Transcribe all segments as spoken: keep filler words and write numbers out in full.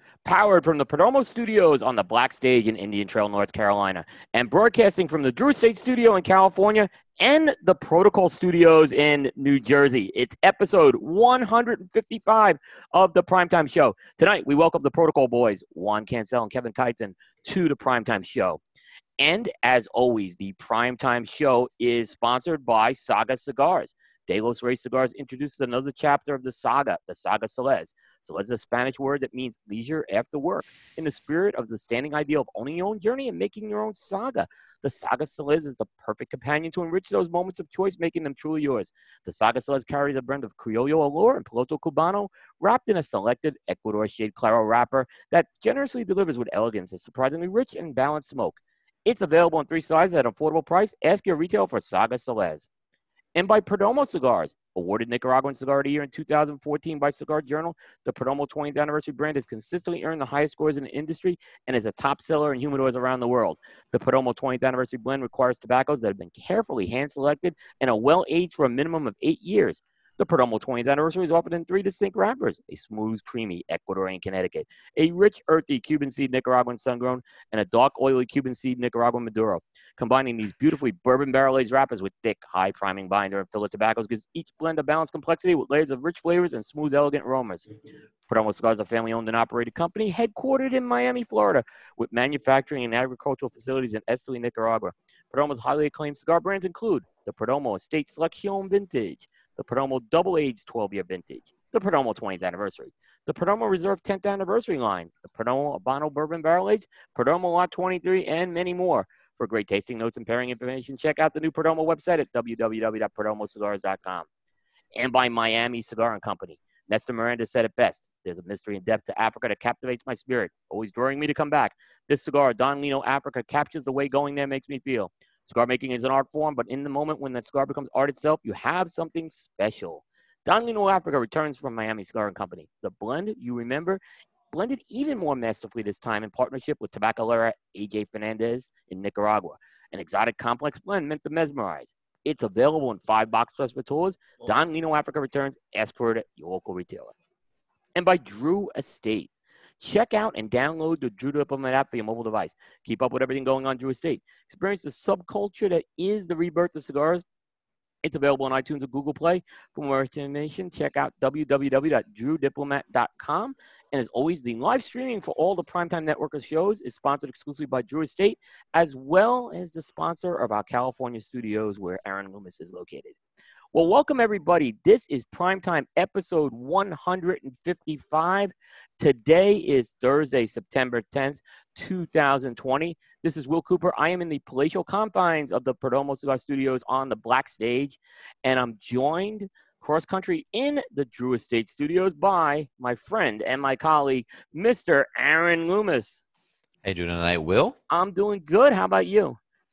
powered from the Perdomo Studios on the Black Stage in Indian Trail, North Carolina, and broadcasting from the Drew Estate Studio in California and the Protocol Studios in New Jersey. It's episode one hundred fifty-five of the Primetime Show. Tonight, we welcome the Protocol Boys, Juan Cancel and Kevin Kyton, to the Primetime Show. And as always, the Primetime Show is sponsored by Saga Cigars. De Los Reyes Cigars introduces another chapter of the saga, the Saga Celez. Celez is a Spanish word that means leisure after work. In the spirit of the standing ideal of owning your own journey and making your own saga, the Saga Celez is the perfect companion to enrich those moments of choice, making them truly yours. The Saga Celez carries a blend of Criollo Allure and Piloto Cubano, wrapped in a selected Ecuador Shade Claro wrapper that generously delivers with elegance a surprisingly rich and balanced smoke. It's available in three sizes at an affordable price. Ask your retailer for Saga Celez. And by Perdomo Cigars, awarded Nicaraguan Cigar of the Year in two thousand fourteen by Cigar Journal, the Perdomo twentieth Anniversary brand has consistently earned the highest scores in the industry and is a top seller in humidors around the world. The Perdomo twentieth Anniversary blend requires tobaccos that have been carefully hand-selected and are well-aged for a minimum of eight years. The Perdomo twentieth Anniversary is offered in three distinct wrappers: a smooth, creamy Ecuadorian Connecticut, a rich, earthy Cuban seed Nicaraguan sun-grown, and a dark, oily Cuban seed Nicaraguan Maduro. Combining these beautifully bourbon barrel-aged wrappers with thick, high priming binder and filler tobaccos gives each blend a balanced complexity with layers of rich flavors and smooth, elegant aromas. Perdomo Cigars is a family-owned and operated company headquartered in Miami, Florida, with manufacturing and agricultural facilities in Esteli, Nicaragua. Perdomo's highly acclaimed cigar brands include the Perdomo Estate Selection Vintage, the Perdomo Double-Aged twelve-Year Vintage, the Perdomo twentieth Anniversary, the Perdomo Reserve tenth Anniversary line, the Perdomo Habano Bourbon Barrel Aged, Perdomo Lot twenty-three, and many more. For great tasting notes and pairing information, check out the new Perdomo website at w w w dot perdomo cigars dot com. And by Miami Cigar and Company. Nestor Miranda said it best: there's a mystery and depth to Africa that captivates my spirit, always drawing me to come back. This cigar, Don Lino Africa, captures the way going there makes me feel. Cigar making is an art form, but in the moment when the cigar becomes art itself, you have something special. Don Lino Africa returns from Miami Cigar and Company. The blend, you remember, blended even more masterfully this time in partnership with Tabacalera A J Fernandez in Nicaragua. An exotic complex blend meant to mesmerize. It's available in five box restaurateurs. Don Lino Africa returns. Ask for it at your local retailer. And by Drew Estate. Check out and download the Drew Diplomat app for your mobile device. Keep up with everything going on Drew Estate. Experience the subculture that is the rebirth of cigars. It's available on iTunes and Google Play. For more information, check out w w w dot drew diplomat dot com. And as always, the live streaming for all the Primetime Networkers shows is sponsored exclusively by Drew Estate, as well as the sponsor of our California studios where Aaron Loomis is located. Well, welcome, everybody. This is Primetime episode one hundred fifty-five. Today is Thursday, September tenth, two thousand twenty. This is Will Cooper. I am in the palatial confines of the Perdomo Cigar Studios on the Black Stage, and I'm joined cross-country in the Drew Estate Studios by my friend and my colleague, Mister Aaron Loomis. How you doing tonight, Will? I'm doing good. How about you?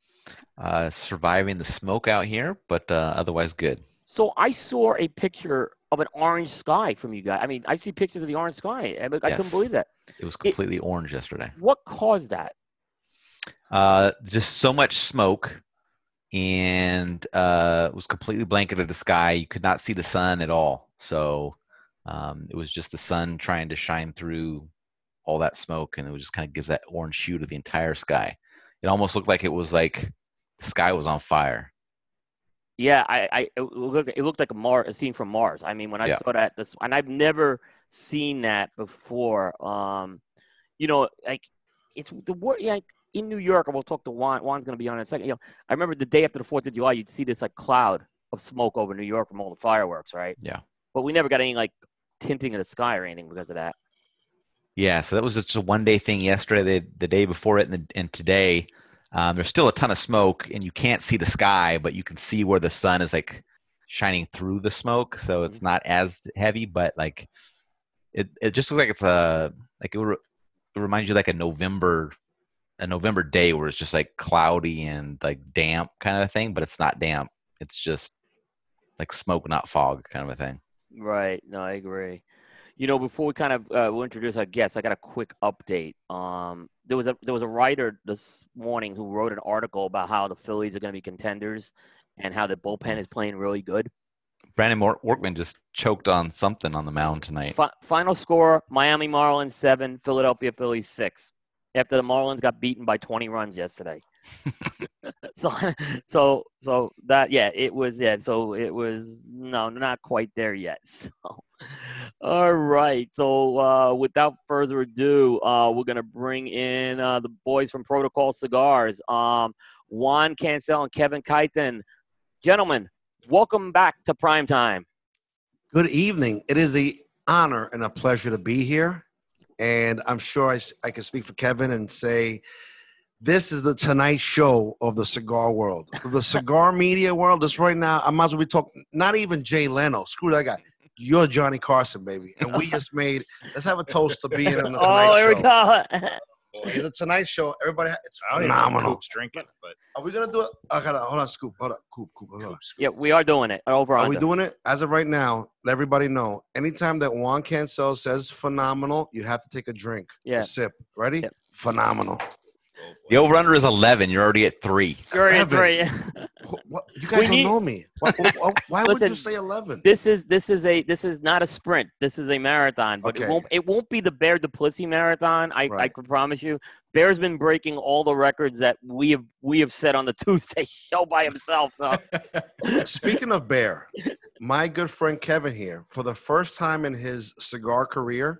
Uh, surviving the smoke out here, but uh, otherwise good. So I saw a picture of an orange sky from you guys. I mean, I see pictures of the orange sky. I, I Yes. couldn't believe that. It was completely it, orange yesterday. What caused that? Uh, just so much smoke, and uh, it was completely blanketed the sky. You could not see the sun at all. So um, it was just the sun trying to shine through all that smoke, and it just kind of gives that orange hue to the entire sky. It almost looked like it was like the sky was on fire. Yeah, I, I it looked, it looked like a Mars, a scene from Mars. I mean, when I yeah. saw that, this, and I've never seen that before. Um, you know, like it's the word, like in New York, and we'll talk to Juan. Juan's going to be on in a second. You know, I remember the day after the Fourth of July, you'd see this like cloud of smoke over New York from all the fireworks, right? Yeah. But we never got any like tinting of the sky or anything because of that. Yeah, so that was just a one-day thing yesterday, the, the day before it, and, the, and today. Um, there's still a ton of smoke, and you can't see the sky, but you can see where the sun is like shining through the smoke, so it's not as heavy. But like, it it just looks like it's a like it, re- it reminds you like a November a November day where it's just like cloudy and like damp kind of a thing, but it's not damp. It's just like smoke, not fog, kind of a thing. Right. No, I agree. You know, before we kind of uh, we'll introduce our guests, I got a quick update. Um, there was a there was a writer this morning who wrote an article about how the Phillies are going to be contenders and how the bullpen is playing really good. Brandon Mor- Workman just choked on something on the mound tonight. Fi- final score: Miami Marlins seven, Philadelphia Phillies six. After the Marlins got beaten by twenty runs yesterday. so, so, so that yeah, it was yeah. So it was no, not quite there yet. So, all right. So uh, without further ado, uh, we're gonna bring in uh, the boys from Protocol Cigars, um, Juan Cancel and Kevin Keighton. Gentlemen, welcome back to Primetime. Good evening. It is an honor and a pleasure to be here. And I'm sure I, I can speak for Kevin and say this is the Tonight Show of the cigar world. The cigar media world, just right now, I might as well be talking, not even Jay Leno. Screw that guy. You're Johnny Carson, baby. And we just made, let's have a toast to being on the Tonight oh, Show. here we go. It's a Tonight Show. Everybody, it's I don't phenomenal. even know Coop's drinking, but Are we going to do it? I got to, hold on, Scoop. Hold on, Coop, Coop. Hold on. Yeah, we are doing it. Over Are under. we doing it? As of right now, let everybody know. Anytime that Juan Cancel says phenomenal, you have to take a drink. Yeah. A sip. Ready? Yep. Phenomenal. The over-under is eleven. You're already at three. You're at Seven. three. Wh- what- You guys We don't need- know me. Why, why, why would Listen, you say eleven? This is this is a this is not a sprint. This is a marathon, but Okay. it won't it won't be the Bear Duplessis marathon. I, I Right. can promise you. Bear's been breaking all the records that we have we have set on the Tuesday show by himself. So Speaking of Bear, my good friend Kevin here, for the first time in his cigar career,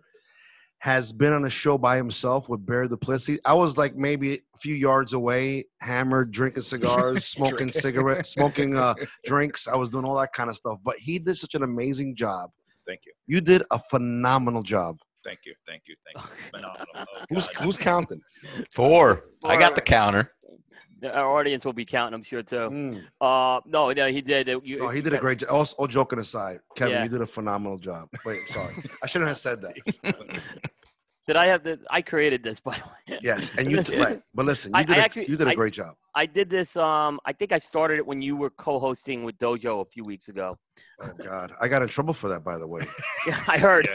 has been on a show by himself with Bear Duplessis. I was like maybe a few yards away, hammered, drinking cigars, smoking Drinking. cigarettes, smoking uh, drinks. I was doing all that kind of stuff. But he did such an amazing job. thank you, You did a phenomenal job. thank you, thank you, thank you. Phenomenal. Oh, Who's God. who's counting? Four. I got the counter. our audience will be counting, I'm sure too. Mm. Uh, no, no, he did. You, No, he did a great job. All, all joking aside, Kevin, Yeah. you did a phenomenal job. Wait, I'm sorry. I shouldn't have said that. Did I have the? I created this, by the way. Yes, and you did right. But listen, you I- did, I a, actually- you did a I- great job. I did this. Um, I think I started it when you were co-hosting with Dojo a few weeks ago. Oh God, I got in trouble for that, by the way. Yeah, I heard.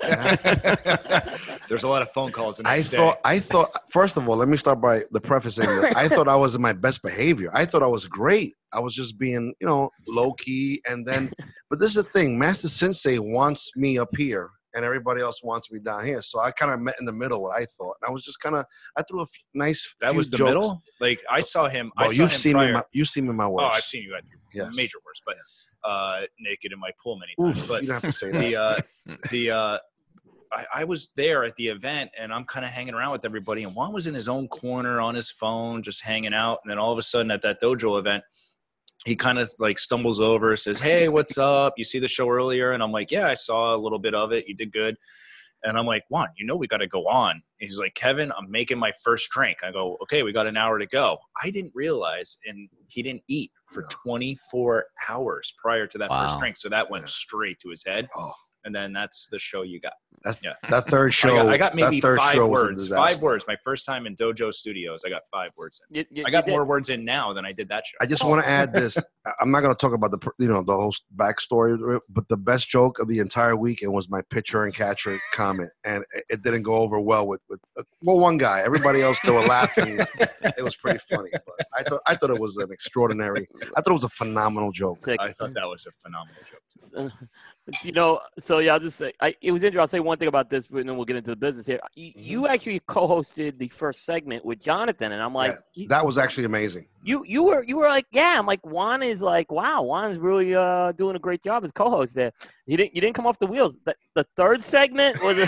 There's a lot of phone calls the I next thought, day. I thought. First of all, let me start by the prefacing. that I thought I was in my best behavior. I thought I was great. I was just being, you know, low key. And then, but this is the thing. Master Sensei wants me up here, and everybody else wants me down here. So I kind of met in the middle. What I thought, and I was just kind of. I threw a few nice. That few was the jokes. middle. Like I saw him. I Well, saw you've him seen prior. me. In my, you've seen me in my worst. Oh, I've seen you at your Yes. major worst, but Yes. uh, naked in my pool many times. Oof, but you don't have to say that. the uh, the uh, I, I was there at the event, and I'm kind of hanging around with everybody. And Juan was in his own corner on his phone, just hanging out. And then all of a sudden, at that dojo event, he kind of like stumbles over, says, "Hey, what's up? You see the show earlier?" And I'm like, "Yeah, I saw a little bit of it. You did good." And I'm like, "Juan, you know we got to go on." And he's like, "Kevin, I'm making my first drink." I go, "Okay, we got an hour to go." I didn't realize, and he didn't eat for No. twenty-four hours prior to that first Wow. drink. So that went Yeah. straight to his head. Oh. And then that's the show you got. That's Yeah. that third I show. got, I got that maybe third five show was a words. Five disaster. words. My first time in Dojo Studios, I got five words in. You- you- I you got did. more words in now than I did that show. I just want to add this. I- I'm not going to talk about the pr- you know the whole backstory, but the best joke of the entire weekend was my pitcher and catcher comment, and it, it didn't go over well with with uh, well one guy. Everybody else they were laughing. It was pretty funny, but I thought I thought it was an extraordinary. I thought it was a phenomenal joke. Six. I thought that was a phenomenal joke. Too. You know, so yeah, I'll just say I, it was interesting. I'll say one thing about this, and then we'll get into the business here. You, Mm-hmm. you actually co-hosted the first segment with Jonathan, and I'm like, you, That was actually amazing. you you were you were like, yeah. I'm like, Juan is like, wow, Juan is really uh, doing a great job as co-host there. You didn't you didn't come off the wheels. The, the third segment was.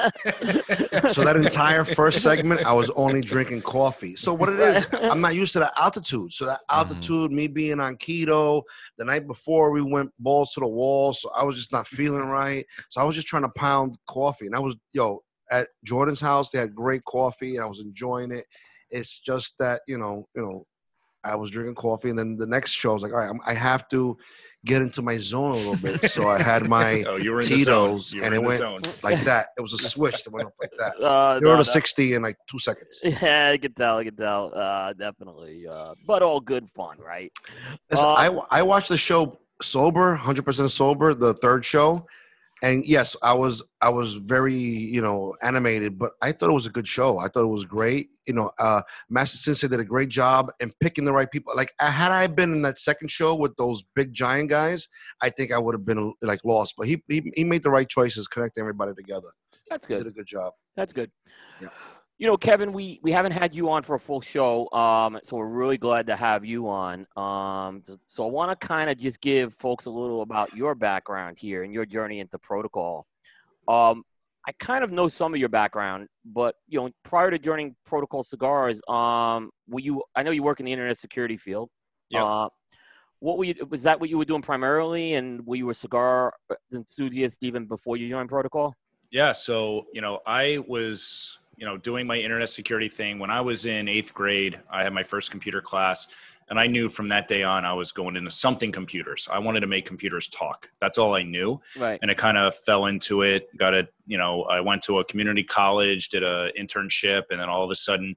So that entire first segment, I was only drinking coffee. So what it is, I'm not used to that altitude. So that altitude, me being on keto, the night before we went balls to the wall, so I was just not feeling right. So I was just trying to pound coffee, and I was yo at Jordan's house. They had great coffee, and I was enjoying it. It's just that you know, you know, I was drinking coffee, and then the next show I was like, all right, I'm, I have to get into my zone a little bit. So I had my Oh, you were in the zone. Tito's, You were and in it the went zone. like that. It was a switch that went up like that. uh, Zero no, to no. sixty in like two seconds. Yeah, I can tell. I can tell. Uh, definitely. Uh, but all good fun, right? Listen, Uh, I I watched the show sober, one hundred percent sober, the third show, And yes, I was I was very, you know, animated, but I thought it was a good show. I thought it was great. You know, uh, Master Sensei did a great job in picking the right people. Like, I- had I been in that second show with those big giant guys, I think I would have been like lost. But he he, he made the right choices, connecting everybody together. That's He good. did a good job. That's good. Yeah. You know, Kevin, we, we haven't had you on for a full show, um, so we're really glad to have you on. Um, so, so I want to kind of just give folks a little about your background here and your journey into protocol. Um, I kind of know some of your background, but, you know, prior to joining Protocol Cigars, um, were you? I know you work in the internet security field. Yeah. Uh, what were you? Was that what you were doing primarily, and were you a cigar enthusiast even before you joined Protocol? Yeah. So, you know, I was, you know, doing my internet security thing. When I was in eighth grade, I had my first computer class, and I knew from that day on I was going into something computers. I wanted to make computers talk. That's all I knew. Right. And it kind of fell into it. Got a, you know, I went to a community college, did a internship, and then all of a sudden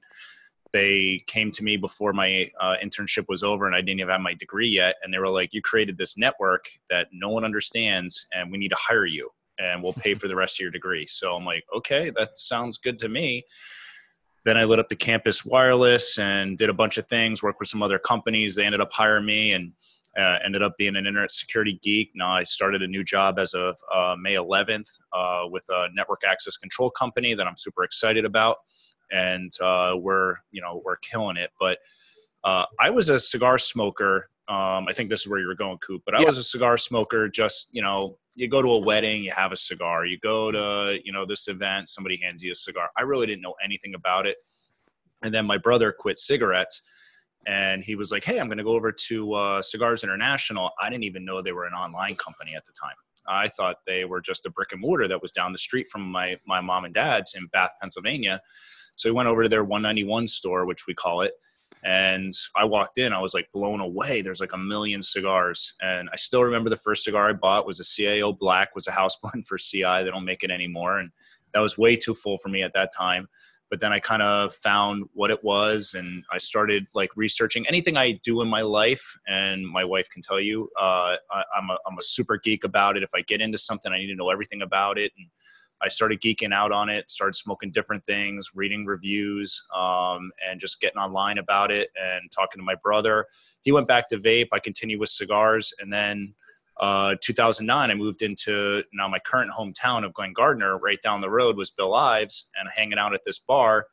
they came to me before my uh, internship was over, and I didn't even have my degree yet. And they were like, "You created this network that no one understands, and we need to hire you, and we'll pay for the rest of your degree." So I'm like, okay, that sounds good to me. Then I lit up the campus wireless and did a bunch of things, worked with some other companies. They ended up hiring me, and uh, ended up being an internet security geek. Now I started a new job as of uh, May eleventh uh, with a network access control company that I'm super excited about. And uh, we're, you know, we're killing it. But uh, I was a cigar smoker. Um, I think this is where you were going, Coop, but I Yeah. was a cigar smoker. Just, you know, you go to a wedding, you have a cigar, you go to, you know, this event, somebody hands you a cigar. I really didn't know anything about it. And then my brother quit cigarettes, and he was like, "Hey, I'm going to go over to uh, Cigars International." I didn't even know they were an online company at the time. I thought they were just a brick and mortar that was down the street from my, my mom and dad's in Bath, Pennsylvania. So we went over to their one ninety-one store, which we call it. And I walked in, I was like blown away. There's like a million cigars. And I still remember the first cigar I bought was a C I O Black, was a house blend for C I. They don't make it anymore. And that was way too full for me at that time. But then I kind of found what it was, and I started like researching anything I do in my life. And my wife can tell you, uh, I, I'm a, I'm a super geek about it. If I get into something, I need to know everything about it. And I started geeking out on it, started smoking different things, reading reviews, um, and just getting online about it and talking to my brother. He went back to vape. I continued with cigars. And then uh, two thousand nine, I moved into now my current hometown of Glen Gardner. Right down the road was Bill Ives, and hanging out at this bar.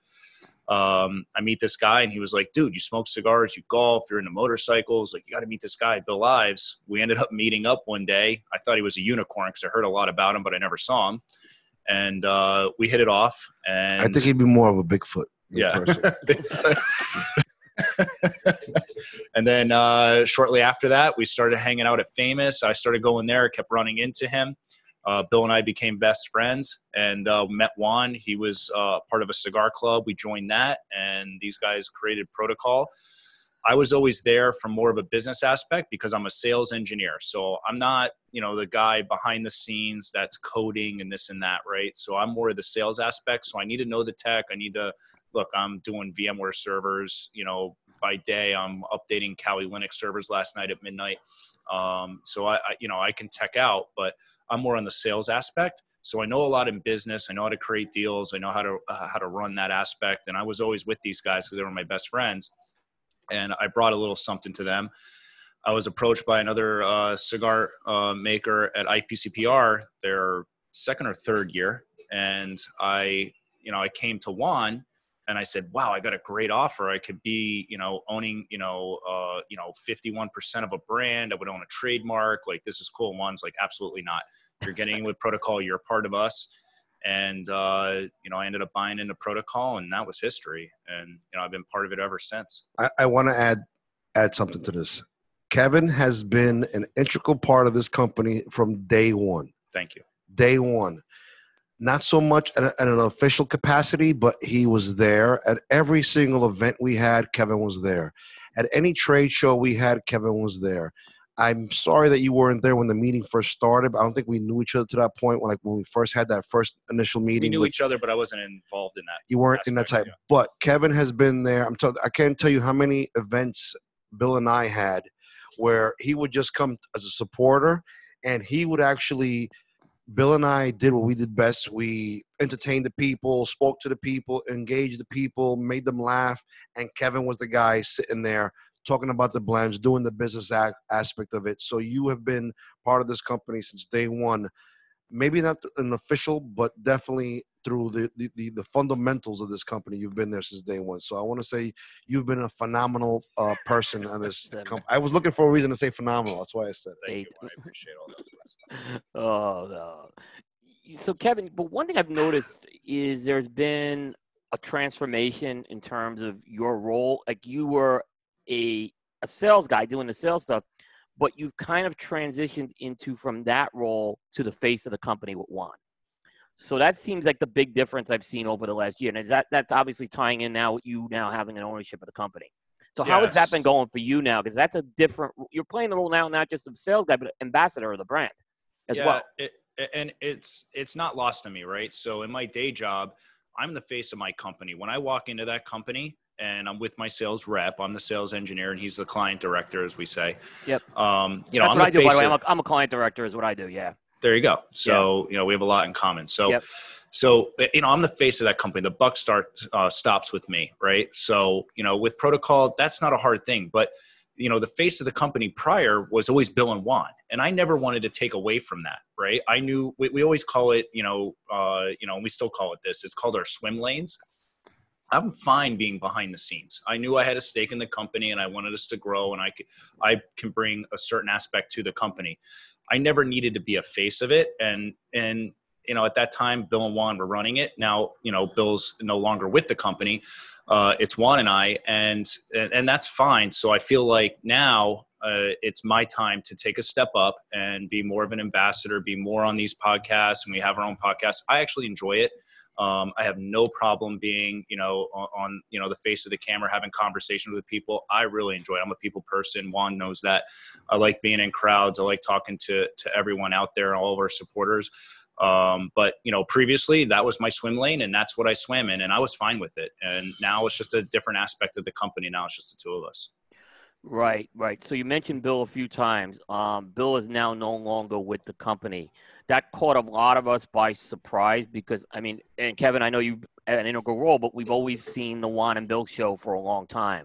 Um, I meet this guy, and he was like, "Dude, you smoke cigars, you golf, you're into motorcycles. Like, you got to meet this guy, Bill Ives." We ended up meeting up one day. I thought he was a unicorn because I heard a lot about him, but I never saw him. And uh, we hit it off. And I think he'd be more of a Bigfoot. Yeah. person. And then uh, shortly after that, we started hanging out at Famous. I started going there, kept running into him. Uh, Bill and I became best friends, and uh, met Juan. He was uh, part of a cigar club. We joined that, and these guys created Protocol. I was always there from more of a business aspect because I'm a sales engineer. So I'm not, you know, the guy behind the scenes that's coding and this and that, right? So I'm more of the sales aspect. So I need to know the tech. I need to, look, I'm doing VMware servers, you know, by day. I'm updating Kali Linux servers last night at midnight. Um, so I, I, you know, I can tech out, but I'm more on the sales aspect. So I know a lot in business. I know how to create deals. I know how to, uh, how to run that aspect. And I was always with these guys because they were my best friends. And I brought a little something to them. I was approached by another uh, cigar uh, maker at I P C P R, their second or third year. And I, you know, I came to Juan and I said, "Wow, I got a great offer. I could be, you know, owning, you know, uh, you know, fifty-one percent of a brand. I would own a trademark. Like, this is cool." And Juan's like, "Absolutely not. You're getting in with Protocol. You're a part of us." And, uh, you know, I ended up buying into Protocol, and that was history. And, you know, I've been part of it ever since. I, I want to add add something to this. Kevin has been an integral part of this company from day one. Thank you. Day one. Not so much at, a, at an official capacity, but he was there. At every single event we had, Kevin was there. At any trade show we had, Kevin was there. I'm sorry that you weren't there when the meeting first started. But I don't think we knew each other to that point when, like, when we first had that first initial meeting. We knew with, each other, but I wasn't involved in that. You weren't in that type. Yeah. But Kevin has been there. I'm telling. I can't tell you how many events Bill and I had where he would just come as a supporter, and he would actually Bill and I did what we did best. We entertained the people, spoke to the people, engaged the people, made them laugh. And Kevin was the guy sitting there talking about the blends, doing the business ac- aspect of it. So you have been part of this company since day one. Maybe not an official, but definitely through the, the, the, the fundamentals of this company. You've been there since day one. So I want to say you've been a phenomenal uh, person on this company. I was looking for a reason to say phenomenal. That's why I said it. Thank you. I appreciate all that. Oh, no. So, Kevin, but one thing I've noticed is there's been a transformation in terms of your role. Like you were a, a sales guy doing the sales stuff, but you've kind of transitioned into from that role to the face of the company with Juan. So that seems like the big difference I've seen over the last year. And is that that's obviously tying in now with you now having an ownership of the company. So how has that Yes. been going for you now? Because that's a different – you're playing the role now not just of sales guy, but ambassador of the brand as yeah, well. It, and it's it's not lost on me, right? So in my day job, I'm the face of my company. When I walk into that company and I'm with my sales rep, I'm the sales engineer, and he's the client director, as we say. Yep. Um, you know, That's I'm what I the do, by face the way. I'm of- a, I'm a client director is what I do, yeah. There you go. So, you know, we have a lot in common. So, Yep. so, you know, I'm the face of that company. The buck start uh, stops with me, right? So, you know, with protocol, that's not a hard thing, but you know, the face of the company prior was always Bill and Juan. And I never wanted to take away from that, right? I knew we, we always call it, you know, uh, you know, we still call it this. It's called our swim lanes. I'm fine being behind the scenes. I knew I had a stake in the company and I wanted us to grow, and I could, I can bring a certain aspect to the company. I never needed to be a face of it. And, and, you know, at that time, Bill and Juan were running it. Now, you know, Bill's no longer with the company. Uh, it's Juan and I, and, and, and that's fine. So I feel like now uh, it's my time to take a step up and be more of an ambassador, be more on these podcasts. And we have our own podcast. I actually enjoy it. Um, I have no problem being, you know, on, on, you know, the face of the camera, having conversations with people. I really enjoy it. I'm a people person. Juan knows that. I like being in crowds. I like talking to, to everyone out there, all of our supporters. Um, but, you know, previously that was my swim lane and that's what I swam in, and I was fine with it. And now it's just a different aspect of the company. Now it's just the two of us. Right, right. So you mentioned Bill a few times. Um, Bill is now no longer with the company. That caught a lot of us by surprise because, I mean, and Kevin, I know you had an integral role, but we've always seen the Juan and Bill show for a long time.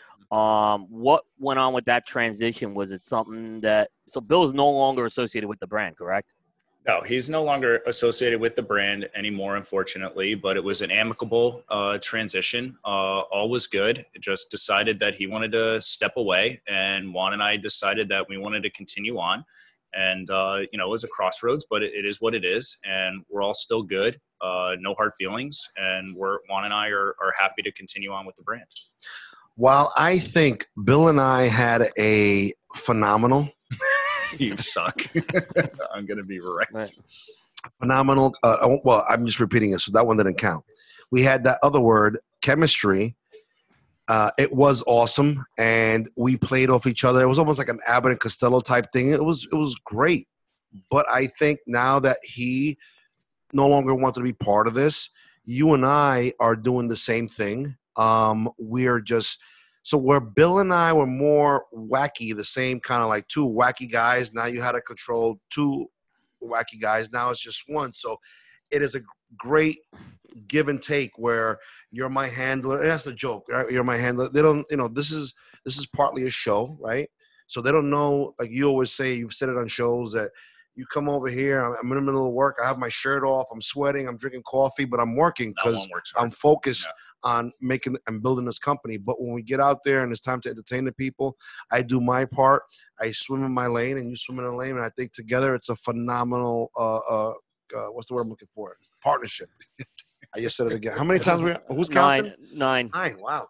Um, what went on with that transition? Was it something that – so Bill is no longer associated with the brand, correct? No, he's no longer associated with the brand anymore, unfortunately, but it was an amicable uh, transition. Uh, all was good. It just decided that he wanted to step away, and Juan and I decided that we wanted to continue on. And, uh, you know, it was a crossroads, but it, it is what it is, and we're all still good. Uh, no hard feelings, and we're Juan and I are, are happy to continue on with the brand. While I think Bill and I had a phenomenal – You suck. I'm going to be right. Right. phenomenal. Uh, well, I'm just repeating it, so that one didn't count. We had that other word, chemistry. Uh, it was awesome, and we played off each other. It was almost like an Abbott and Costello type thing. It was it was great. But I think now that he no longer wanted to be part of this, you and I are doing the same thing. Um, we're just – so where Bill and I were more wacky, the same kind of like two wacky guys, now you had to control two wacky guys. Now it's just one. So it is a great give and take where you're my handler. And that's the joke, right? You're my handler. They don't, you know, this is this is partly a show, right? So they don't know, like you always say, you've said it on shows that you come over here, I'm, I'm in the middle of work, I have my shirt off, I'm sweating, I'm drinking coffee, but I'm working That because one works hard. I'm focused Yeah. on making and building this company. But when we get out there and it's time to entertain the people, I do my part. I swim in my lane and you swim in a lane. And I think together it's a phenomenal, uh, uh, uh, what's the word I'm looking for? Partnership. I just said it again. How many times we who's counting? Nine. Nine. Nine. Wow.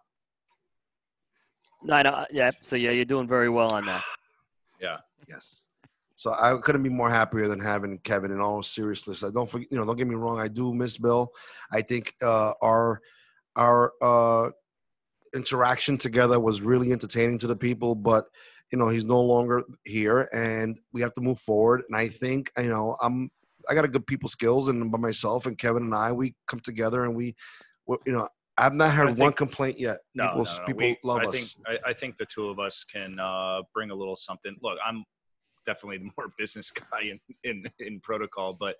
Nine. Uh, yeah. So, yeah, you're doing very well on that. Yeah. Yes. So I couldn't be more happier than having Kevin. In all seriousness, I don't forget, you know, don't get me wrong. I do miss Bill. I think uh, our our uh, interaction together was really entertaining to the people. But you know, he's no longer here, and we have to move forward. And I think, you know, I'm I got a good people skills, and by myself and Kevin and I, we come together and we, we you know. I've not heard I think, one complaint yet. No, people no, no. people We, love I us. think I, I think the two of us can uh, bring a little something. Look, I'm definitely the more business guy in in, in protocol, but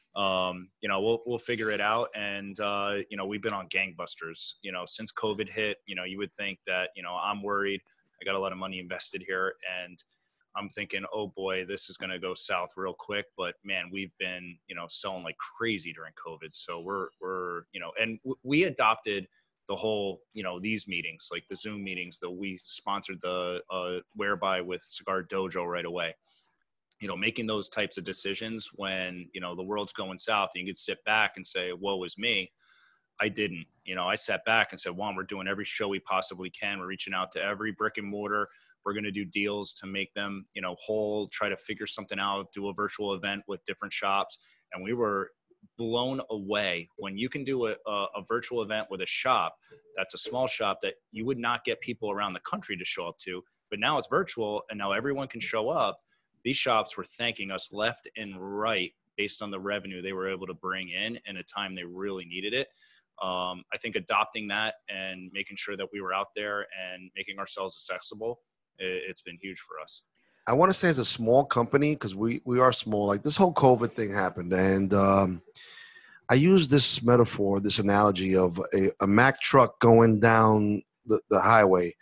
um, you know, we'll we'll figure it out. And uh, you know, we've been on gangbusters. You know, since COVID hit, you know, you would think that, you know, I'm worried. I got a lot of money invested here, and I'm thinking, oh boy, this is going to go south real quick. But man, we've been, you know, selling like crazy during COVID. So we're, we're, you know, and w- we adopted the whole, you know, these meetings, like the Zoom meetings that we sponsored the uh, Whereby with Cigar Dojo right away. You know, making those types of decisions when, you know, the world's going south, and you can sit back and say, woe is me. I didn't, you know, I sat back and said, one, we're doing every show we possibly can. We're reaching out to every brick and mortar. We're going to do deals to make them, you know, whole, try to figure something out, do a virtual event with different shops. And we were blown away when you can do a, a, a virtual event with a shop that's a small shop that you would not get people around the country to show up to. But now it's virtual, and now everyone can show up. These shops were thanking us left and right based on the revenue they were able to bring in in a time they really needed it. Um, I think adopting that and making sure that we were out there and making ourselves accessible, it, it's been huge for us. I want to say as a small company, because we, we are small, like this whole COVID thing happened. And um, I use this metaphor, this analogy of a, a Mack truck going down the, the highway.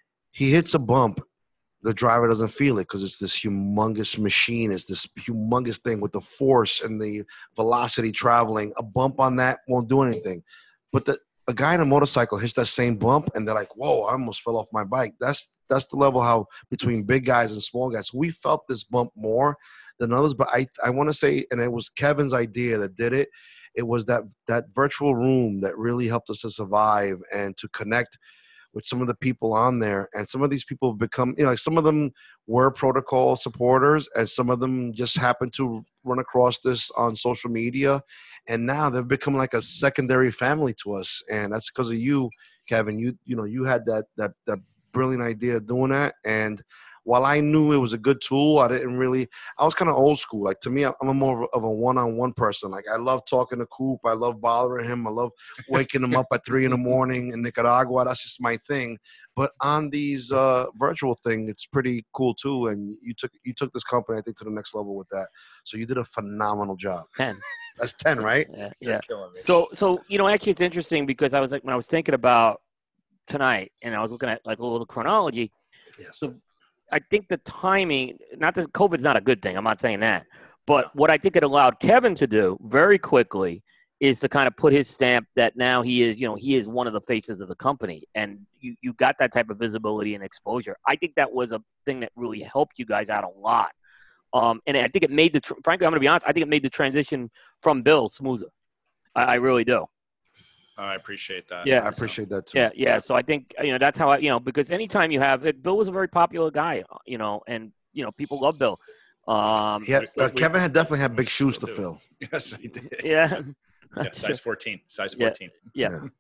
He hits a bump. The driver doesn't feel it because it's this humongous machine. It's this humongous thing with the force and the velocity traveling. A bump on that won't do anything. But the, a guy in a motorcycle hits that same bump, and they're like, whoa, I almost fell off my bike. That's that's the level how between big guys and small guys. We felt this bump more than others. But I, I want to say, and it was Kevin's idea that did it, it was that that virtual room that really helped us to survive and to connect with some of the people on there. And some of these people have become, you know, like some of them were protocol supporters, and some of them just happened to run across this on social media. And now they've become like a secondary family to us. And that's because of you, Kevin. You, you know, you had that, that, that brilliant idea of doing that. And while I knew it was a good tool, I didn't really, I was kind of old school. Like to me, I'm a more of a one-on-one person. Like I love talking to Coop. I love bothering him. I love waking him up at three in the morning in Nicaragua. That's just my thing. But on these uh, virtual thing, it's pretty cool too. And you took, you took this company, I think, to the next level with that. So you did a phenomenal job. ten. That's ten, right? Yeah. You're yeah. killing me. So, so, you know, actually it's interesting because I was like, when I was thinking about tonight and I was looking at like a little chronology, Yes. so I think the timing, not that COVID's not a good thing. I'm not saying that. But what I think it allowed Kevin to do very quickly is to kind of put his stamp that now he is, you know, he is one of the faces of the company. And you, you got that type of visibility and exposure. I think that was a thing that really helped you guys out a lot. Um, and I think it made the, tr- frankly, I'm going to be honest, I think it made the transition from Bill smoother. I, I really do. Oh, I appreciate that. Yeah. I appreciate that too. Yeah, yeah. So I think, you know, that's how I, you know, because anytime you have it, Bill was a very popular guy, you know, and, you know, people love Bill. Um, Yeah, We- uh, we- Kevin had definitely had big shoes to Still do. fill. Yes, I did. yeah. Yeah, size fourteen. Size Yeah. fourteen. Yeah. Yeah.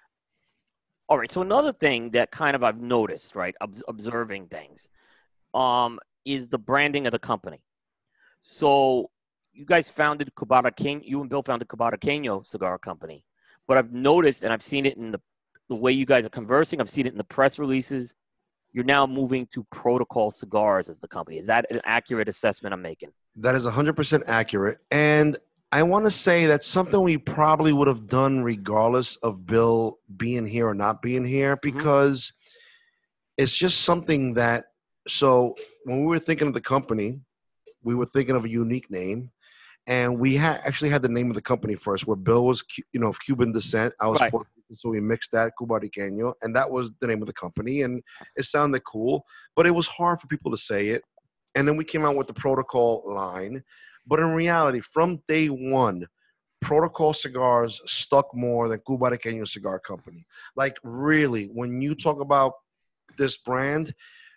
All right. So another thing that kind of I've noticed, right, obs- observing things, um, is the branding of the company. So you guys founded Cubata King. You and Bill founded Cubata Queño Cigar Company. But I've noticed, and I've seen it in the, the way you guys are conversing. I've seen it in the press releases. You're now moving to Protocol Cigars as the company. Is that an accurate assessment I'm making? That is one hundred percent accurate. And I want to say that's something we probably would have done regardless of Bill being here or not being here, because it's just something that, so when we were thinking of the company, we were thinking of a unique name. And we had actually had the name of the company first, where Bill was, Cu- you know, of Cuban descent. I was Right. Puerto Rican, so we mixed that, Cubariqueño, and that was the name of the company. And it sounded cool, but it was hard for people to say it. And then we came out with the Protocol line. But in reality, from day one, Protocol Cigars stuck more than Cubariqueño Cigar Company. Like, really, when you talk about this brand,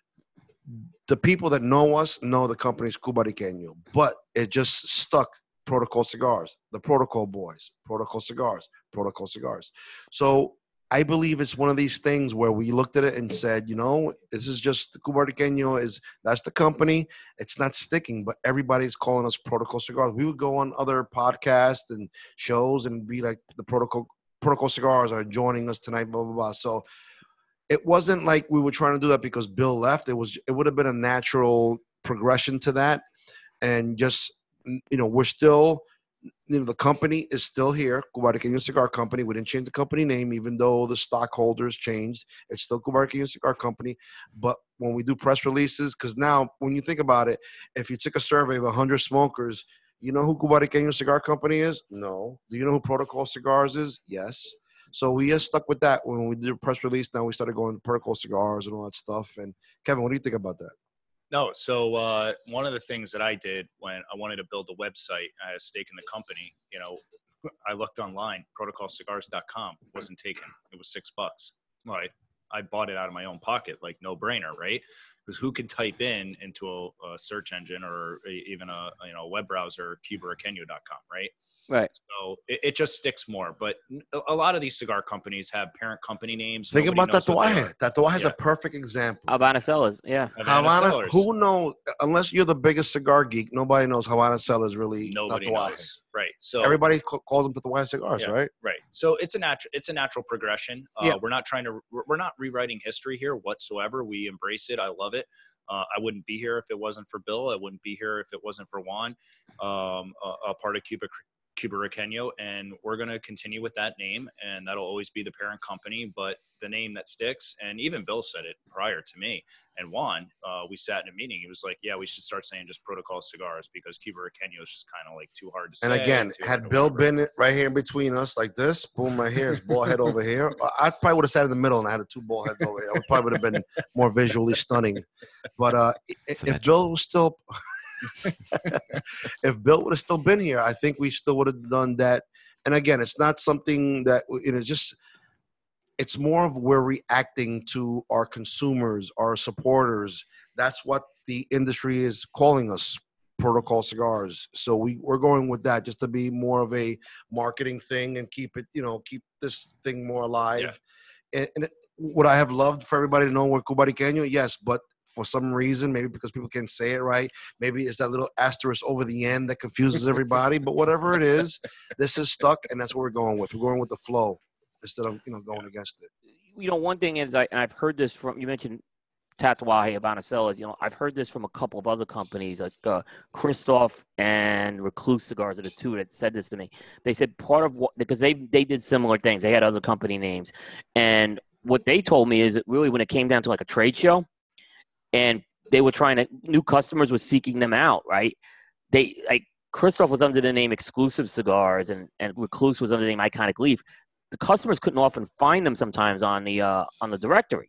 the people that know us know the company's Cubariqueño, but it just stuck Protocol Cigars, the Protocol Boys, Protocol Cigars, Protocol Cigars. So I believe it's one of these things where we looked at it and said, you know, this is just Cubariqueño is that's the company. It's not sticking, but everybody's calling us Protocol Cigars. We would go on other podcasts and shows and be like, the Protocol Protocol Cigars are joining us tonight, blah blah blah. So it wasn't like we were trying to do that because Bill left. It was, it would have been a natural progression to that, and just you know, we're still. You know, the company is still here, Cubariqueño Cigar Company. We didn't change the company name, even though the stockholders changed. It's still Cubariqueño Cigar Company. But when we do press releases, because now when you think about it, if you took a survey of one hundred smokers, you know who Cubariqueño Cigar Company is? No. Do you know who Protocol Cigars is? Yes. So we just stuck with that when we did a press release. Now we started going to Protocol Cigars and all that stuff. And Kevin, what do you think about that? No, so uh, one of the things that I did when I wanted to build a website, I had a stake in the company. You know, I looked online, protocol cigars dot com wasn't taken. It was six bucks. Right. I bought it out of my own pocket, like no brainer, right? Because who can type in into a, a search engine or a, even a you know web browser cubariqueño dot com, right? Right. So it, it just sticks more. But a lot of these cigar companies have parent company names. Think Nobody about knows what they Tatuaje. are. Tatuaje is Yeah. a perfect example. Havana Cellars, yeah. Havana Havana, Cellars. who knows? Unless you're the biggest cigar geek, nobody knows Havana Cellars really. Nobody Tatuaje. knows, right? So Everybody ca- calls them Tatuaje cigars, Yeah. right? right. So it's a natural, it's a natural progression. Uh, Yeah. We're not trying to, we're we're not rewriting history here whatsoever. We embrace it. I love it. Uh, I wouldn't be here if it wasn't for Bill. I wouldn't be here if it wasn't for Juan, um, a, a part of Cuba. Cubariqueño, and we're going to continue with that name, and that'll always be the parent company, but the name that sticks. And even Bill said it prior to me and Juan, uh, we sat in a meeting. He was like, yeah, we should start saying just Protocol Cigars because Cubariqueño is just kind of like too hard to say. And again, too had hard to Bill whatever. been right here in between us like this, boom, right here, his ball head over here, I probably would have sat in the middle and I had the two ball heads over here. I probably would have been more visually stunning. But uh, It's if eventual. Bill was still, if Bill would have still been here, I think we still would have done that. And again, it's not something that, you know, just, it's more of we're reacting to our consumers, our supporters. That's what the industry is calling us, Protocol Cigars. So we, we're going with that just to be more of a marketing thing and keep it, you know, keep this thing more alive. And, and it, would I have loved for everybody to know we're Cubariqueño? Yes, but for some reason, maybe because people can't say it right, maybe it's that little asterisk over the end that confuses everybody. But whatever it is, this is stuck, and that's what we're going with. We're going with the flow instead of, you know, going against it. You know, one thing is, I, and I've heard this from, you mentioned Tatuaje, Havana Cellars. You know, I've heard this from a couple of other companies, like uh, Christoph and Recluse Cigars are the two that said this to me. They said part of what, because they, they did similar things. They had other company names. And what they told me is that really when it came down to like a trade show, and they were trying to, new customers were seeking them out, right? They, like, Christoph was under the name Exclusive Cigars, and, and Recluse was under the name Iconic Leaf. The customers couldn't often find them sometimes on the uh, on the directory.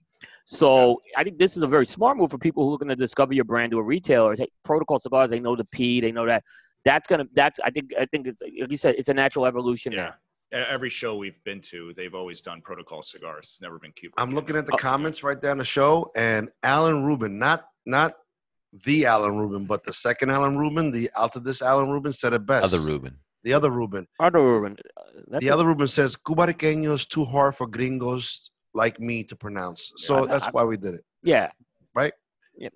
So I think this is a very smart move for people who are going to discover your brand to a retailer. Hey, Protocol Cigars, they know the P, they know that. That's gonna. That's I think. I think it's like you said. It's a natural evolution Yeah. there. Every show we've been to, they've always done Protocol Cigars. It's never been Cuba. I'm looking at the Oh. comments right down the show, and Alan Rubin, not not the Alan Rubin, but the second Alan Rubin, the Altadis Alan Rubin said it best. Other Ruben. The other Rubin. Other Ruben. uh, That's The a- other Rubin says, Cubariqueño is too hard for gringos like me to pronounce. So I- that's I- why we did it. Yeah. Right? Yeah.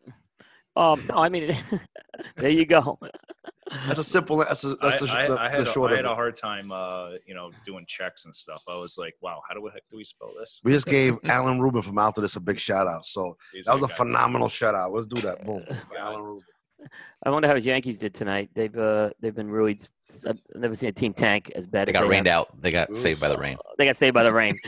Um. No, I mean, there you go. That's a simple, that's, a, that's the, I, I, the, I the had, a, short I of had it. a hard time, uh, you know, doing checks and stuff. I was like, wow, how do we, do we spell this? We just gave Alan Rubin from Altadis a big shout out. So He's that was a good guy. phenomenal shout out. Let's do that. Boom. Yeah. Alan Rubin. I wonder how his Yankees did tonight. They've uh they've been really. I've never seen a team tank as bad They as got they rained have. out. They got saved by the rain. They got saved by the rain.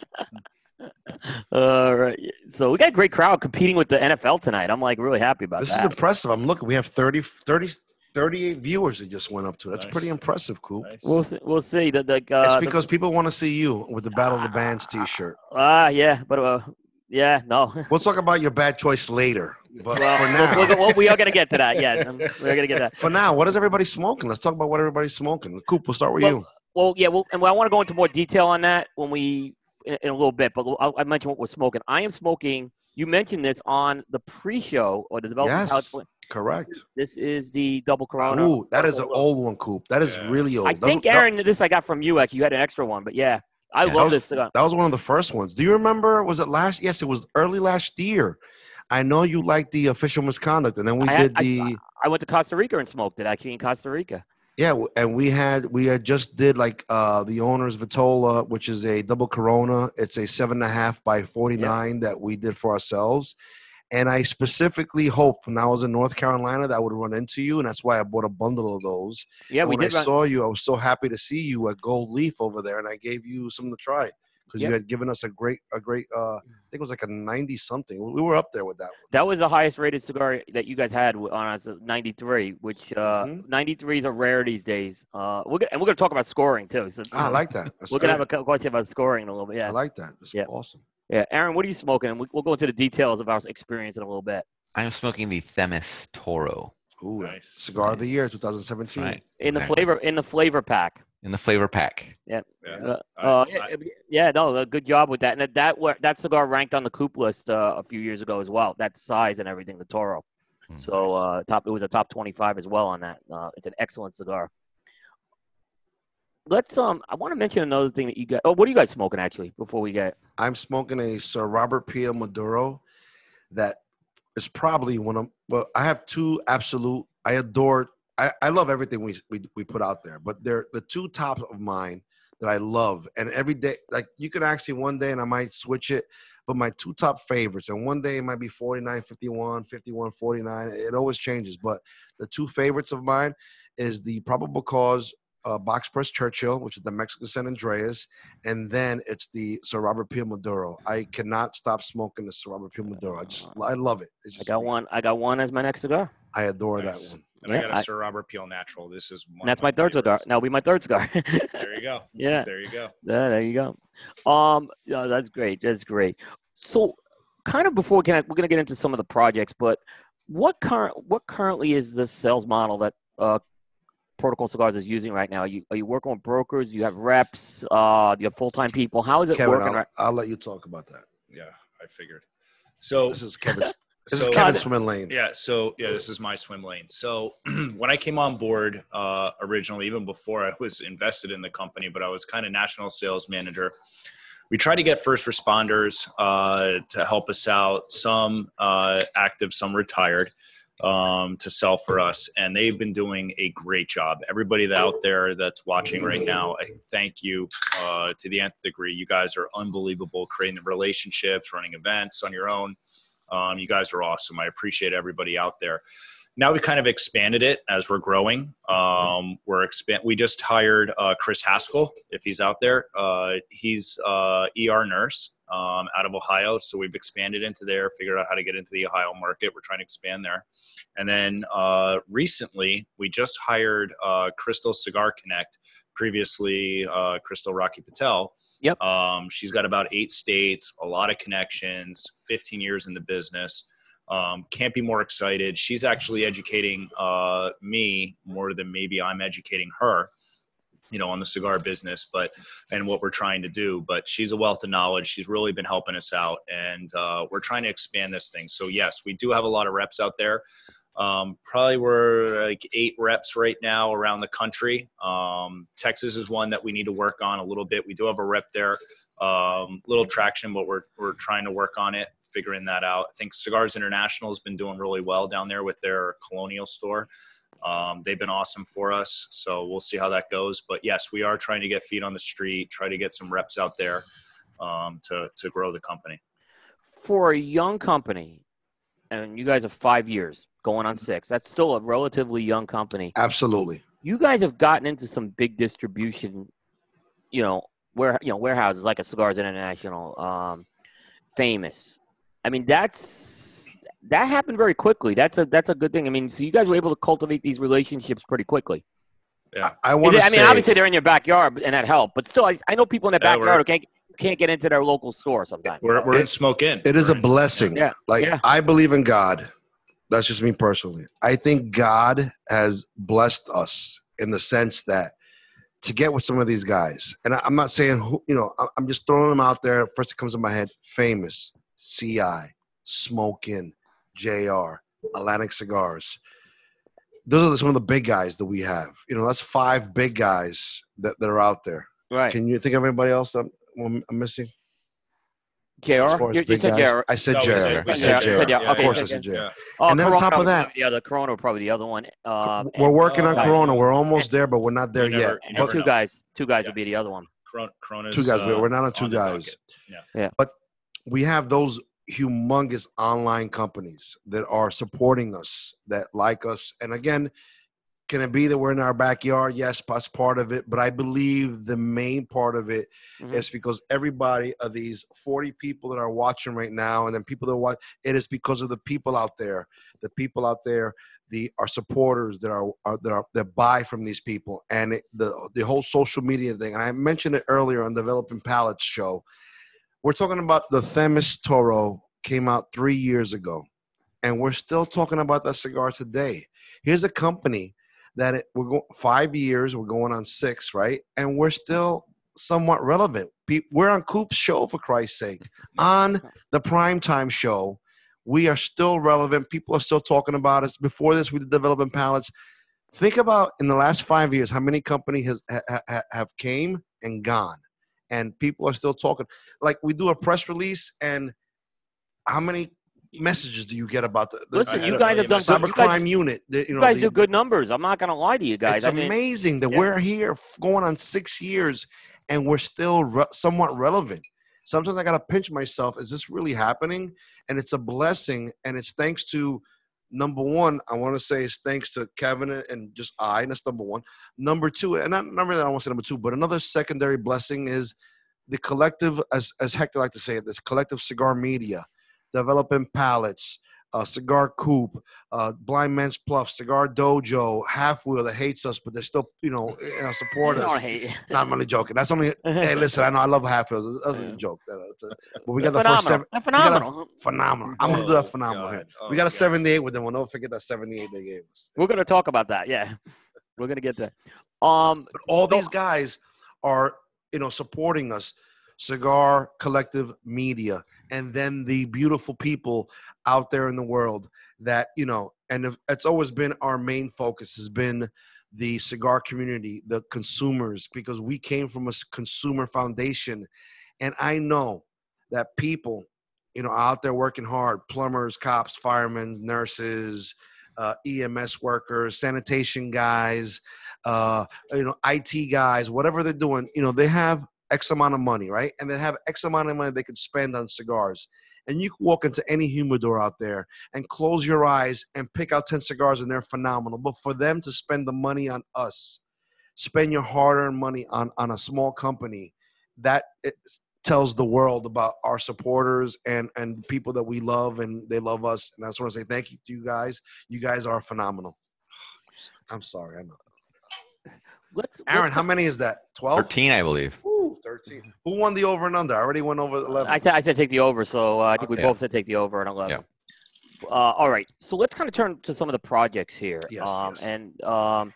All right. So we got a great crowd competing with the N F L tonight. I'm like really happy about This that. is impressive. I'm looking. We have thirty, thirty, thirty-eight viewers that just went up to. That's Nice. pretty impressive, Coop. Nice. We'll see. We'll see. The, the, uh, It's the- because people want to see you with the Battle of the Bands T-shirt. ah yeah, but uh, yeah, no. We'll talk about your bad choice later. But Well, for now, we're, we're, we are gonna get to that. Yes, um, we're gonna get to that. for now, what is everybody smoking? Let's talk about what everybody's smoking. Coop, we'll start with Well, you. Well, yeah, well, and I want to go into more detail on that when we in, in a little bit. But I'll, I mentioned what we're smoking. I am smoking. You mentioned this on the pre-show or the development. Yes, House. correct. This is the double Corona. Ooh, that is an old one, Coop. That is Yeah. really old. I That think was- Aaron, this I got from you. Like you had an extra one, but yeah, I Yeah, that love was, this cigar. that was one of the first ones. Do you remember? Was it last? Yes, it was early last year. I know you liked the official misconduct, and then we I, had, did the. I, I went to Costa Rica and smoked it actually in Costa Rica. Yeah, w- and we had we had just did like uh the owner's Vitola, which is a double Corona. It's a seven and a half by forty nine that we did for ourselves, And I specifically hope when I was in North Carolina that I would run into you, and that's why I bought a bundle of those. Yeah, and we when did. I Run- saw you, I was so happy to see you at Gold Leaf over there, and I gave you some to try because Yep. you had given us a great, a great. Uh, I think it was like a ninety something. We were up there with that one. that was the highest rated cigar that you guys had on us, ninety-three, which uh, Mhm. ninety-threes are rare these days. Uh, we're gonna, and we're going to talk about scoring too. So, you Ah, I know, like that. That's we're going to good. have a question about scoring in a little bit. I Yeah, like that. That's Yeah. awesome. yeah. Aaron, what are you smoking? And we, we'll go into the details of our experience in a little bit. I'm smoking the Themis Toro. Ooh, Nice. cigar of the year, twenty That's seventeen. right. In the Exactly. flavor, in the flavor pack. In the flavor pack. Yeah. Uh, I- uh, I- yeah, yeah, no, uh, good job with that. And that that, wa- that cigar ranked on the Coop list uh, a few years ago as well. That size and everything, the Toro. Mm, So nice. uh, top, it was a top twenty-five as well on that. Uh, it's an excellent cigar. Let's um, I want to mention another thing that you got. Oh, what are you guys smoking actually? Before we get, I'm smoking a Sir Robert Peel Maduro that is probably one of, well, I have two absolute, I adore, I, I love everything we, we we put out there, but they're the two tops of mine that I love. And every day, like you could ask me one day and I might switch it, but my two top favorites, and one day it might be forty-nine fifty-one, fifty-one forty-nine. It always changes, but the two favorites of mine is the Probable Cause uh, Box Press Churchill, which is the Mexican San Andreas, and then it's the Sir Robert Peel Maduro. I cannot stop smoking the Sir Robert Peel Maduro. I just, I love it. It's I just got me. one. I got one as my next cigar. I adore Nice. that one. And Yeah, I got a I- Sir Robert Peel Natural. This is one And that's of my third cigar. favorites. That'll be my third cigar. There you go. Yeah. There you go. Yeah, there you go. Um, yeah, that's great. That's great. So, kind of before we can, we're going to get into some of the projects, but what current what currently is the sales model that uh, Protocol Cigars is using right now? Are you are you working with brokers? You have reps? Uh, do you have full time people? How is it Kevin, working? I'll, Right? I'll let you talk about that. Yeah, I figured. So, This is Kevin's. This so is Kevin's swim lane. yeah, so yeah, this is my swim lane. So when I came on board uh, originally, even before I was invested in the company, but I was kind of national sales manager. We try to get first responders uh, to help us out. Some uh, active, some retired, um, to sell for us, and they've been doing a great job. Everybody out there that's watching right now, I thank you uh, to the nth degree. You guys are unbelievable, creating the relationships, running events on your own. Um, you guys are awesome. I appreciate everybody out there. Now we kind of expanded it as we're growing. Um, we're expand. We just hired uh, Chris Haskell, if he's out there. Uh, he's uh, E R nurse um, out of Ohio, so we've expanded into there. Figured out how to get into the Ohio market. We're trying to expand there. And then uh, recently, we just hired uh, Crystal Cigar Connect. Previously, uh, Crystal Rocky Patel. Yep. Um, she's got about eight states, a lot of connections, fifteen years in the business. Um, can't be more excited. She's actually educating uh, me more than maybe I'm educating her, you know, on the cigar business, but, and what we're trying to do, but she's a wealth of knowledge. She's really been helping us out, and uh, we're trying to expand this thing. So yes, we do have a lot of reps out there. Um, probably we're like eight reps right now around the country. Um, Texas is one that we need to work on a little bit. We do have a rep there. Um, little traction, but we're we're trying to work on it, figuring that out. I think Cigars International has been doing really well down there with their Colonial store. Um, they've been awesome for us, so we'll see how that goes. But yes, we are trying to get feet on the street, try to get some reps out there um, to to grow the company. For a young company, and you guys are five years going on six, that's still a relatively young company. Absolutely. You guys have gotten into some big distribution, you know, where you know warehouses like a Cigars International, um, Famous. I mean, that's that happened very quickly. That's a that's a good thing. I mean, so you guys were able to cultivate these relationships pretty quickly. Yeah, I, I want to I say. mean, obviously they're in your backyard, and that helped. But still, I, I know people in their Yeah, backyard we're- who can't can't get into their local store sometimes. we're we're in It- Smoke Inn. It is We're a in- blessing. Yeah, Like yeah. I believe in God. That's just me personally. I think God has blessed us in the sense that to get with some of these guys, and I, I'm not saying who, you know, I- I'm just throwing them out there. First, it comes to my head: Famous, C I, Smoke Inn, J R, Atlantic Cigars. Those are some of the big guys that we have. You know, that's five big guys that, that are out there. Right. Can you think of anybody else that I'm, I'm missing? J As R? far as You, you big said guys? J R. I said No, we J R. said- I we said said J R. J R. Of Okay, course, yeah, I said J R. Yeah. Oh, And then on Corona top of probably that- the other Corona probably the other one. Um, We're and- working on uh, Corona. We're almost there, but we're not there You never- yet. you and never But two know. guys. Two guys Yeah. would be the other one. Corona, Corona's, two guys. uh, we're not on two on the guys. docket. But we have those humongous online companies that are supporting us, that like us. And again, can it be that we're in our backyard? Yes, that's part of it. But I believe the main part of it Mhm. is because everybody of these forty people that are watching right now, and then people that watch, it is because of the people out there, the people out there, the our supporters that are, are that are that buy from these people, and it, the the whole social media thing. And I mentioned it earlier on Developing Palates show. We're talking about the Themis Toro came out three years ago, and we're still talking about that cigar today. Here's a company that it, we're going five years, we're going on six, right? And we're still somewhat relevant. Pe- We're on Coop's show, for Christ's sake, on the primetime show. We are still relevant. People are still talking about us. Before this, we did Developing Palates. Think about in the last five years how many companies has, ha, ha, have came and gone, and people are still talking. Like we do a press release, and how many messages do you get about the, the, Listen, I you had a guys have million done cyber you guys, crime unit? The, you you know, guys the, do good numbers. I'm not gonna lie to you guys. It's I mean, amazing that yeah. we're here f- going on six years and we're still re- somewhat relevant. Sometimes I got to pinch myself. Is this really happening? And it's a blessing. And it's thanks to, number one, I want to say it's thanks to Kevin and just I. And that's number one. Number two, and not, not really, I don't want to say number two, but another secondary blessing is the collective, as, as Hector like to say it, this collective cigar media, Developing Palates, uh, Cigar Coop, uh, Blind Man's Pluff, Cigar Dojo, Half Wheel that hates us, but they still, you know, you know support I don't us. hate you. No, I'm only joking. That's only. Hey, listen, I know I love Half Wheels. That's a joke. That- that's a- but we got the first Phenomenal. seven. They're We got a phenomenal. phenomenal. I'm gonna do that Oh, phenomenal God. here. Oh, We got a God. seventy-eight with them. We'll never forget that seventy-eight they gave us. We're gonna talk about that. Yeah, we're gonna get there. Um, But all so- these guys are, you know, supporting us. Cigar Collective Media, and then the beautiful people out there in the world that, you know, and if, it's always been our main focus has been the cigar community, the consumers, because we came from a s- consumer foundation. And I know that people, you know, out there working hard, plumbers, cops, firemen, nurses, uh, E M S workers, sanitation guys, uh, you know, I T guys, whatever they're doing, you know, they have X amount of money, right? And they have X amount of money they could spend on cigars. And you can walk into any humidor out there and close your eyes and pick out ten cigars and they're phenomenal. But for them to spend the money on us, spend your hard-earned money on, on a small company, that it tells the world about our supporters and, and people that we love and they love us. And I just want to say thank you to you guys. You guys are phenomenal. I'm sorry. I know. let's, Aaron, let's how many is that? twelve? thirteen, I believe. Ooh, thirteen. Who won the over and under? I already went over eleven. I said I said take the over, so uh, I think we Yeah. both said take the over at eleven. Uh, all right, so let's kind of turn to some of the projects here. Yes, um, yes. And um,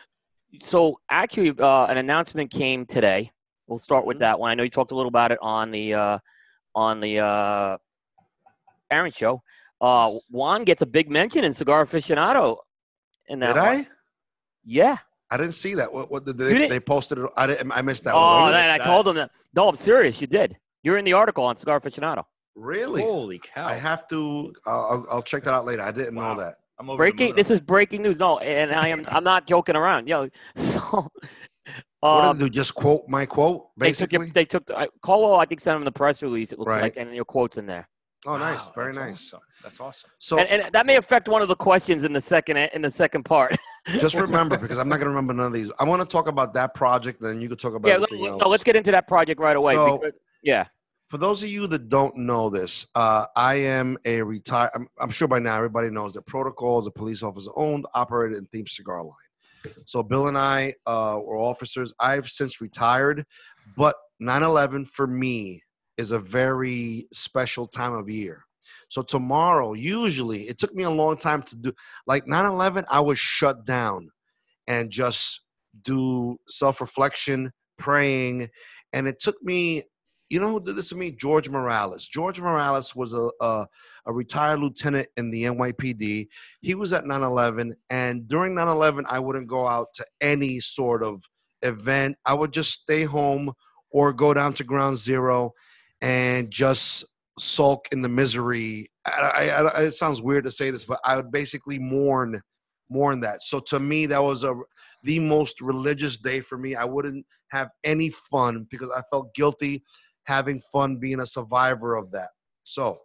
so actually, uh, an announcement came today. We'll start with Mhm. that one. I know you talked a little about it on the uh, on the uh, Aaron show. Uh, Yes. Juan gets a big mention in Cigar Aficionado. In that Did one. I? Yeah. I didn't see that. What, what did You they, didn't- they posted it? I didn't. I missed that Oh, one. then missed I that. told him that. No, I'm serious. You did. You're in the article on Cigar Aficionado. Really? Holy cow! I have to. Uh, I'll, I'll check that out later. I didn't Wow. know that. I'm over the Breaking. moon This on is breaking news. No, and I am. I'm not joking around. You know. So. What Um, did they do? Just quote my quote, they took basically. your, they took the, I, Caldwell. I think sent them the press release. It looks Right. like, and your quotes in there. oh, that. nice. Wow, Very that's nice. Awesome. That's awesome. So And, and that may affect one of the questions in the second in the second part. just remember, because I'm not going to remember none of these. I want to talk about that project, then you can talk about Yeah. Let, everything else. no, let's get into that project right away. So- because, yeah. For those of you that don't know this, uh, I am a retired. I'm, I'm sure by now everybody knows that Protocol is a police officer owned, operated, and themed cigar line. So Bill and I uh, were officers. I've since retired, but nine eleven for me is a very special time of year. So tomorrow, usually, it took me a long time to do. Like nine eleven, I was shut down and just do self-reflection, praying, and it took me. You know who did this to me? George Morales. George Morales was a, a, a retired lieutenant in the N Y P D. He was at nine eleven, and during nine eleven, I wouldn't go out to any sort of event. I would just stay home or go down to ground zero and just sulk in the misery. I, I, I, it sounds weird to say this, but I would basically mourn, mourn that. So to me, that was a the most religious day for me. I wouldn't have any fun because I felt guilty having fun being a survivor of that. So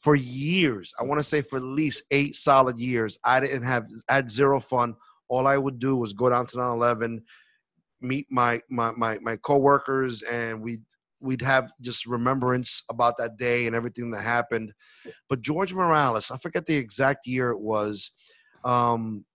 for years, I want to say for at least eight solid years, I didn't have, I had zero fun. All I would do was go down to nine eleven, meet my my my my coworkers, and we we'd have just remembrance about that day and everything that happened. But George Morales, I forget the exact year it was. Um,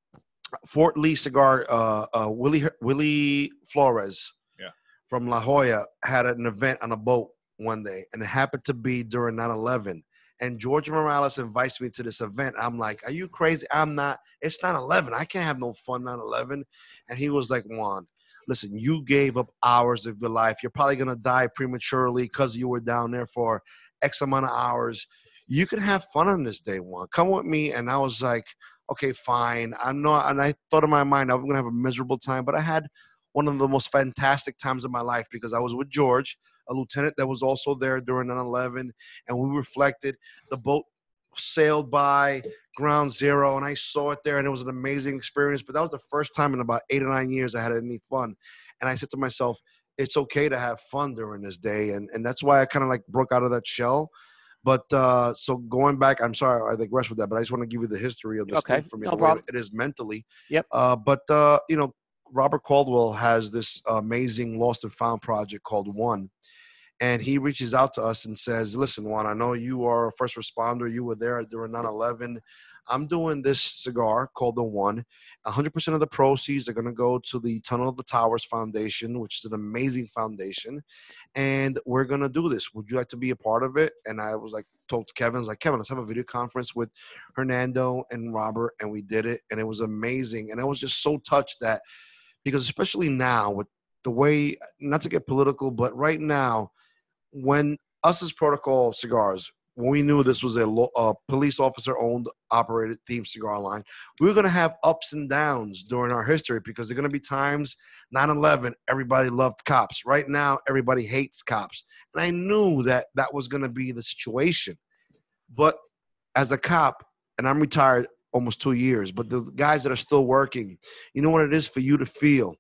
Fort Lee Cigar, uh, uh, Willie Willie Flores, Yeah. from La Jolla, had an event on a boat one day, and it happened to be during nine eleven. And George Morales invites me to this event. I'm like, are you crazy? I'm not. It's nine eleven. I can't have no fun nine eleven. And he was like, Juan, listen, you gave up hours of your life. You're probably going to die prematurely because you were down there for X amount of hours. You can have fun on this day, Juan. Come with me. And I was like, okay, fine. I'm not. And I thought in my mind, I'm going to have a miserable time. But I had one of the most fantastic times of my life because I was with George, a lieutenant that was also there during nine eleven, and we reflected. The boat sailed by ground zero, and I saw it there, and it was an amazing experience. But that was the first time in about eight or nine years I had any fun. And I said to myself, it's okay to have fun during this day. And, and that's why I kind of like broke out of that shell. But uh, so going back, I'm sorry I digress with that, but I just want to give you the history of this Okay, thing for me, no the way problem. it is mentally. Yep. Uh, but, uh, you know, Robert Caldwell has this amazing Lost and Found project called One. And he reaches out to us and says, listen, Juan, I know you are a first responder. You were there during nine eleven. I'm doing this cigar called the One. one hundred percent of the proceeds are going to go to the Tunnel of the Towers Foundation, which is an amazing foundation. And we're going to do this. Would you like to be a part of it? And I was like, told Kevin, I was like, Kevin, let's have a video conference with Hernando and Robert. And we did it. And it was amazing. And I was just so touched that, because especially now with the way, not to get political, but right now, when us as Protocol Cigars, when we knew this was a, lo- a police officer-owned, operated themed cigar line, we were going to have ups and downs during our history because there are going to be times, nine eleven, everybody loved cops. Right now, everybody hates cops. And I knew that that was going to be the situation. But as a cop, and I'm retired almost two years, but the guys that are still working, you know what it is for you to feel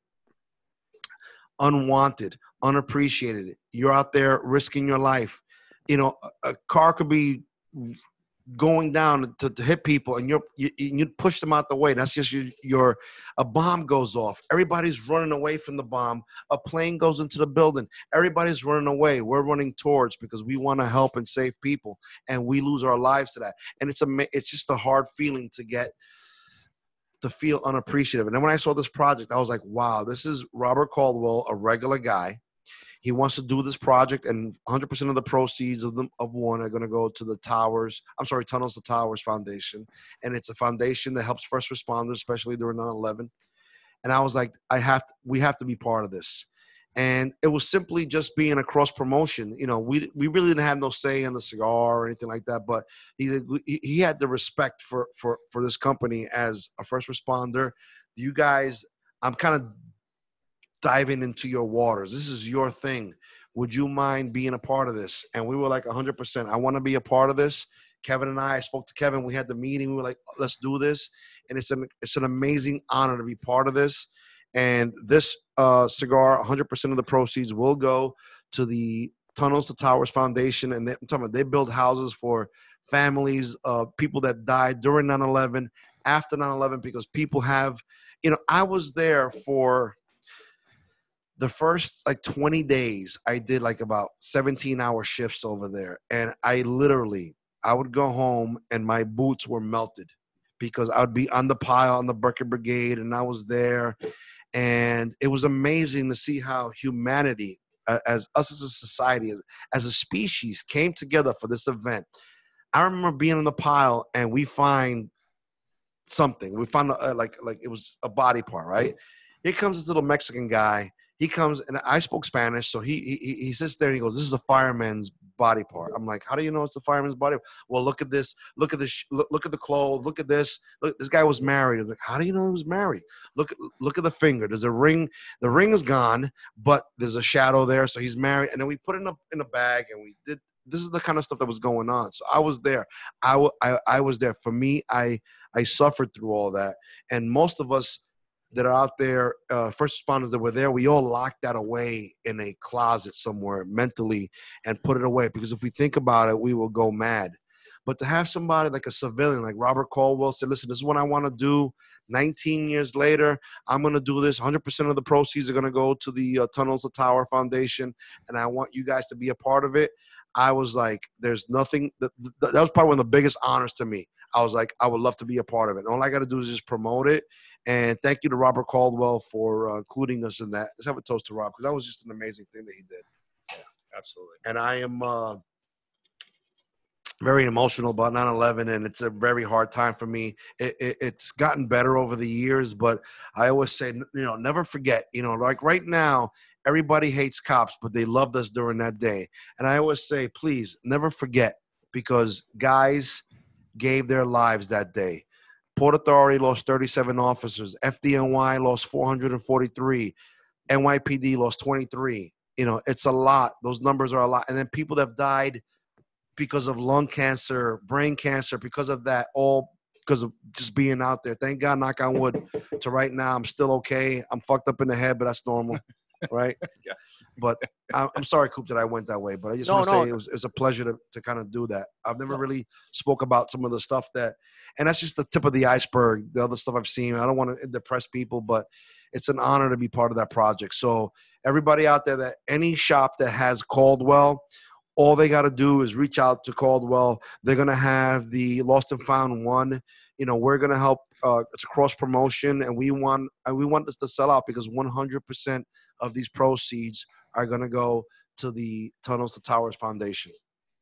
unwanted, unappreciated. You're out there risking your life. You know, a, a car could be going down to, to hit people, and you're, you you push them out the way. That's just your, your a bomb goes off. Everybody's running away from the bomb. A plane goes into the building. Everybody's running away. We're running towards because we want to help and save people, and we lose our lives to that. And it's a it's just a hard feeling to get. To feel unappreciative. And then when I saw this project, I was like, wow, this is Robert Caldwell, a regular guy. He wants to do this project, and one hundred percent of the proceeds of the of One are going to go to the Towers, I'm sorry, Tunnels to Towers Foundation. And it's a foundation that helps first responders, especially during nine eleven. And I was like, I have to, we have to be part of this. And it was simply just being a cross promotion. You know, we we really didn't have no say in the cigar or anything like that. But he he had the respect for for for this company as a first responder. You guys, I'm kind of diving into your waters. This is your thing. Would you mind being a part of this? And we were like one hundred percent. I want to be a part of this. Kevin and I, I spoke to Kevin. We had the meeting. We were like, let's do this. And it's an it's an amazing honor to be part of this. And this uh, cigar, one hundred percent of the proceeds will go to the Tunnels to Towers Foundation. And they, I'm talking about, they build houses for families of people that died during nine eleven, after nine eleven, because people have, you know, I was there for the first like twenty days. I did like about seventeen hour shifts over there. And I literally, I would go home and my boots were melted because I would be on the pile on the Burkett Brigade, and I was there. And it was amazing to see how humanity, uh, as us as a society, as a species, came together for this event. I remember being on the pile, and we find something. We found uh, like like it was a body part, right? Here comes this little Mexican guy. He comes, and I spoke Spanish, so he he he sits there and he goes, "This is a fireman's body part." I'm like, "How do you know it's a fireman's body?" Well, look at this. Look at this. Look, look at the clothes. Look at this. Look, this guy was married. I'm like, "How do you know he was married?" Look at look at the finger. There's a ring. The ring is gone, but there's a shadow there, so he's married. And then we put it in a in a bag, and we did. This is the kind of stuff that was going on. So I was there. I, w- I, I was there. For me, I I suffered through all that, and most of us that are out there, uh, first responders that were there, we all locked that away in a closet somewhere mentally and put it away. Because if we think about it, we will go mad. But to have somebody like a civilian, like Robert Caldwell, say, listen, this is what I want to do. nineteen years later, I'm going to do this. one hundred percent of the proceeds are going to go to the uh, Tunnels to Tower Foundation, and I want you guys to be a part of it. I was like, there's nothing. That, that was probably one of the biggest honors to me. I was like, I would love to be a part of it. And all I got to do is just promote it. And thank you to Robert Caldwell for uh, including us in that. Let's have a toast to Rob, because that was just an amazing thing that he did. Yeah, absolutely. And I am uh, very emotional about nine eleven, and it's a very hard time for me. It, it, it's gotten better over the years, but I always say, you know, never forget. You know, like right now, everybody hates cops, but they loved us during that day. And I always say, please, never forget, because guys gave their lives that day. Port Authority lost thirty-seven officers. F D N Y lost four hundred forty-three. N Y P D lost twenty-three. You know, it's a lot. Those numbers are a lot. And then people that have died because of lung cancer, brain cancer, because of that, all because of just being out there. Thank God, knock on wood, to right now, I'm still okay. I'm fucked up in the head, but that's normal, right? Yes. But I'm, I'm sorry, Coop, that I went that way. But I just No, want to no. say it was, it was a pleasure to, to kind of do that. I've never No. really spoke about some of the stuff that, and that's just the tip of the iceberg, the other stuff I've seen. I don't want to depress people, but it's an honor to be part of that project. So everybody out there, that any shop that has Caldwell, all they got to do is reach out to Caldwell. They're going to have the Lost and Found one. You know, we're going to help. Uh, it's a cross promotion, and we want and we want this to sell out, because one hundred percent of these proceeds are going to go to the Tunnels to Towers Foundation.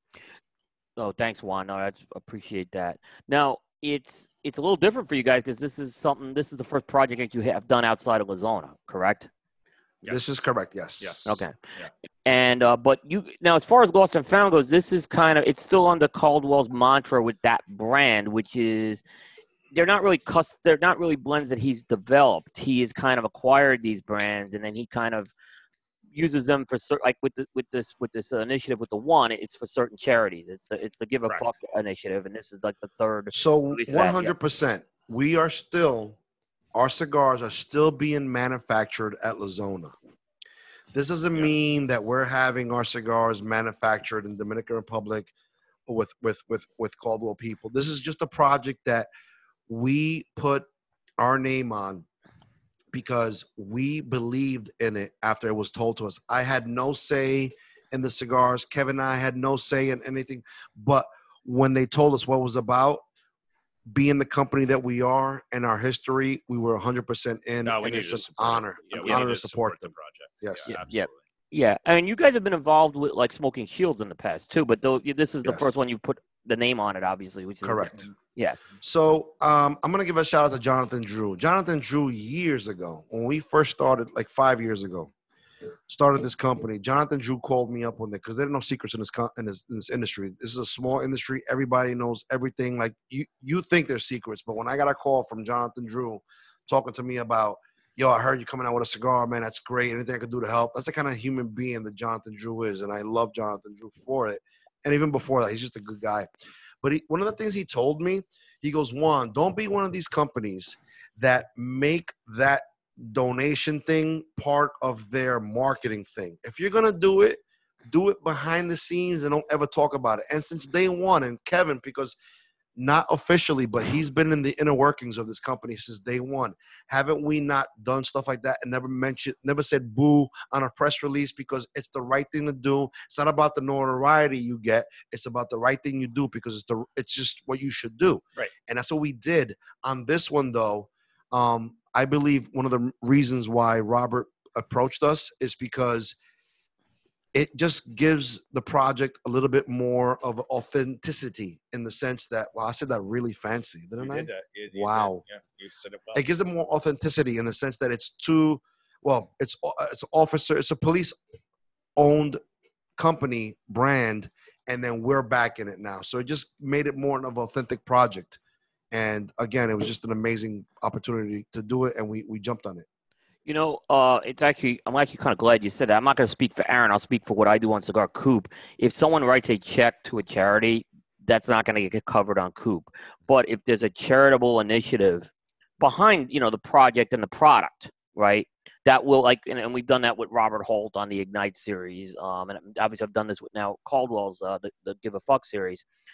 Oh, thanks, Juan. No, I appreciate that. Now, it's it's a little different for you guys, because this is something. This is the first project that you have done outside of Lazona, correct? Yes. This is correct. Yes. Yes. Okay. Yeah. And uh, but you now, as far as Lost and Found goes, this is kind of it's still under Caldwell's mantra with that brand, which is they're not really cus- they're not really blends that he's developed. He has kind of acquired these brands, and then he kind of uses them for certain, like with the, with this with this uh, initiative with the one, it's for certain charities. It's the it's the Give a Correct. Fuck initiative, and this is like the third. So release of that, yeah. one hundred percent, we are still, our cigars are still being manufactured at Lazona. This doesn't Yeah. mean that we're having our cigars manufactured in Dominican Republic with with with with Caldwell people. This is just a project that we put our name on because we believed in it after it was told to us. I had no say in the cigars. Kevin and I had no say in anything. But when they told us what it was about, being the company that we are and our history, we were one hundred percent in, No, we and need it's to an support it. honor. Yeah, An we honor need to support the them. project. Yes. Yeah, Yeah. absolutely. Yeah, and you guys have been involved with like Smoking Shields in the past too, but though this is the Yes. first one you put the name on it, obviously, which is Correct. Yeah. So um, I'm going to give a shout out to Jonathan Drew. Jonathan Drew, years ago, when we first started, like five years ago, started this company. Jonathan Drew called me up one day because there are no secrets in this, co- in this in this industry. This is a small industry. Everybody knows everything. Like you, you think there's secrets, but when I got a call from Jonathan Drew talking to me about, yo, I heard you coming out with a cigar, man. That's great. Anything I could do to help. That's the kind of human being that Jonathan Drew is, and I love Jonathan Drew for it. And even before that, he's just a good guy. But he, one of the things he told me, he goes, Juan, don't be one of these companies that make that donation thing part of their marketing thing. If you're going to do it, do it behind the scenes and don't ever talk about it. And since day one, and Kevin, because not officially, but he's been in the inner workings of this company since day one. Haven't we not done stuff like that and never mentioned, never said boo on a press release because it's the right thing to do? It's not about the notoriety you get. It's about the right thing you do because it's the it's just what you should do. Right. And that's what we did. On this one, though, um, I believe one of the reasons why Robert approached us is because it just gives the project a little bit more of authenticity in the sense that, well, I said that really fancy, didn't You I? did that. You- you Wow. did. Yeah, you said it well. It gives it more authenticity in the sense that it's too, well, it's it's officer, it's a police owned company brand, and then we're back in it now. So it just made it more of an authentic project. And again, it was just an amazing opportunity to do it, and we we jumped on it. You know, uh, it's actually, I'm actually kind of glad you said that. I'm not going to speak for Aaron. I'll speak for what I do on Cigar Coop. If someone writes a check to a charity, that's not going to get covered on Coop. But if there's a charitable initiative behind, you know, the project and the product, right, that will, like, and, and we've done that with Robert Holt on the Ignite series. Um, and obviously I've done this with now Caldwell's, uh, the, the Give a Fuck series.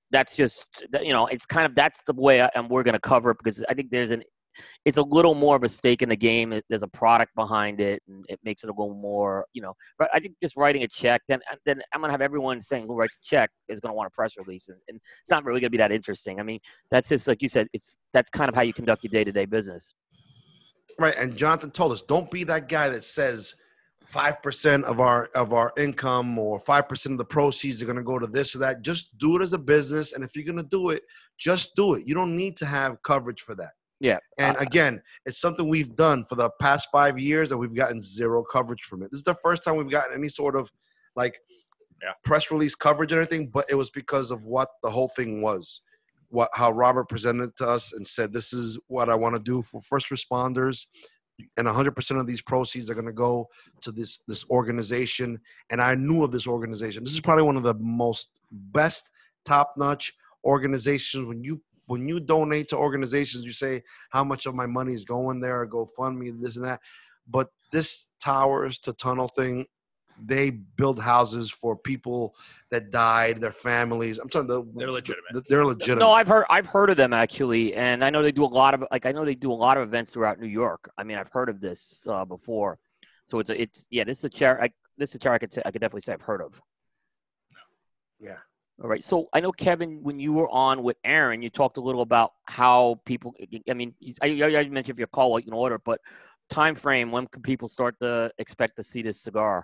that's just, you know, it's kind of, that's the way I, and we're going to cover it because I think there's an, it's a little more of a stake in the game. There's a product behind it, and it makes it a little more, you know. But I think just writing a check, then then I'm gonna have everyone saying who writes a check is gonna want a press release, and, and it's not really gonna be that interesting. I mean, that's just like you said. It's that's kind of how you conduct your day to day business. Right, and Jonathan told us, don't be that guy that says five percent of our of our income or five percent of the proceeds are going to go to this or that. Just do it as a business, and if you're going to do it, just do it. You don't need to have coverage for that. Yeah. And uh, again, it's something we've done for the past five years, and we've gotten zero coverage from it. This is the first time we've gotten any sort of like yeah. press release coverage or anything, but it was because of what the whole thing was. What how Robert presented it to us and said, this is what I want to do for first responders, and one hundred percent of these proceeds are going to go to this this organization. And I knew of this organization. This is probably one of the most best, top-notch organizations. When you when you donate to organizations, you say how much of my money is going there, GoFundMe, this and that. But this towers to tunnel thing, they build houses for people that died, their families. I'm talking. The, they're legitimate. The, they're legitimate. No, I've heard I've heard of them actually, and I know they do a lot of like I know they do a lot of events throughout New York. I mean, I've heard of this uh, before, so it's a, it's yeah. This is a chair. I, this is a chair I could say I could definitely say I've heard of. Yeah. All right. So I know, Kevin, when you were on with Aaron, you talked a little about how people. I mean, I, I mentioned if you call, you can order, but time frame, when can people start to expect to see this cigar?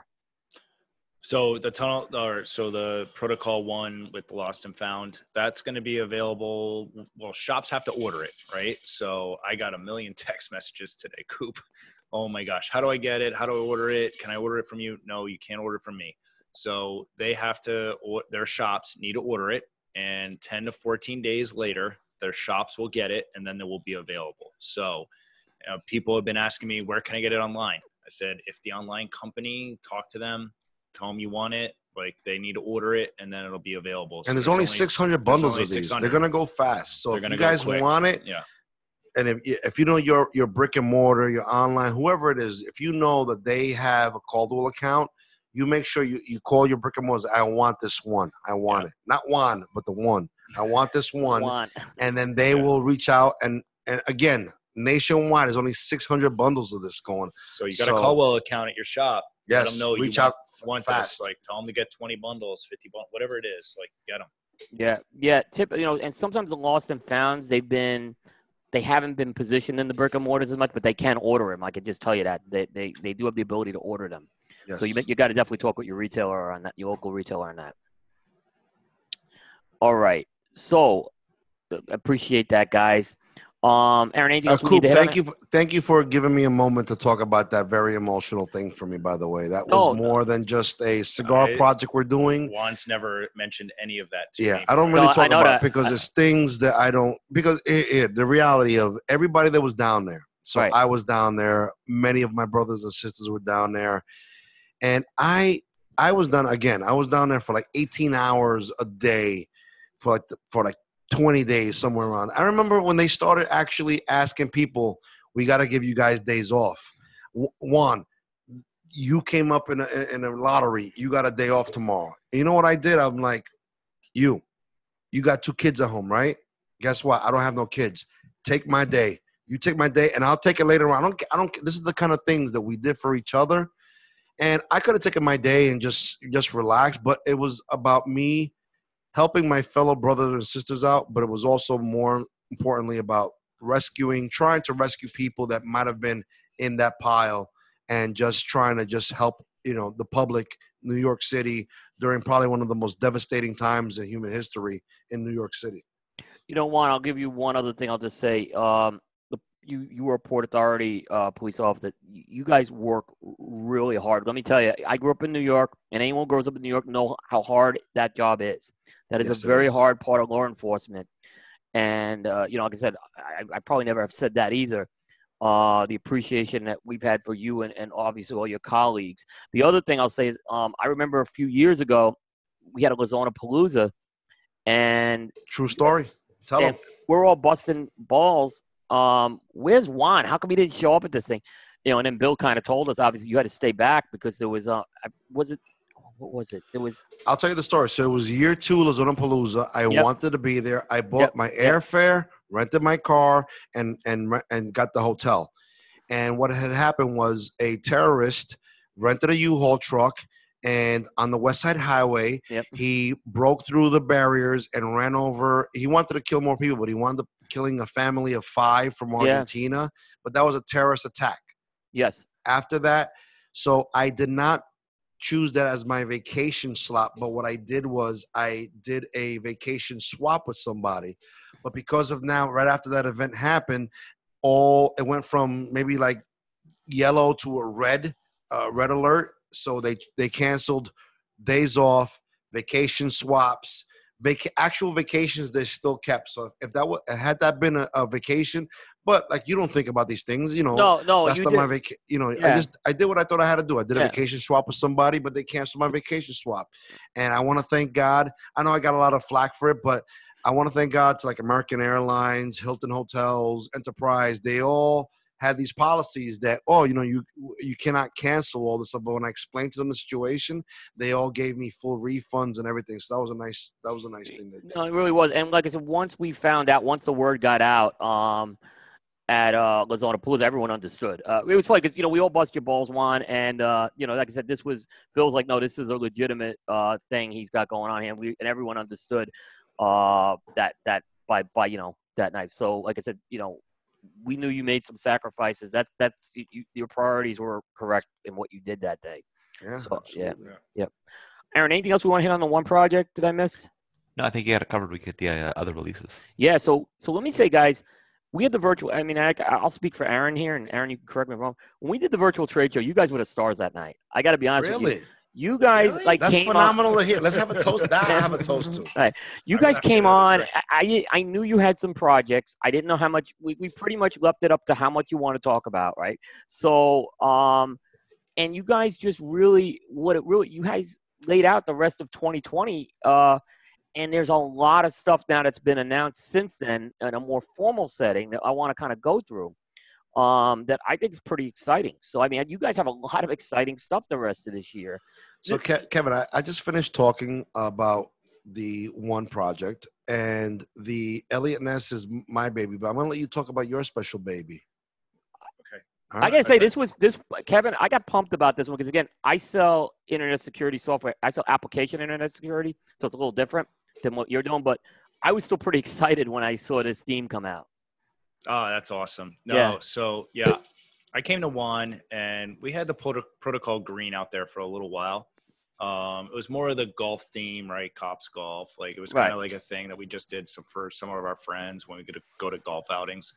So the tunnel, or so the Protocol One with the Lost and Found, that's going to be available. Well, shops have to order it, right? So I got a million text messages today, Coop. Oh my gosh, how do I get it? How do I order it? Can I order it from you? No, you can't order it from me. So they have to, their shops need to order it, and ten to fourteen days later, their shops will get it, and then it will be available. So uh, people have been asking me, where can I get it online? I said, if the online company, talk to them, tell them you want it, like they need to order it, and then it'll be available. So and there's, there's only, only six hundred bundles of these. They're going to go fast. So They're if you guys want it, yeah. And if if you know your your brick and mortar, your online, whoever it is, if you know that they have a Caldwell account, you make sure you, you call your brick and mortar. I want this one. I want yeah. it. Not one, but the one. I want this one. Want. And then they yeah. will reach out. And, and again, nationwide, there's only six hundred bundles of this going. So you got so, a Caldwell account at your shop. Yes. Let them know reach you out want, want fast. This. Like, tell them to get twenty bundles, fifty bundles, whatever it is. Like, get them. Yeah. Yeah. Tip, you know, and sometimes the Lost and Founds, they've been – they haven't been positioned in the brick and mortars as much, but they can order them. I can just tell you that. They they, they do have the ability to order them. Yes. So you you got to definitely talk with your retailer on that, your local retailer on that. All right. So appreciate that, guys. Um, Aaron, anything else uh, we need to hit thank on? you, for, thank you for giving me a moment to talk about that very emotional thing for me. By the way, that was no, more no. than just a cigar I, project we're doing. Juan's never mentioned any of that. To yeah, me I don't really no, talk about that. it because I, it's things that I don't. Because it, it, the reality of everybody that was down there. So right. I was down there. Many of my brothers and sisters were down there, and I I was down again. I was down there for like eighteen hours a day, for like for like. twenty days, somewhere around. I remember when they started actually asking people, we got to give you guys days off. Juan, you came up in a, in a lottery. You got a day off tomorrow. And you know what I did? I'm like, you, you got two kids at home, right? Guess what? I don't have no kids. Take my day. You take my day, and I'll take it later on. I don't, I don't, this is the kind of things that we did for each other. And I could have taken my day and just, just relaxed, but it was about me helping my fellow brothers and sisters out, but it was also more importantly about rescuing, trying to rescue people that might have been in that pile, and just trying to just help, you know, the public, New York City, during probably one of the most devastating times in human history in New York City. You know, Juan, I'll give you one other thing. I'll just say, um, the, you you were a Port Authority uh, police officer. You guys work really hard. Let me tell you, I grew up in New York, and anyone who grows up in New York know how hard that job is. That is yes, a very is. hard part of law enforcement. And, uh, you know, like I said, I, I probably never have said that either. Uh, the appreciation that we've had for you and, and obviously all your colleagues. The other thing I'll say is um, I remember a few years ago, we had a Lizona Palooza. And true story. Tell them. We're all busting balls. Um, where's Juan? How come he didn't show up at this thing? You know, and then Bill kind of told us, obviously, you had to stay back because there was, uh, was it, what was it? It was. I'll tell you the story. So it was year two Lozonampalooza. I Yep. wanted to be there. I bought Yep. my Yep. airfare, rented my car, and and re- and got the hotel. And what had happened was a terrorist rented a U-Haul truck, and on the West Side Highway, Yep. he broke through the barriers and ran over. He wanted to kill more people, but he wound up killing a family of five from Argentina. But that was a terrorist attack. Yes. After that, so I did not choose that as my vacation slot, but what I did was I did a vacation swap with somebody. But because of now, right after that event happened, all it went from maybe like yellow to a red, uh, red alert. So they they canceled days off, vacation swaps, vac- actual vacations they still kept. So if that was, had that been a, a vacation, but like you don't think about these things, you know. No, no, That's you not did. my vacation. You know, I Yeah. just I did what I thought I had to do. I did a Yeah. vacation swap with somebody, but they canceled my vacation swap. And I want to thank God. I know I got a lot of flack for it, but I want to thank God to like American Airlines, Hilton Hotels, Enterprise. They all had these policies that, oh, you know, you you cannot cancel all this stuff. But when I explained to them the situation, they all gave me full refunds and everything. So that was a nice that was a nice thing. They did. No, it really was. And like I said, once we found out, once the word got out, um, at uh, Lozonampalooza, everyone understood. Uh, it was funny because, you know, we all bust your balls, Juan. And, uh, you know, like I said, this was, Bill's like, no, this is a legitimate uh, thing he's got going on here. And, we, and everyone understood uh, that, that by, by, you know, that night. So, like I said, you know, we knew you made some sacrifices. That, that's, you, your priorities were correct in what you did that day. Yeah, So, yeah. absolutely. Yep. Aaron, anything else we want to hit on the one project? Did I miss? No, I think you had it covered. We get the uh, other releases. Yeah, so so let me say, guys, we had the virtual. I mean, I, I'll speak for Aaron here, and Aaron, you can correct me if I'm wrong. When we did the virtual trade show, you guys were the stars that night. I got to be honest with you. Really? You guys Really? like That's came phenomenal on. to hear. Let's have a toast. That I have a toast to. You I'm guys not came gonna on. try. I, I I knew you had some projects. I didn't know how much. We we pretty much left it up to how much you want to talk about, right? So um, and you guys just really what it really you guys laid out the rest of twenty twenty. Uh. And there's a lot of stuff now that's been announced since then in a more formal setting that I want to kind of go through um, that I think is pretty exciting. So, I mean, you guys have a lot of exciting stuff the rest of this year. So, Ke- Kevin, I, I just finished talking about the one project, and the Elliot Ness is my baby, but I'm going to let you talk about your special baby. Okay. All I right? got to say, this was this Kevin, I got pumped about this one because, again, I sell internet security software. I sell application internet security, so it's a little different than what you're doing, but I was still pretty excited when I saw this theme come out. Oh, that's awesome. No, Yeah. so yeah, I came to one and we had the proto- protocol green out there for a little while. Um, it was more of the golf theme, right? Cops golf. Like it was kind of Right. like a thing that we just did some for some of our friends when we could go to golf outings.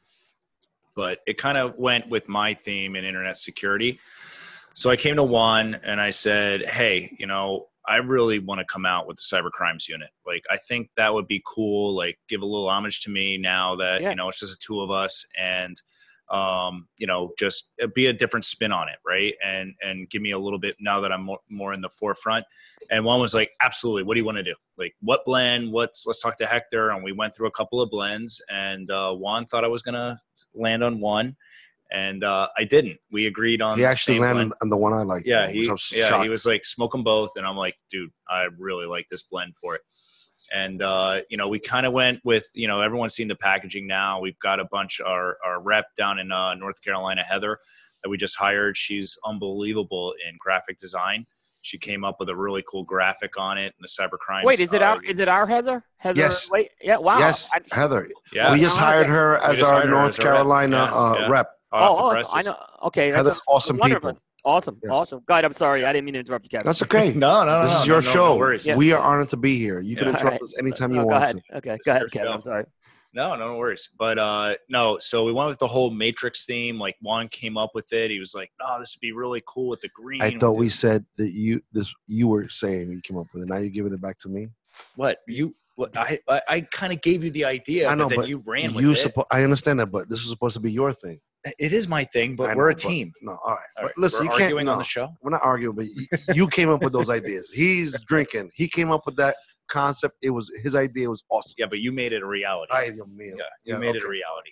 But it kind of went with my theme in internet security. So I came to one and I said, hey, you know, I really want to come out with the cyber crimes unit. Like, I think that would be cool. Like, give a little homage to me now that, Yeah. you know, it's just the two of us and, um, you know, just be a different spin on it. Right. And, and give me a little bit now that I'm more, more in the forefront. And one was like, absolutely. What do you want to do? Like, what blend? What's, let's talk to Hector. And we went through a couple of blends and, uh, Juan thought I was going to land on one. And uh, I didn't. We agreed on He the actually same landed blend. on the one I like. Yeah, which he I was yeah shocked. he was like, smoke them both, and I'm like, dude, I really like this blend for it. And uh, you know, we kind of went with, you know, everyone's seen the packaging now. We've got a bunch. Our our rep down in uh, North Carolina, Heather, that we just hired. She's unbelievable in graphic design. She came up with a really cool graphic on it and the cyber crimes. Wait, is it uh, our is it our Heather? Heather Yes. Wait, yeah, wow. Yes, I- Heather. Yeah. We just Oh, hired okay. her as just our hired her North as our rep. Carolina Yeah, uh, yeah. rep. off Oh, the awesome. I presses. know. Okay, that's Heather's awesome wonderful. people. Awesome, Yes. awesome. God, I'm sorry. I didn't mean to interrupt you, Kevin. That's okay. No, no, no. This no, is no, your no, show. No worries. Yeah. We are honored to be here. You can Yeah. interrupt Alright. us anytime No, you go want ahead. to. Okay, It's go ahead, your Kevin. show. I'm sorry. No, no, no worries. But uh, no, so we went with the whole Matrix theme. Like Juan came up with it. He was like, "No, this would be really cool with the green." I with thought the- we said that you this you were saying you came up with it. Now you're giving it back to me. what you. What I I, I kind of gave you the idea, I know, but then but you ran with you it. suppo- I understand that, but this is supposed to be your thing. It is my thing, but I we're know, a team. No, all right. All But right, listen, we're you can't. arguing No, on the show. we're not arguing, but you, you came up with those ideas. He's drinking. He came up with that concept. It was his idea. It was awesome. Yeah, but you made it a reality. Ay, Dios mío. Yeah, you Yeah, made it a okay. reality.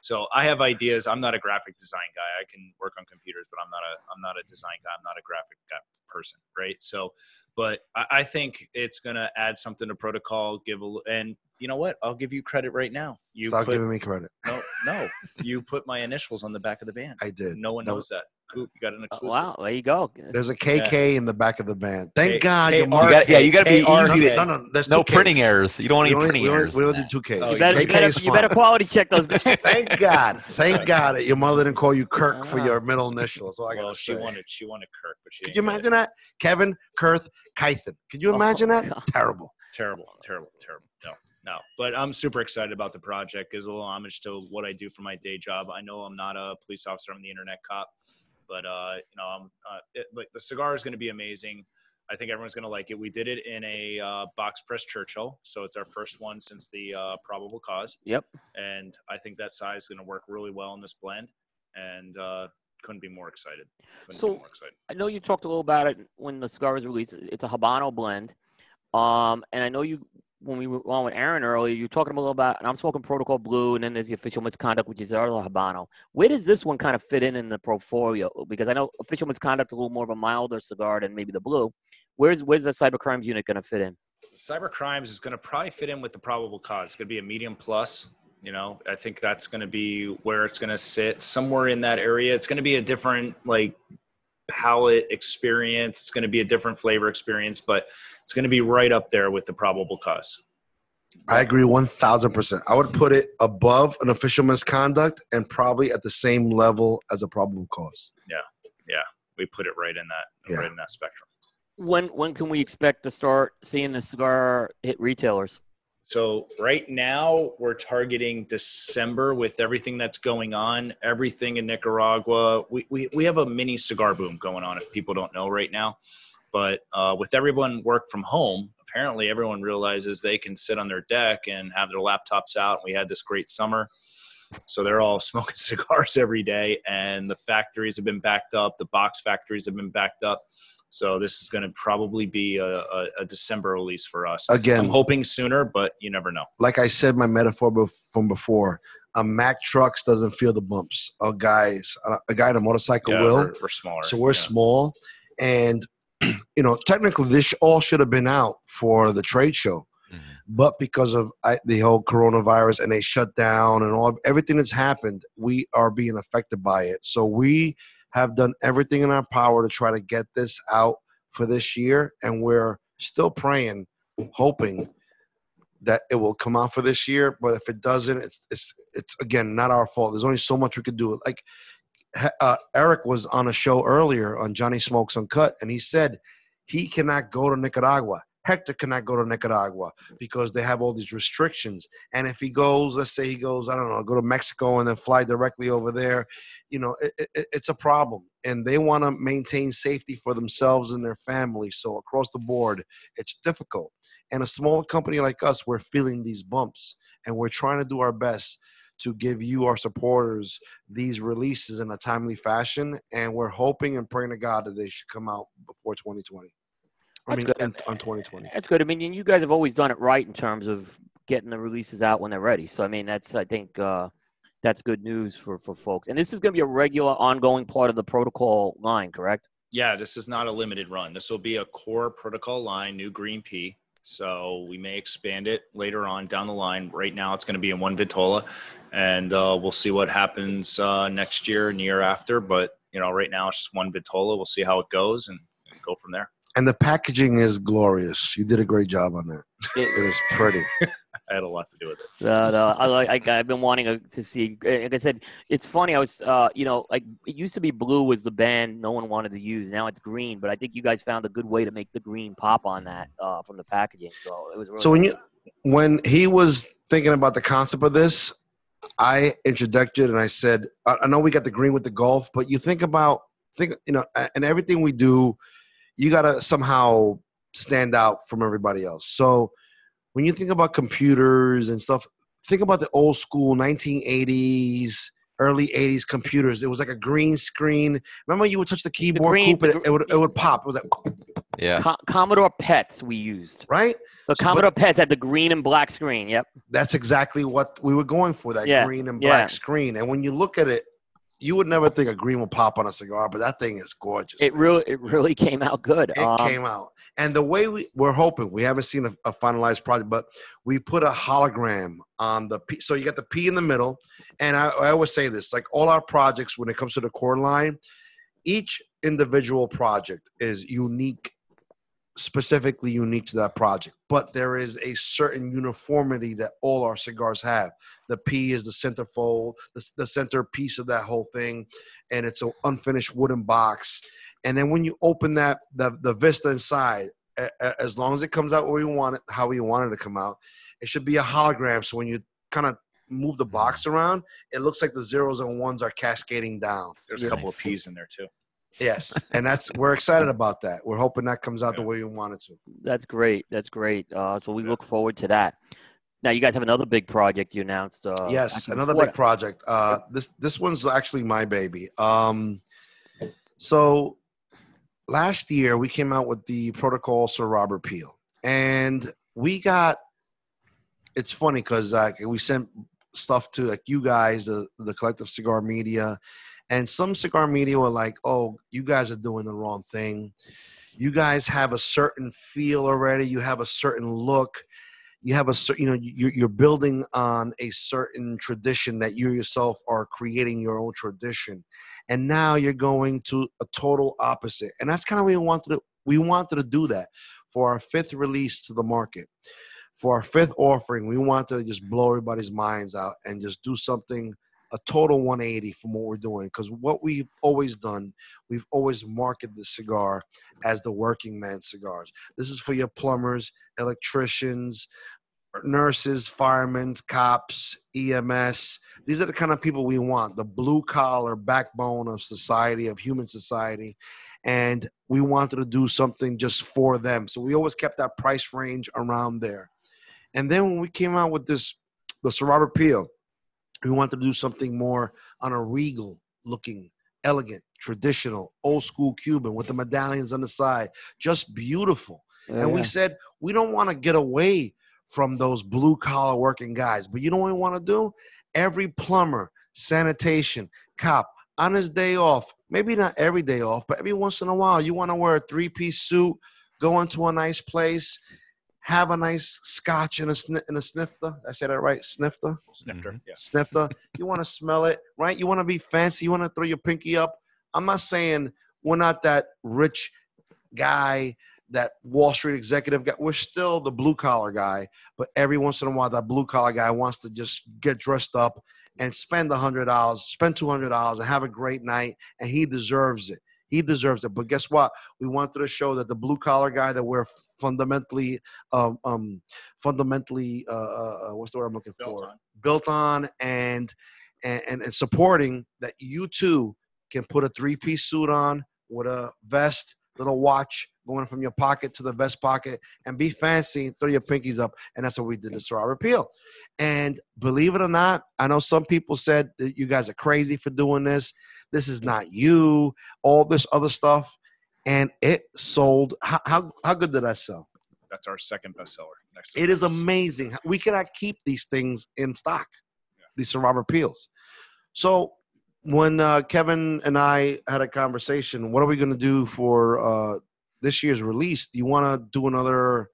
So I have ideas. I'm not a graphic design guy. I can work on computers, but I'm not a I'm not a design guy. I'm not a graphic guy person, right? So, but I, I think it's gonna add something to protocol. Give a and you know what? I'll give you credit right now. You Stop put, giving me credit. No, no. You put my initials on the back of the band. I did. No one No. knows that. Cool. You got an Oh, exclusive. wow, there you go. There's a K K in the back of the band. Thank K- God. K- your You mother- got, yeah, you got to be K R easy. K. To, no, no, there's no two printing Ks. errors. You don't want We any only, printing we, only, errors. we don't in do that. two Ks. Oh, You you better, K you K better, is you fine. better quality check those. Thank God. Thank God that your mother didn't call you Kirk for Ah. your middle initial. That's all I got Well, to she say. wanted she wanted Kirk, but she Could didn't you get it. imagine that? Kevin, Kurth, Kythen. Could you imagine Oh, that? God. Terrible. Terrible, terrible, terrible. No, no. But I'm super excited about the project. Gives a little homage to what I do for my day job. I know I'm not a police officer. I'm the internet cop. But, uh, you know, I'm, uh, it, like the cigar is going to be amazing. I think everyone's going to like it. We did it in a uh, box press Churchill. So it's our first one since the uh, Probable Cause. Yep. And I think that size is going to work really well in this blend. And uh, couldn't be more excited. Couldn't So- be more excited. I know you talked a little about it when the cigar was released. It's a Habano blend. Um, and I know you, when we were on with Aaron earlier, you were talking a little about, and I'm smoking Protocol Blue, and then there's the Official Misconduct, which is the other Habano. Where does this one kind of fit in in the portfolio? Because I know Official Misconduct is a little more of a milder cigar than maybe the Blue. Where's where's the Cyber Crimes unit going to fit in? Cyber Crimes is going to probably fit in with the Probable Cause. It's going to be a medium plus. You know, I think that's going to be where it's going to sit, somewhere in that area. It's going to be a different, like, palate experience. It's going to be a different flavor experience, but it's going to be right up there with the Probable Cause. I agree one thousand percent. I would put it above an official misconduct and probably at the same level as a probable cause. We put it right in that, Yeah. right in that spectrum. When when can we expect to start seeing the cigar hit retailers? So right now we're targeting December with everything that's going on, everything in Nicaragua. We, we, we have a mini cigar boom going on if people don't know right now. But uh, with everyone work from home, apparently everyone realizes they can sit on their deck and have their laptops out. We had this great summer. So they're all smoking cigars every day. And the factories have been backed up. The box factories have been backed up. So this is going to probably be a, a, a December release for us. Again, I'm hoping sooner, but you never know. like I said, my metaphor bef- from before, a Mack trucks doesn't feel the bumps. A guy's a guy on a motorcycle Yeah, will. we're, we're smaller. So we're yeah. small, and you know, technically, this all should have been out for the trade show, Mhm. but because of I, the whole coronavirus and they shut down and all everything that's happened, we are being affected by it. So we have done everything in our power to try to get this out for this year, and we're still praying, hoping that it will come out for this year. But if it doesn't, it's it's it's again not our fault. There's only so much we could do. Like uh, Eric was on a show earlier on Johnny Smokes Uncut, and he said he cannot go to Nicaragua. Hector cannot go to Nicaragua because they have all these restrictions. And if he goes, let's say he goes, I don't know, go to Mexico and then fly directly over there, you know, it, it, it's a problem. And they want to maintain safety for themselves and their family. So across the board, it's difficult. And a small company like us, we're feeling these bumps. And we're trying to do our best to give you, our supporters, these releases in a timely fashion. And we're hoping and praying to God that they should come out before twenty twenty. I That's mean, good. in, on twenty twenty. That's good. I mean, you guys have always done it right in terms of getting the releases out when they're ready. So, I mean, that's, I think, uh, that's good news for, for folks. And this is going to be a regular, ongoing part of the protocol line, correct? Yeah, this is not a limited run. This will be a core protocol line, new green pea. So we may expand it later on down the line. Right now, it's going to be in one Vitola, and uh, we'll see what happens uh, next year and year after. But you know, right now it's just one Vitola. We'll see how it goes and, and go from there. And the packaging is glorious. You did a great job on that. It is pretty. I had a lot to do with it. Uh, the, I like. I, I've been wanting to, to see. Like I said, it's funny. I was, uh, you know, like it used to be blue was the band no one wanted to use. Now it's green, but I think you guys found a good way to make the green pop on that uh, from the packaging. So it was. Really So when you when he was thinking about the concept of this, I introduced and I said, I, I know we got the green with the golf, but you think about think you know, and everything we do, you got to somehow stand out from everybody else. So when you think about computers and stuff, think about the old school nineteen eighties, early eighties computers. It was like a green screen. Remember you would touch the keyboard, green- Coop, and it, it would it would pop. It was like Yeah. Co- Commodore Pets we used. right? The So, Commodore but Pets had the green and black screen. Yep. that's exactly what we were going for, that Yeah, green and yeah. black screen. And when you look at it, you would never think a green will pop on a cigar, but that thing is gorgeous. It man. really, it really came out good. It Um, came out. And the way we, we're hoping, we haven't seen a, a finalized project, but we put a hologram on the P. So you got the P in the middle. And I, I always say this, like all our projects, when it comes to the core line, each individual project is unique, specifically unique to that project. But there is a certain uniformity that all our cigars have. The P is the centerfold, the, the center piece of that whole thing. And it's an unfinished wooden box. And then when you open that, the, the Vista inside, a, a, as long as it comes out where we want it, how we want it to come out, it should be a hologram. So when you kind of move the box around, it looks like the zeros and ones are cascading down. There's a Yeah. couple of P's in there too. Yes. And that's, we're excited about that. We're hoping that comes out the Yeah. way we want it to. that's great. That's great. Uh, so we Yeah. look forward to that. Now you guys have another big project you announced. Uh, Yes, actually another before big project. Uh, this this one's actually my baby. Um, so last year we came out with the protocol Sir Robert Peel, and we got. It's funny because like we sent stuff to like you guys, the the collective cigar media, and some cigar media were like, "Oh, you guys are doing the wrong thing. You guys have a certain feel already. You have a certain look." You have a certain, you know, you're, you're building on a certain tradition that you yourself are creating your own tradition. And now you're going to a total opposite. And that's kind of what we wanted to, we wanted to do that for our fifth release to the market. For our fifth offering, we wanted to just blow everybody's minds out and just do something, a total one eighty from what we're doing. Because what we've always done, we've always marketed the cigar as the working man cigars. This is for your plumbers, electricians, nurses, firemen, cops, E M S. These are the kind of people we want, the blue collar backbone of society, of human society. And we wanted to do something just for them. So we always kept that price range around there. And then when we came out with this, the Sir Robert Peel, we wanted to do something more on a regal looking, elegant, traditional, old school Cuban with the medallions on the side, just beautiful. Oh, And we yeah. said, we don't want to get away from those blue collar working guys. But you know what we want to do? Every plumber, sanitation, cop, on his day off, maybe not every day off, but every once in a while, you want to wear a three-piece suit, go into a nice place, have a nice scotch and a, sni- and a snifter. I said that right? Snifter? Snifter. Mhm. Yeah. Snifter. You want to smell it, right? You want to be fancy. You want to throw your pinky up. I'm not saying we're not that rich guy, that Wall Street executive guy. We're still the blue collar guy, but every once in a while, that blue collar guy wants to just get dressed up and spend a hundred dollars, spend two hundred dollars, and have a great night, and he deserves it. He deserves it. But guess what? We wanted to show that the blue collar guy that we're fundamentally, um, um, fundamentally, uh, uh, what's the word I'm looking Built for? on. Built on, and and and, and supporting that you too can put a three-piece suit on with a vest, little watch going from your pocket to the vest pocket, and be fancy, throw your pinkies up. And that's what we did to Sir Robert Peel. And believe it or not, I know some people said that you guys are crazy for doing this. This is not you, all this other stuff. And it sold. How, how, how good did that sell? That's our second bestseller. Next to It is Prince. amazing. We cannot keep these things in stock, these Sir Robert Peels. So when uh, Kevin and I had a conversation, what are we going to do for uh, this year's release? Do you want to do another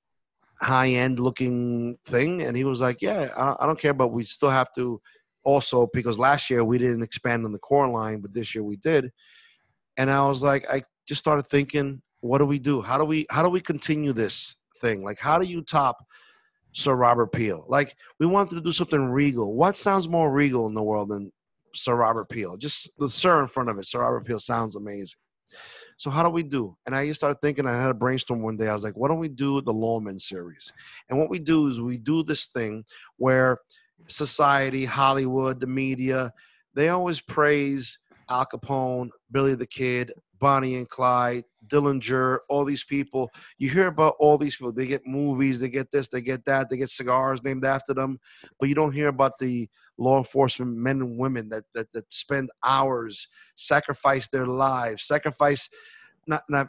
high-end looking thing? And he was like, yeah, I, I don't care, but we still have to also, because last year we didn't expand on the core line, but this year we did. And I was like, I just started thinking, what do we do? How do we, how do we continue this thing? Like, how do you top Sir Robert Peel? Like, we wanted to do something regal. What sounds more regal in the world than Sir Robert Peel? Just the Sir in front of it. Sir Robert Peel sounds amazing. So how do we do? And I just started thinking, I had a brainstorm one day. I was like, why don't we do the Lawman series? And what we do is we do this thing where society, Hollywood, the media, they always praise Al Capone, Billy the Kid, Bonnie and Clyde, Dillinger, all these people. You hear about all these people. They get movies, they get this, they get that, they get cigars named after them. But you don't hear about the law enforcement men and women that that, that spend hours, sacrifice their lives, sacrifice not not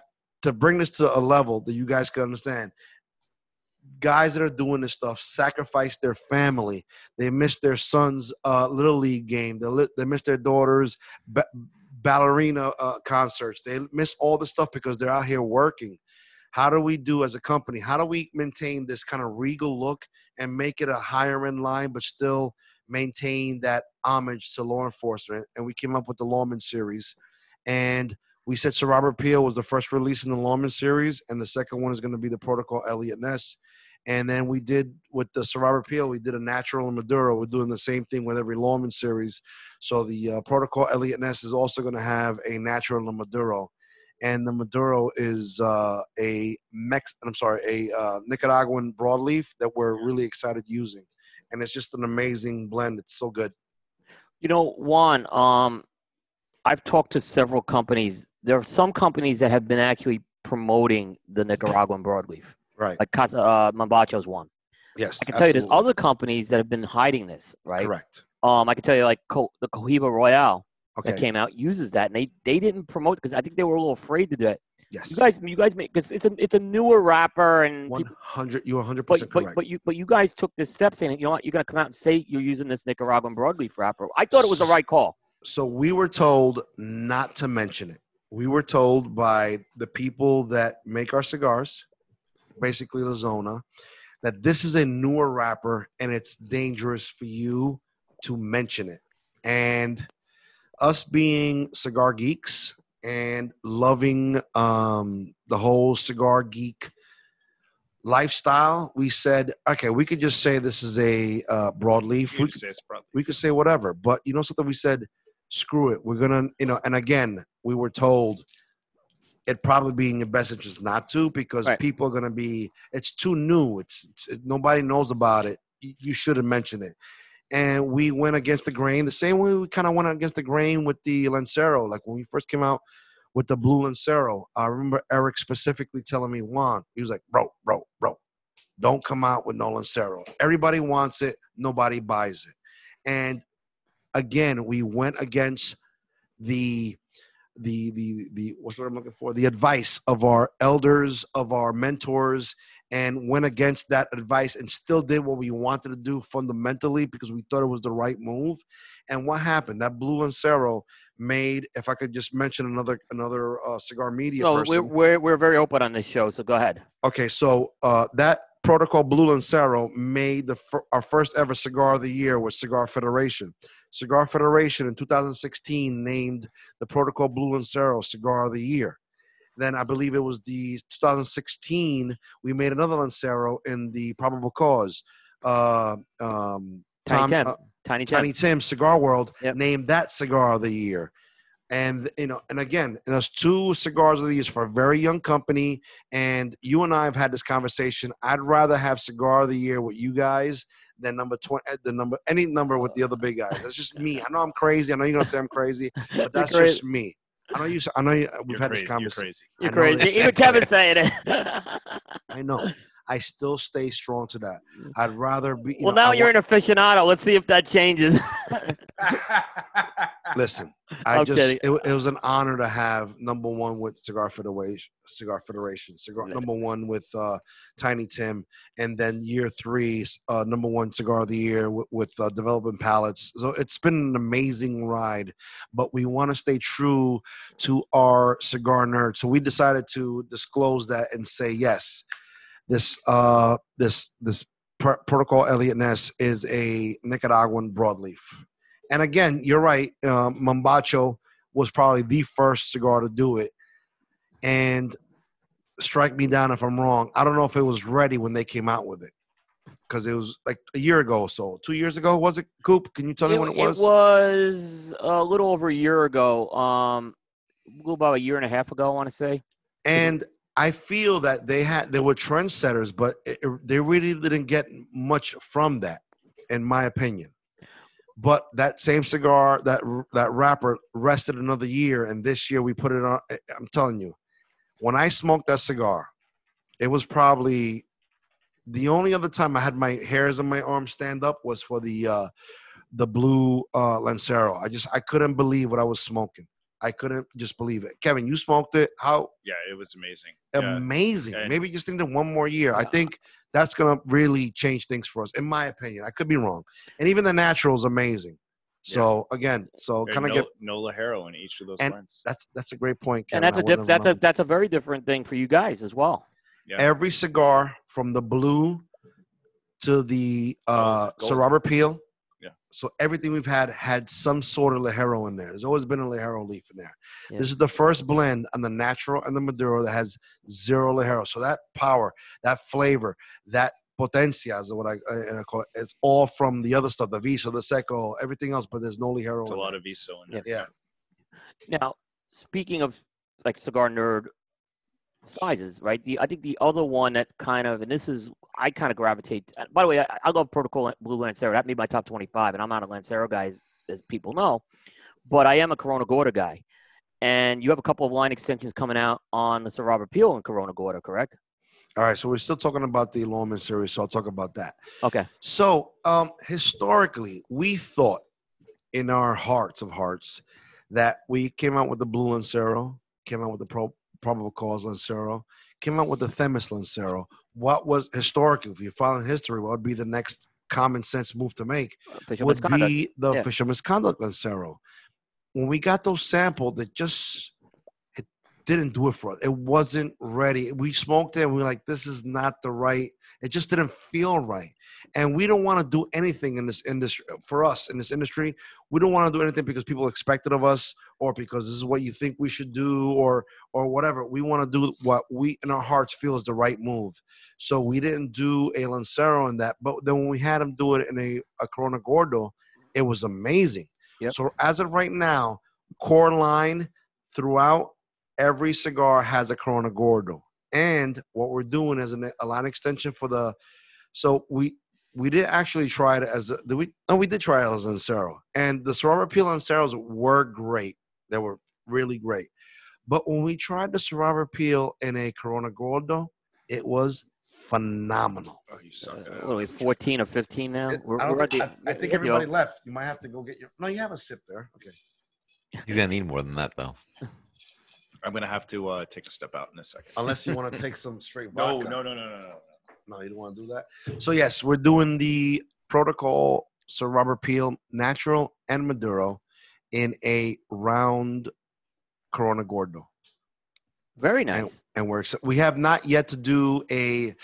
to bring this to a level that you guys can understand, guys that are doing this stuff sacrifice their family. They miss their son's uh, little league game. They, li- they miss their daughter's ba- ballerina uh, concerts. They miss all the stuff because they're out here working. How do we do as a company? How do we maintain this kind of regal look and make it a higher end line, but still maintain that homage to law enforcement? And we came up with the Lawman series. And we said Sir Robert Peel was the first release in the Lawman series, and the second one is going to be the Protocol Elliot Ness. And then we did with the Sir Robert Peel, we did a natural and Maduro. We're doing the same thing with every Lawman series. So the uh, Protocol Elliot Ness is also going to have a natural and Maduro. And the Maduro is uh, a Mex, I'm sorry, a uh, Nicaraguan broadleaf that we're really excited using. And it's just an amazing blend. It's so good. You know, Juan, um, I've talked to several companies. There are some companies that have been actually promoting the Nicaraguan broadleaf. Right. Like Casa, uh, Mambacho's one. Yes. I can tell you there's other companies that have been hiding this, right? Correct. Um, I can tell you like Co- the Cohiba Royale Okay. that came out uses that, and they, they didn't promote because I think they were a little afraid to do it. Yes. You guys, you guys make because it's a it's a newer wrapper and one people, hundred. You're one hundred but percent but correct. but you but you guys took this step saying, you know what, you're gonna come out and say you're using this Nicaraguan broadleaf wrapper. I thought it was the right call. So we were told not to mention it. We were told by the people that make our cigars, basically La Zona, that this is a newer wrapper and it's dangerous for you to mention it. And us being cigar geeks and loving um, the whole cigar geek lifestyle, we said, okay, we could just say this is a uh, broadleaf. You We could say it's broadleaf. we could say whatever, but you know something, we said, screw it. We're gonna, you know, and again, we were told it probably be in your best interest not to, because Right. people are gonna be, it's too new. It's, it's it, nobody knows about it. You, you shouldn't mention it. And we went against the grain the same way we kind of went against the grain with the Lancero. Like when we first came out with the blue Lancero, I remember Eric specifically telling me, Juan, he was like, bro, bro, bro, don't come out with no Lancero. Everybody wants it. Nobody buys it. And again, we went against the, the, the, the, what's what I'm looking for? The advice of our elders, of our mentors, and went against that advice and still did what we wanted to do fundamentally because we thought it was the right move. And what happened? That blue Lancero made, if I could just mention another, another uh, cigar media No, person. we're, we're we're very open on this show, so go ahead. Okay, so uh, that Protocol Blue Lancero made the fir- our first ever cigar of the year with Cigar Federation. Cigar Federation in two thousand sixteen named the Protocol Blue Lancero Cigar of the Year. Then I believe it was the two thousand sixteen we made another Lancero in the Probable Cause. Uh, um, Tiny Tom, Tim, uh, Tiny Tim. Tiny Tim Cigar World Yep. named that Cigar of the Year. And, you know, and again, those two cigars of the year for a very young company. And you and I have had this conversation. I'd rather have cigar of the year with you guys than number twenty, the number, any number with the other big guys. That's just me. I know I'm crazy. I know you're going to say I'm crazy, but that's You're just me. I know you, I know you, we've You're had crazy. this You're conversation. crazy. You're I know crazy. this. Even Kevin's saying it. I know. I still stay strong to that. I'd rather be. You Well, know, now I you're want, an aficionado. Let's see if that changes. Listen, I I'm just kidding. it, it was an honor to have number one with Cigar Federation, Cigar Federation, cigar Yeah. number one with uh, Tiny Tim, and then year three, uh, number one cigar of the year with, with uh, Developing Palates. So it's been an amazing ride, but we want to stay true to our cigar nerd. So we decided to disclose that and say yes, this uh, this this pr- Protocol Elliot Ness is a Nicaraguan broadleaf. And again, you're right. Uh, Mambacho was probably the first cigar to do it. And strike me down if I'm wrong. I don't know if it was ready when they came out with it. Because it was like a year ago or so. Two years ago, was it, Coop? Can you tell me when it was? It was a little over a year ago. Um, a little about a year and a half ago, I want to say. And I feel that they had they were trendsetters, but it, it, they really didn't get much from that, in my opinion. But that same cigar, that that wrapper, rested another year, and this year we put it on. I'm telling you, when I smoked that cigar, it was probably the only other time I had my hairs on my arm stand up was for the uh, the blue uh, Lancero. I just I couldn't believe what I was smoking. I couldn't just believe it. Kevin, you smoked it. How Yeah, it was amazing. Yeah. amazing. And- Maybe just need one more year. I Yeah. think that's going to really change things for us, in my opinion. I could be wrong. And even the natural is amazing. So, again, so And kind of no, get no Lajero in each of those And blends. that's that's a great point, And Kevin. that's I a wouldn't diff- have that's a remembered. that's a very different thing for you guys as well. Yeah. Every cigar from the blue to the uh, Gold, Sir gold. Robert Peel. Yeah. So everything we've had had some sort of Lajero in there. There's always been a Lajero leaf in there. Yeah. This is the first blend on the natural and the Maduro that has zero Lajero. So that power, that flavor, that potencia is what I, and I call it. It's all from the other stuff, the Viso, the Seco, everything else, but there's no Lajero. It's a in lot there. of Viso in there. Yeah. Now, speaking of like cigar nerd sizes, right? The I think the other one that kind of, and this is I kind of gravitate. By the way, I, I love Protocol Blue Lancero. That made my top twenty-five, and I'm not a Lancero guy, as, as people know, but I am a Corona Gorda guy. And you have a couple of line extensions coming out on the Sir Robert Peel and Corona Gorda, correct? All right. So we're still talking about the Lawman series, so I'll talk about that. Okay. So, um, historically, we thought in our hearts of hearts that we came out with the Blue Lancero, came out with the Pro, Probable Cause Lancero, came out with the Themis Lancero. What was historically, if you're following history, what would be the next common sense move to make? Official Would misconduct. be the Yeah. official misconduct Lancero. When we got those sampled, it just it didn't do it for us. It wasn't ready. We smoked it and we were like, this is not the right. It just didn't feel right. And we don't want to do anything in this industry. For us in this industry, we don't want to do anything because people expect it of us or because this is what you think we should do or or whatever. We want to do what we in our hearts feel is the right move. So we didn't do a Lancero in that. But then when we had him do it in a, a Corona Gordo, it was amazing. Yep. So as of right now, core line throughout every cigar has a Corona Gordo. And what we're doing is an, a line extension for the – so we we did actually try it as a – did we? No, we did try it as a Lancero. And the Sir Robert Peel Lanceros were great. They were really great. But when we tried the Sir Robert Peel in a Corona Gordo, it was phenomenal. Oh, you suck at Uh, it. what are we, fourteen or fifteen now? It- We're, I, don't we're at think, the, I, I think we're at the- everybody left. You might have to go get your – no, you have a sip there. Okay. He's gonna need more than that though. I'm gonna have to uh, take a step out in a second. Unless you want to take some straight No, vodka. no, no, no, no, no. No, you don't want to do that. So yes, we're doing the Protocol Sir Robert Peel Natural and Maduro in a round Corona Gordo, very nice. and, and we're ex- we have not yet to do a.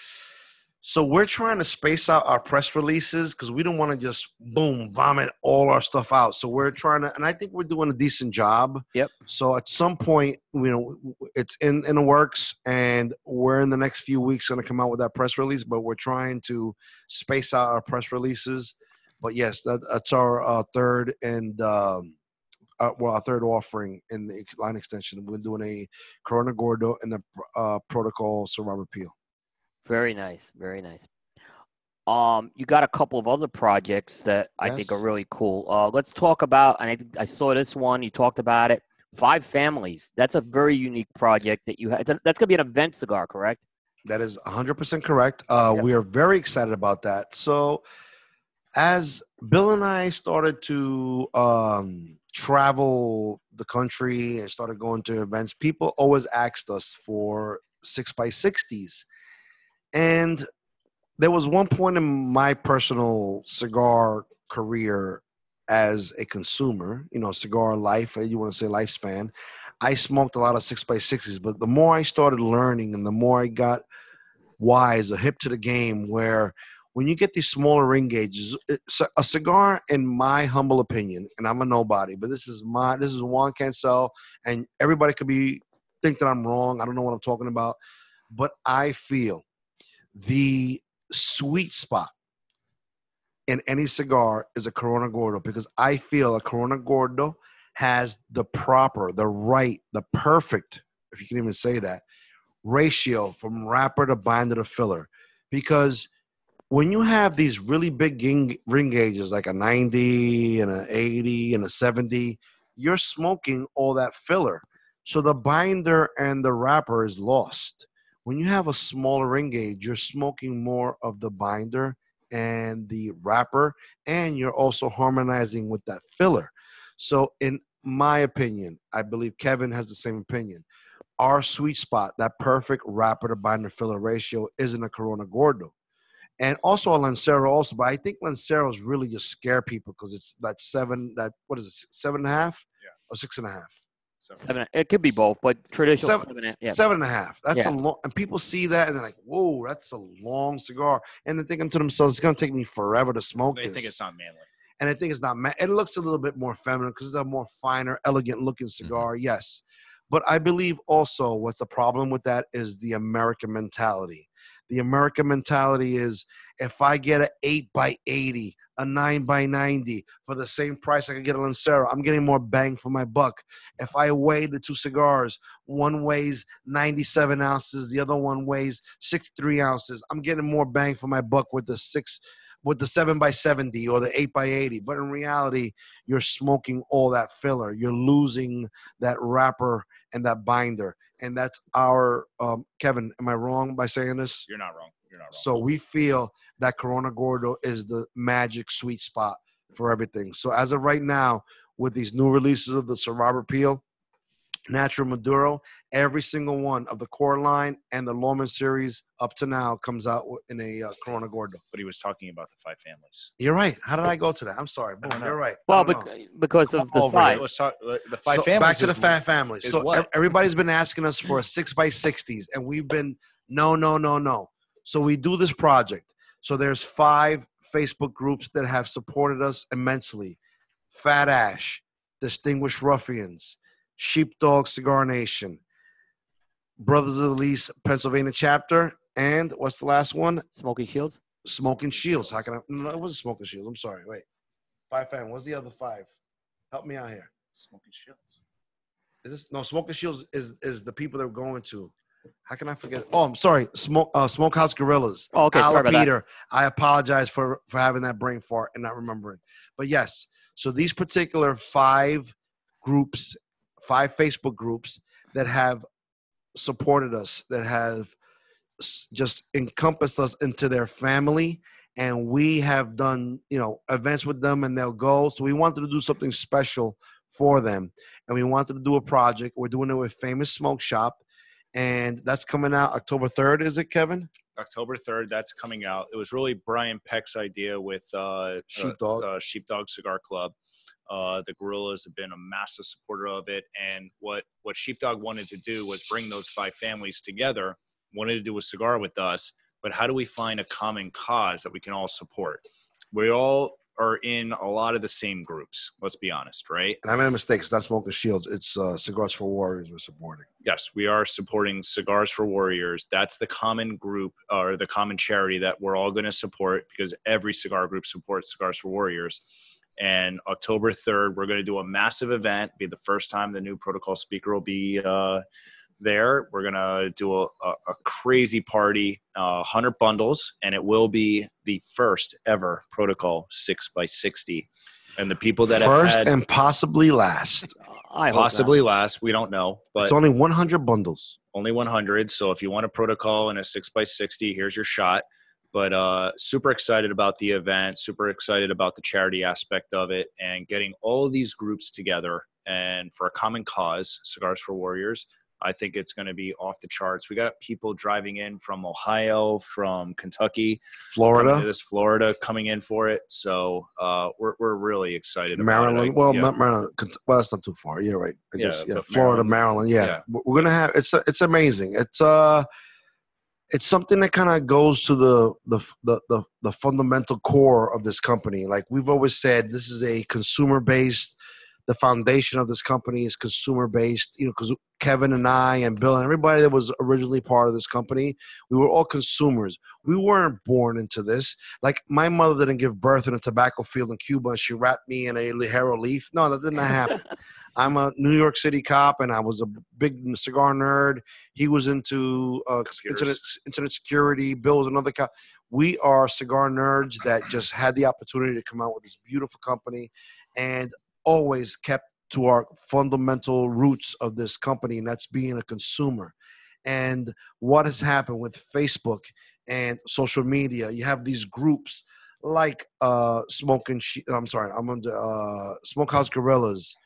So we're trying to space out our press releases because we don't want to just boom vomit all our stuff out. So we're trying to, and I think we're doing a decent job. Yep. So at some point, you know, it's in in the works, and we're in the next few weeks going to come out with that press release. But we're trying to space out our press releases. But yes, that, that's our uh, third and um, uh, well, our third offering in the line extension. We're doing a Corona Gordo and the uh, Protocol Sir Robert Peel. Very nice, very nice. Um, you got a couple of other projects that I think are Yes. really cool. Uh, let's talk about. And I think I saw this one. You talked about it. Five Families. That's a very unique project that you had. That's gonna be an event cigar, correct? That is one hundred percent correct. Uh, Yep. We are very excited about that. So, as Bill and I started to um, travel the country and started going to events, people always asked us for six by sixties. And there was one point in my personal cigar career as a consumer, you know, cigar life, you want to say lifespan, I smoked a lot of six by sixties. But the more I started learning and the more I got wise, or hip to the game, where when you get these smaller ring gauges, it's a cigar, in my humble opinion, and I'm a nobody, but this is my, this is Juan Cancel, and everybody could be, think that I'm wrong. I don't know what I'm talking about, but I feel the sweet spot in any cigar is a Corona Gordo, because I feel a Corona Gordo has the proper, the right, the perfect, if you can even say that, ratio from wrapper to binder to filler. Because when you have these really big ging- ring gauges, like a ninety and an eighty and a seventy, you're smoking all that filler. So the binder and the wrapper is lost. When you have a smaller ring gauge, you're smoking more of the binder and the wrapper, and you're also harmonizing with that filler. So in my opinion, I believe Kevin has the same opinion. Our sweet spot, that perfect wrapper to binder filler ratio, isn't a Corona Gordo. And also a Lancero also, but I think Lanceros really just scare people because it's that seven, that, what is it, seven and a half? Yeah. Or six and a half? Seven. Seven. It could be both, but traditional Seven, seven. Yeah. seven and a half. That's Yeah. a long, and people see that and they're like, whoa, that's a long cigar. And they're thinking to themselves, it's going to take me forever to smoke They this. think it's not manly. And I think it's not, ma- it looks a little bit more feminine because it's a more finer, elegant looking cigar, mm-hmm. yes. But I believe also what the problem with that is the American mentality. The American mentality is if I get an eight by eighty, a nine by ninety for the same price I could get a Lancero, I'm getting more bang for my buck. If I weigh the two cigars, one weighs ninety-seven ounces, the other one weighs sixty-three ounces, I'm getting more bang for my buck with the six with the seven by seventy or the eight by eighty. But in reality, you're smoking all that filler. You're losing that wrapper and that binder. And that's our, um, Kevin, am I wrong by saying this? You're not wrong. You're not wrong. So we feel that Corona Gordo is the magic sweet spot for everything. So as of right now, with these new releases of the Sir Robert Peel, Natural Maduro, every single one of the core line and the Loman series up to now comes out in a uh, Corona Gordo. But he was talking about the five families. You're right. How did I go to that? I'm sorry. Boom, you're right. Well, bec- because of the size. Let's talk, the five so families. Back to the is, fat families. So what? everybody's been asking us for a six by sixties, and we've been no, no, no, no. So we do this project. So there's five Facebook groups that have supported us immensely. Fat Ash, Distinguished Ruffians, Sheepdog Cigar Nation, Brothers of the Lease Pennsylvania chapter, and what's the last one? Smoking Shields. Smoking Shields. How can I? No, it wasn't Smoking Shields. I'm sorry. Wait, five fam. What's the other five? Help me out here. Smoking Shields. Is this no Smoking Shields? Is is the people they're going to? How can I forget? Oh, I'm sorry. Smoke uh, Smokehouse Gorillas. Oh, okay. Ala Sorry about Peter. that. I apologize for for having that brain fart and not remembering. But yes, so these particular five groups, five Facebook groups that have supported us, that have just encompassed us into their family, and we have done, you know, events with them, and they'll go. So we wanted to do something special for them, and we wanted to do a project. We're doing it with Famous Smoke Shop, and that's coming out October third. Is it, Kevin? October third, that's coming out. It was really Brian Peck's idea with uh, Sheepdog. Uh, uh, Sheepdog Cigar Club. Uh, the Gorillas have been a massive supporter of it, and what what Sheepdog wanted to do was bring those five families together. Wanted to do a cigar with us, but how do we find a common cause that we can all support? We all are in a lot of the same groups. Let's be honest, right? And I made a mistake. It's not Smoking Shields. It's uh, Cigars for Warriors we're supporting. Yes, we are supporting Cigars for Warriors. That's the common group or the common charity that we're all going to support because every cigar group supports Cigars for Warriors. And October third, we're going to do a massive event. Be the first time the new protocol speaker will be uh, there. We're going to do a, a, a crazy party, uh, one hundred bundles, and it will be the first ever protocol six by sixty. And the people that first have had, and possibly last. I possibly hope last, we don't know. But it's only one hundred bundles. Only one hundred. So if you want a protocol and a six by sixty, here's your shot. But uh, super excited about the event, super excited about the charity aspect of it, and getting all of these groups together and for a common cause, Cigars for Warriors. I think it's going to be off the charts. We got people driving in from Ohio, from Kentucky, Florida, this Florida coming in for it. So uh, we're we're really excited. Maryland, about it. well, yeah. not Maryland. Well, that's not too far. You're right. I Yeah, guess, yeah. but Florida, Maryland, Maryland. Yeah. yeah. We're gonna have it's it's amazing. It's uh, it's something that kind of goes to the, the the the the fundamental core of this company. Like we've always said, this is a consumer based. The foundation of this company is consumer based, you know, because Kevin and I and Bill and everybody that was originally part of this company, we were all consumers. We weren't born into this. Like my mother didn't give birth in a tobacco field in Cuba and she wrapped me in a Ligero leaf. No, that didn't happen. I'm a New York City cop and I was a big cigar nerd. He was into uh, internet, internet security. Bill was another cop. We are cigar nerds that just had the opportunity to come out with this beautiful company and always kept to our fundamental roots of this company, and that's being a consumer. And what has happened with Facebook and social media, you have these groups like uh, Smoking, I'm sorry, I'm under uh, Smokehouse Gorillas,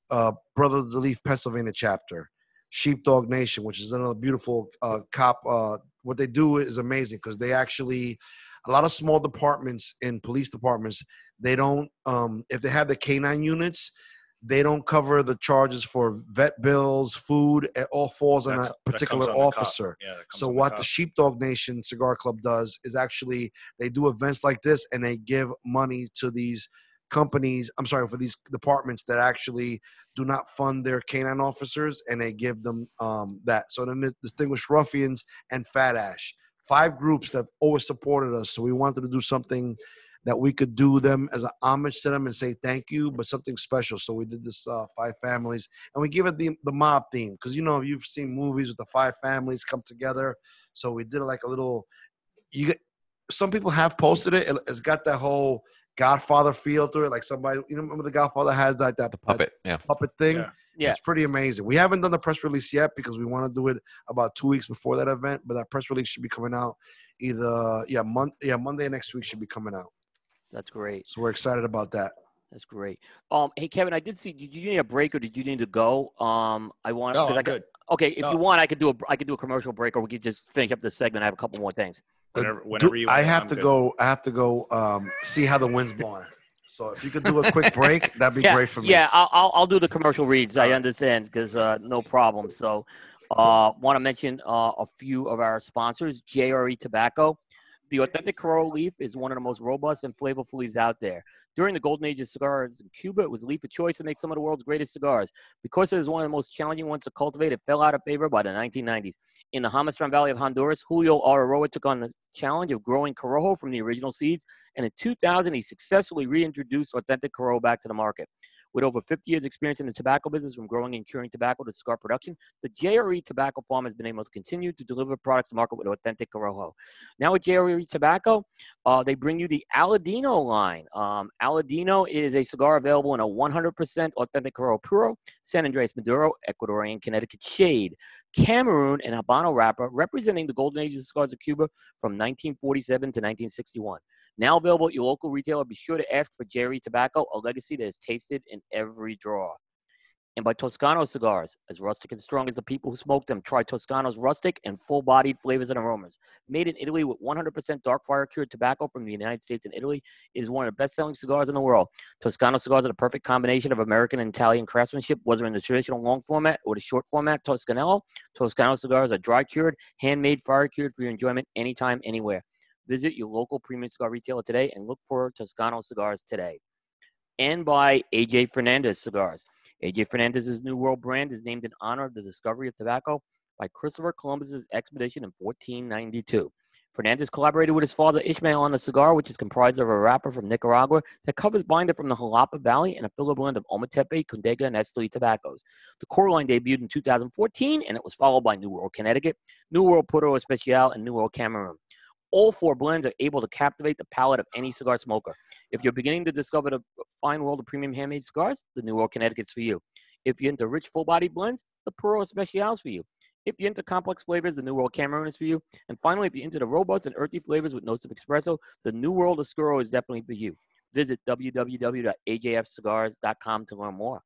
uh, Brother of the Leaf, Pennsylvania chapter, Sheepdog Nation, which is another beautiful uh, cop. Uh, what they do is amazing because they actually, a lot of small departments in police departments, they don't, um, if they have the canine units, they don't cover the charges for vet bills, food. It all falls on That's- a that particular comes on the cop. officer. Yeah, that comes So on the what cop. the Sheepdog Nation Cigar Club does is actually they do events like this and they give money to these companies. I'm sorry, for these departments that actually do not fund their canine officers, and they give them um, that. So then the Distinguished Ruffians and Fat Ash, five groups that always supported us. So we wanted to do something that we could do them as an homage to them and say thank you, but something special. So we did this uh, Five Families, and we give it the, the mob theme because, you know, you've seen movies with the five families come together. So we did like a little, you get, some people have posted it. it. It's got that whole Godfather feel to it. Like somebody, you know, remember the Godfather has that, that, The puppet, yeah. that puppet thing? Yeah. Yeah. It's pretty amazing. We haven't done the press release yet because we want to do it about two weeks before that event, but that press release should be coming out either, yeah, mon- yeah Monday next week should be coming out. That's great. So we're excited about that. That's great. Um, hey Kevin, I did see. Did you need a break or did you need to go? Um, I want. No, 'cause I'm I got, good. Okay, if No. you want, I could do a. I could do a commercial break, or we could just finish up this segment. I have a couple more things. Whenever, Uh, whenever do- you I want, have I'm to good. go. I have to go um, see how the wind's blowing. So if you could do a quick break, that'd be yeah, great for me. Yeah, I'll I'll, I'll do the commercial reads. I All right. understand because uh, no problem. So, uh, want to mention uh, a few of our sponsors. J R E Tobacco. The authentic Corojo leaf is one of the most robust and flavorful leaves out there. During the golden age of cigars in Cuba, it was a leaf of choice to make some of the world's greatest cigars. Because it is one of the most challenging ones to cultivate, it fell out of favor by the nineteen nineties. In the Jamastran Valley of Honduras, Julio Araroa took on the challenge of growing Corojo from the original seeds, and in two thousand, he successfully reintroduced authentic Corojo back to the market. With over fifty years experience in the tobacco business, from growing and curing tobacco to cigar production, the J R E Tobacco Farm has been able to continue to deliver products to market with authentic Corojo. Now with J R E Tobacco, uh, they bring you the Aladino line. Um, Aladino is a cigar available in a one hundred percent authentic Corojo Puro, San Andres Maduro, Ecuadorian Connecticut Shade, Cameroon, and Habano wrapper, representing the golden age of cigars of Cuba from nineteen forty-seven to nineteen sixty-one. Now available at your local retailer, be sure to ask for J R E Tobacco, a legacy that is tasted in every drawer. And by Toscano Cigars, as rustic and strong as the people who smoke them, try Toscano's rustic and full-bodied flavors and aromas. Made in Italy with one hundred percent dark fire-cured tobacco from the United States and Italy, it is one of the best-selling cigars in the world. Toscano cigars are the perfect combination of American and Italian craftsmanship, whether in the traditional long format or the short format Toscanello. Toscano cigars are dry-cured, handmade, fire-cured for your enjoyment anytime, anywhere. Visit your local premium cigar retailer today and look for Toscano cigars today. And by A J Fernandez Cigars. A J Fernandez's New World brand is named in honor of the discovery of tobacco by Christopher Columbus's expedition in fourteen ninety-two. Fernandez collaborated with his father Ishmael on the cigar, which is comprised of a wrapper from Nicaragua that covers binder from the Jalapa Valley and a filler blend of Ometepe, Condega, and Esteli tobaccos. The core line debuted in two thousand fourteen, and it was followed by New World Connecticut, New World Puro Especial, and New World Cameroon. All four blends are able to captivate the palate of any cigar smoker. If you're beginning to discover the fine world of premium handmade cigars, the New World Connecticut's for you. If you're into rich, full-bodied blends, the Puro Especial's for you. If you're into complex flavors, the New World Cameroon is for you. And finally, if you're into the robust and earthy flavors with notes of espresso, the New World Oscuro is definitely for you. Visit w w w dot a j f cigars dot com to learn more.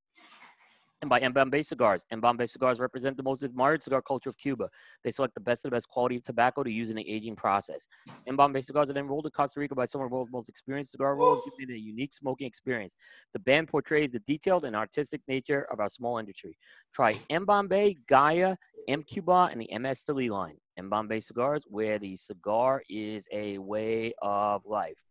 And by Mbambe Cigars. Mbambe Cigars represent the most admired cigar culture of Cuba. They select the best of the best quality of tobacco to use in the aging process. Mbambe Cigars are then rolled in Costa Rica by some of the world's most experienced cigar rollers, giving it a unique smoking experience. The band portrays the detailed and artistic nature of our small industry. Try Mbambe, Gaia, M Cuba, and the M Esteli line. Mbambe Cigars, where the cigar is a way of life.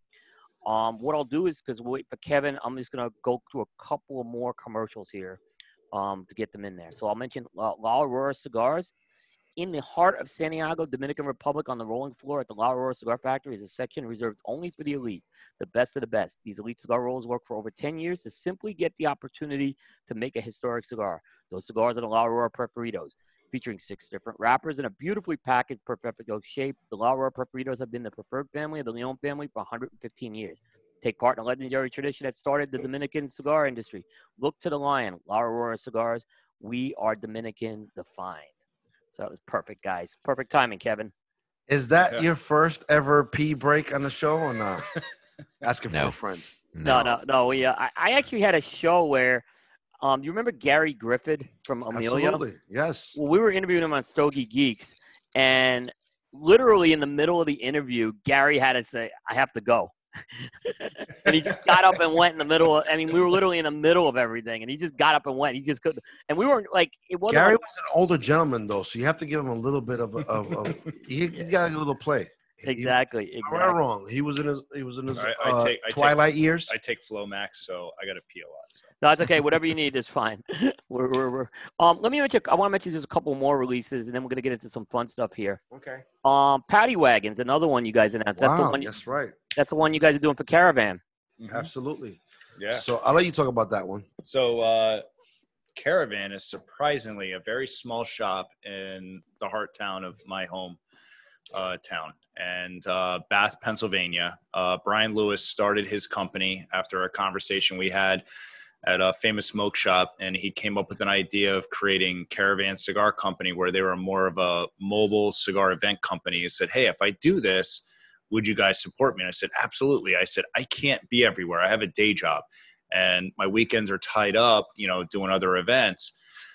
Um, what I'll do is, because we'll wait for Kevin, I'm just going to go through a couple of more commercials here. Um, to get them in there. So I'll mention uh, La Aurora Cigars. In the heart of Santiago, Dominican Republic, on the rolling floor at the La Aurora Cigar Factory is a section reserved only for the elite, the best of the best. These elite cigar rollers work for over ten years to simply get the opportunity to make a historic cigar. Those cigars are the La Aurora Preferidos, featuring six different wrappers in a beautifully packaged Perfecto shape. The La Aurora Preferidos have been the preferred family of the Leon family for one hundred fifteen years. Take part in a legendary tradition that started the Dominican cigar industry. Look to the lion, La Aurora Cigars. We are Dominican defined. So that was perfect, guys. Perfect timing, Kevin. Is that Yeah. your first ever pee break on the show or not? Asking No. for a friend. No, no, no. We, uh, I, I actually had a show where Um, you remember Gary Griffith from Amelia? Absolutely. Yes. Well, we were interviewing him on Stogie Geeks, and literally in the middle of the interview, Gary had to say, "I have to go." And he just got up and went in the middle of, I mean, we were literally in the middle of everything, and he just got up and went. He just couldn't. And we weren't like, it wasn't. Gary like, was an older gentleman, though, so you have to give him a little bit of, of, of he, he got a little play. exactly. He, exactly. am I wrong? He was in his, he was in his I- I uh, take- I take- twilight years. I take Flomax, so I got to pee a lot. So. No, it's okay. Whatever you need is fine. we're, we're, we're, um, let me mention, I want to mention just a couple more releases, and then we're going to get into some fun stuff here. Okay. Um, Paddy Wagons, another one you guys announced. That's the Wow, one. that's right. That's the one you guys are doing for Caravan. Mhm. Absolutely. Yeah. So I'll let you talk about that one. So uh, Caravan is surprisingly a very small shop in the heart town of my home uh, town, and uh, Bath, Pennsylvania. Uh, Brian Lewis started his company after a conversation we had at a famous smoke shop, and he came up with an idea of creating Caravan Cigar Company, where they were more of a mobile cigar event company. He said, "Hey, if I do this, would you guys support me?" And I said, "Absolutely." I said, "I can't be everywhere. I have a day job and my weekends are tied up, you know, doing other events."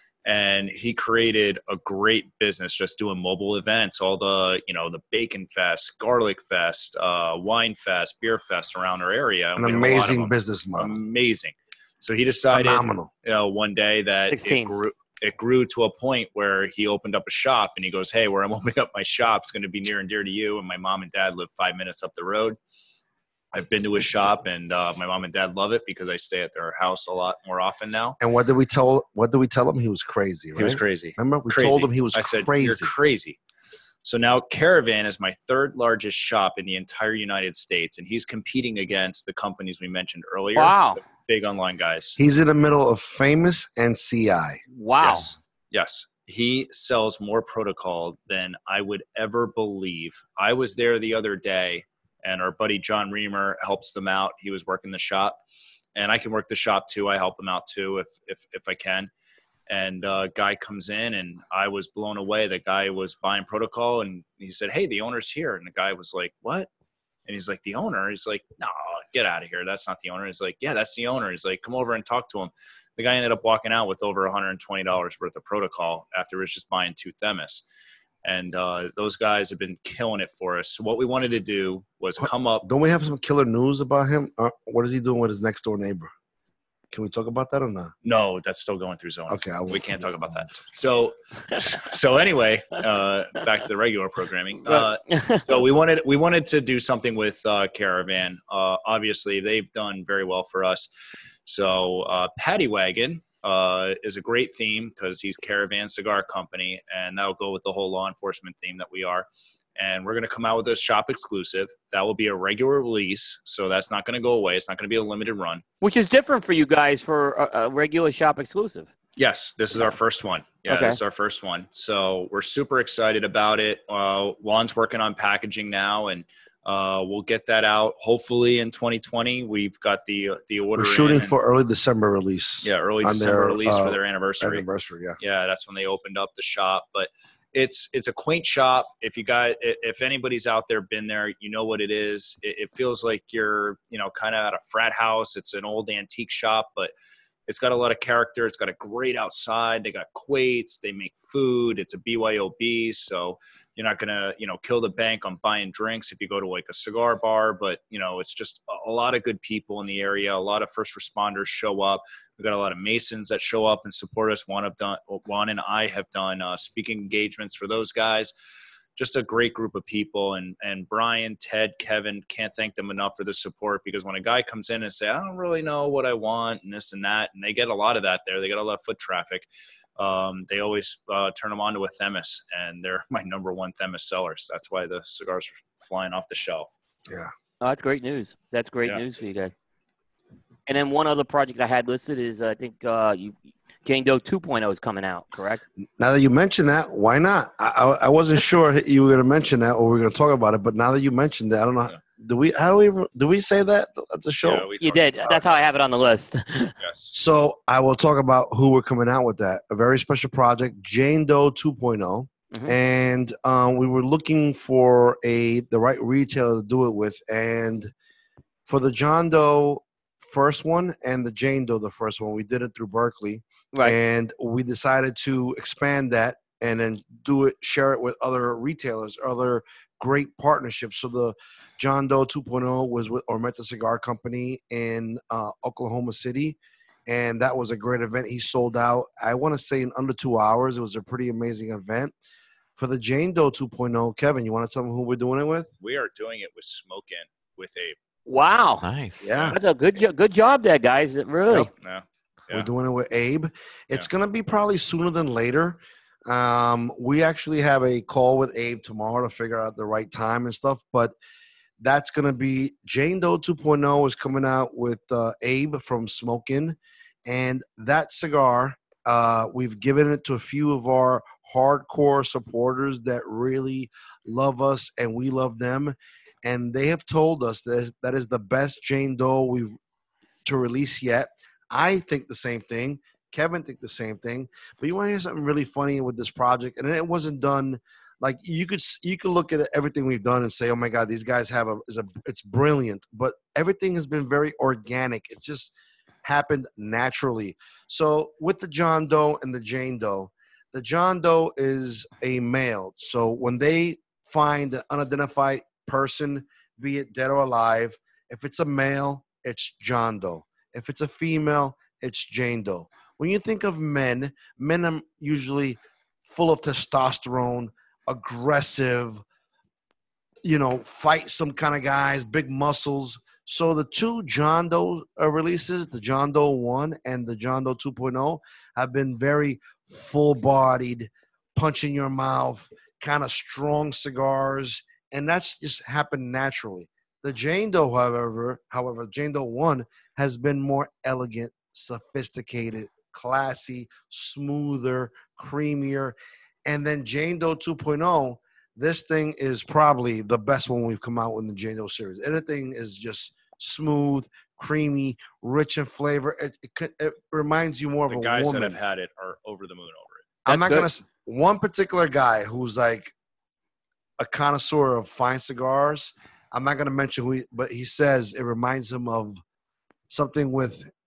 And he created a great business just doing mobile events, all the, you know, the Bacon Fest, Garlic Fest, uh, Wine Fest, Beer Fest around our area. An We have a lot of amazing them. business model. Amazing. So he decided, Phenomenal. you know, one day that it sixteen. grew, it grew to a point where he opened up a shop, and he goes, "Hey, where I'm opening up my shop is going to be near and dear to you." And my mom and dad live five minutes up the road. I've been to his shop, and uh, my mom and dad love it because I stay at their house a lot more often now. And what did we tell? What did we tell him? He was crazy. Right? He was crazy. Remember, we Crazy. told him he was I said, crazy. "You're crazy." So now Caravan is my third largest shop in the entire United States, and he's competing against the companies we mentioned earlier. Wow. The big online guys. He's in the middle of Famous and C I. Wow. Yes. Yes. He sells more protocol than I would ever believe. I was there the other day, and our buddy John Reamer helps them out. He was working the shop, and I can work the shop too. I help him out too if if if I can. And a guy comes in, and I was blown away. The guy was buying protocol, and he said, "Hey, the owner's here." And the guy was like, "What?" And he's like, "The owner?" He's like, "No, get out of here. That's not the owner." He's like, "Yeah, that's the owner." He's like, "Come over and talk to him." The guy ended up walking out with over one hundred twenty dollars worth of protocol after he was just buying two Themis. And uh, those guys have been killing it for us. So what we wanted to do was come up. Don't we have some killer news about him? Uh, what is he doing with his next door neighbor? Can we talk about that or not? No, that's still going through zoning. Okay, I We won't- can't talk about that. So, so anyway, uh, back to the regular programming. Uh, so we wanted we wanted to do something with uh, Caravan. Uh, obviously, they've done very well for us. So uh, Paddy Wagon uh, is a great theme because he's Caravan Cigar Company, and that'll go with the whole law enforcement theme that we are. And we're going to come out with a shop exclusive. That will be a regular release, so that's not going to go away. It's not going to be a limited run. Which is different for you guys for a, a regular shop exclusive. Yes, this is our first one. Yeah, Okay. this is our first one. So we're super excited about it. Uh, Juan's working on packaging now, and uh, we'll get that out hopefully in twenty twenty. We've got the the order. We're shooting in, and- for early December release. yeah early on December their, release uh, for their anniversary. Anniversary, yeah. Yeah, that's when they opened up the shop. But it's it's a quaint shop. If you guys, if anybody's out there been there, you know what it is. It, it feels like you're, you know, kind of at a frat house. It's an old antique shop, but it's got a lot of character. It's got a great outside. They got quates. They make food. It's a B Y O B, so you're not gonna, you know, kill the bank on buying drinks if you go to like a cigar bar. But you know, it's just a, a lot of good people in the area. A lot of first responders show up. We've got a lot of Masons that show up and support us. Juan have done, Juan and I have done uh, speaking engagements for those guys. Just a great group of people, and and Brian, Ted, Kevin, can't thank them enough for the support, because when a guy comes in and say, "I don't really know what I want," and this and that, and they get a lot of that there, they get a lot of foot traffic. Um, they always uh, turn them on to a Themis, and they're my number one Themis sellers. That's why the cigars are flying off the shelf. Yeah. Oh, that's great news. That's great Yeah. news for you guys. And then one other project I had listed is I think uh, you, Jane Doe two point oh is coming out, correct? Now that you mentioned that, why not? I, I, I wasn't sure you were going to mention that or we were going to talk about it, but now that you mentioned that, I don't know. Yeah. Do we? How do we? Do we say that at the show? Yeah, we You talked did. about That's how I have it on the list. it. Yes. So I will talk about who we're coming out with that. A very special project, Jane Doe two point oh. Mhm. And um, we were looking for a the right retailer to do it with. And for the John Doe first one and the Jane Doe the first one. We did it through Berkeley, Right. and we decided to expand that and then do it, share it with other retailers, other great partnerships. So the John Doe two point oh was with Ormeta Cigar Company in uh, Oklahoma City, and that was a great event. He sold out, I want to say, in under two hours. It was a pretty amazing event. For the Jane Doe two point oh, Kevin, you want to tell them who we're doing it with? We are doing it with Smokin' with Abe. Wow. Nice. Yeah. That's a good jo- good job there, guys. Really. Yep. Yeah. We're Yeah. doing it with Abe. It's Yeah. going to be probably sooner than later. Um, we actually have a call with Abe tomorrow to figure out the right time and stuff, but that's going to be Jane Doe two point oh is coming out with uh, Abe from Smokin', and that cigar, uh, we've given it to a few of our hardcore supporters that really love us and we love them, and they have told us that that is the best Jane Doe we've to release yet. I think the same thing. Kevin think the same thing. But you want to hear something really funny with this project? And it wasn't done like you could you could look at everything we've done and say, oh my God, these guys have a is a it's brilliant. But everything has been very organic. It just happened naturally. So with the John Doe and the Jane Doe, the John Doe is a male. So when they find an unidentified person, be it dead or alive, if it's a male, it's John Doe. If it's a female, it's Jane Doe. When you think of men, men are usually full of testosterone, aggressive, you know, fight some kind of guys, big muscles. So the two John Doe uh, releases, the John Doe one and the John Doe two point oh, have been very full-bodied, punch in your mouth, kind of strong cigars, and that's just happened naturally. The Jane Doe, however, however, Jane Doe one has been more elegant, sophisticated, classy, smoother, creamier. And then Jane Doe two point oh, this thing is probably the best one we've come out with in the Jane Doe series. Everything is just smooth, creamy, rich in flavor. It, it, it reminds you more The of a guys woman. that have had it are over the moon over it. I'm not That's going to – one particular guy who's like a connoisseur of fine cigars, I'm not going to mention who he – but he says it reminds him of something with –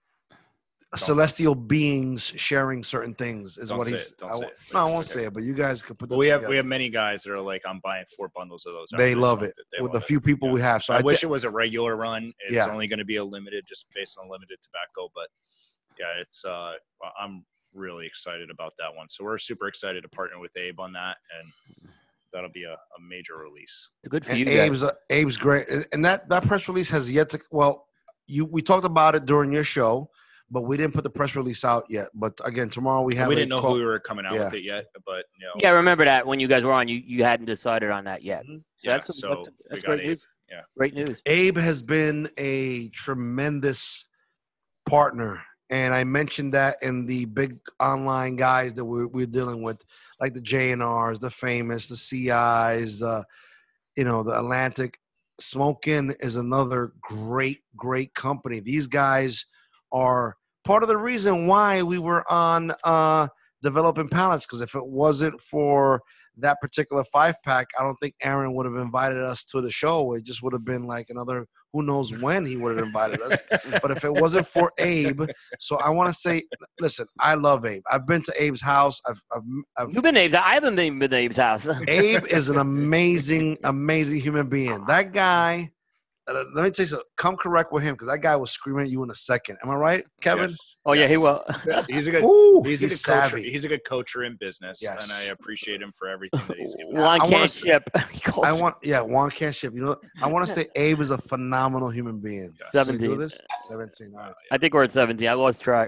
celestial beings sharing certain things is Don't what say he's. it. Don't I, say it. no, I It's won't okay. say it, but you guys can put. But Them we have together. we have many guys that are like, I'm buying four bundles of those. They after love smoked it They with love the few people Yeah. we have. So I, I, wish thi- it was a regular run. It's Yeah. only going to be a limited, just based on limited tobacco. But yeah, it's. uh I'm really excited about that one. So we're super excited to partner with Abe on that, and that'll be a, a major release. It's good for and you guys. Abe's uh, Abe's great, and- and that that press release has yet to. Well, you we talked about it during your show, but we didn't put the press release out yet. But again, tomorrow we have. We a didn't know call- who we were coming out Yeah. with it yet, but you know, Yeah, I remember that when you guys were on, you, you hadn't decided on that yet. Mhm. So yeah. that's so that's, we that's got great Abe. news. Yeah. Great news. Abe has been a tremendous partner. And I mentioned that in the big online guys that we're, we're dealing with, like the J N Rs, the Famous, the C Is, the, you know, the Atlantic. Smokin' is another great, great company. These guys are part of the reason why we were on uh, Developing Palates, because if it wasn't for that particular five pack, I don't think Aaron would have invited us to the show. It just would have been like another, who knows when he would have invited us. But if it wasn't for Abe, so I want to say, listen, I love Abe. I've been to Abe's house. I've, I've, I've You've been to Abe's. I haven't been to Abe's house. Abe is an amazing, amazing human being. That guy, uh, let me tell you something. Come correct with him, because that guy will scream at you in a second. Am I right, Kevin? Yes. Oh yeah, he Yes. will. He's a good. Ooh, He's, he's, a good coacher. savvy. He's a good coacher in business, Yes. and I appreciate him for everything that he's given. Juan I wanna can't s- ship. He calls I want, yeah, Juan can't ship. You know, I want to say Abe is a phenomenal human being. Yes. Can we do seventeen. this? seventeen. All right. I think we're at seventeen. I lost track.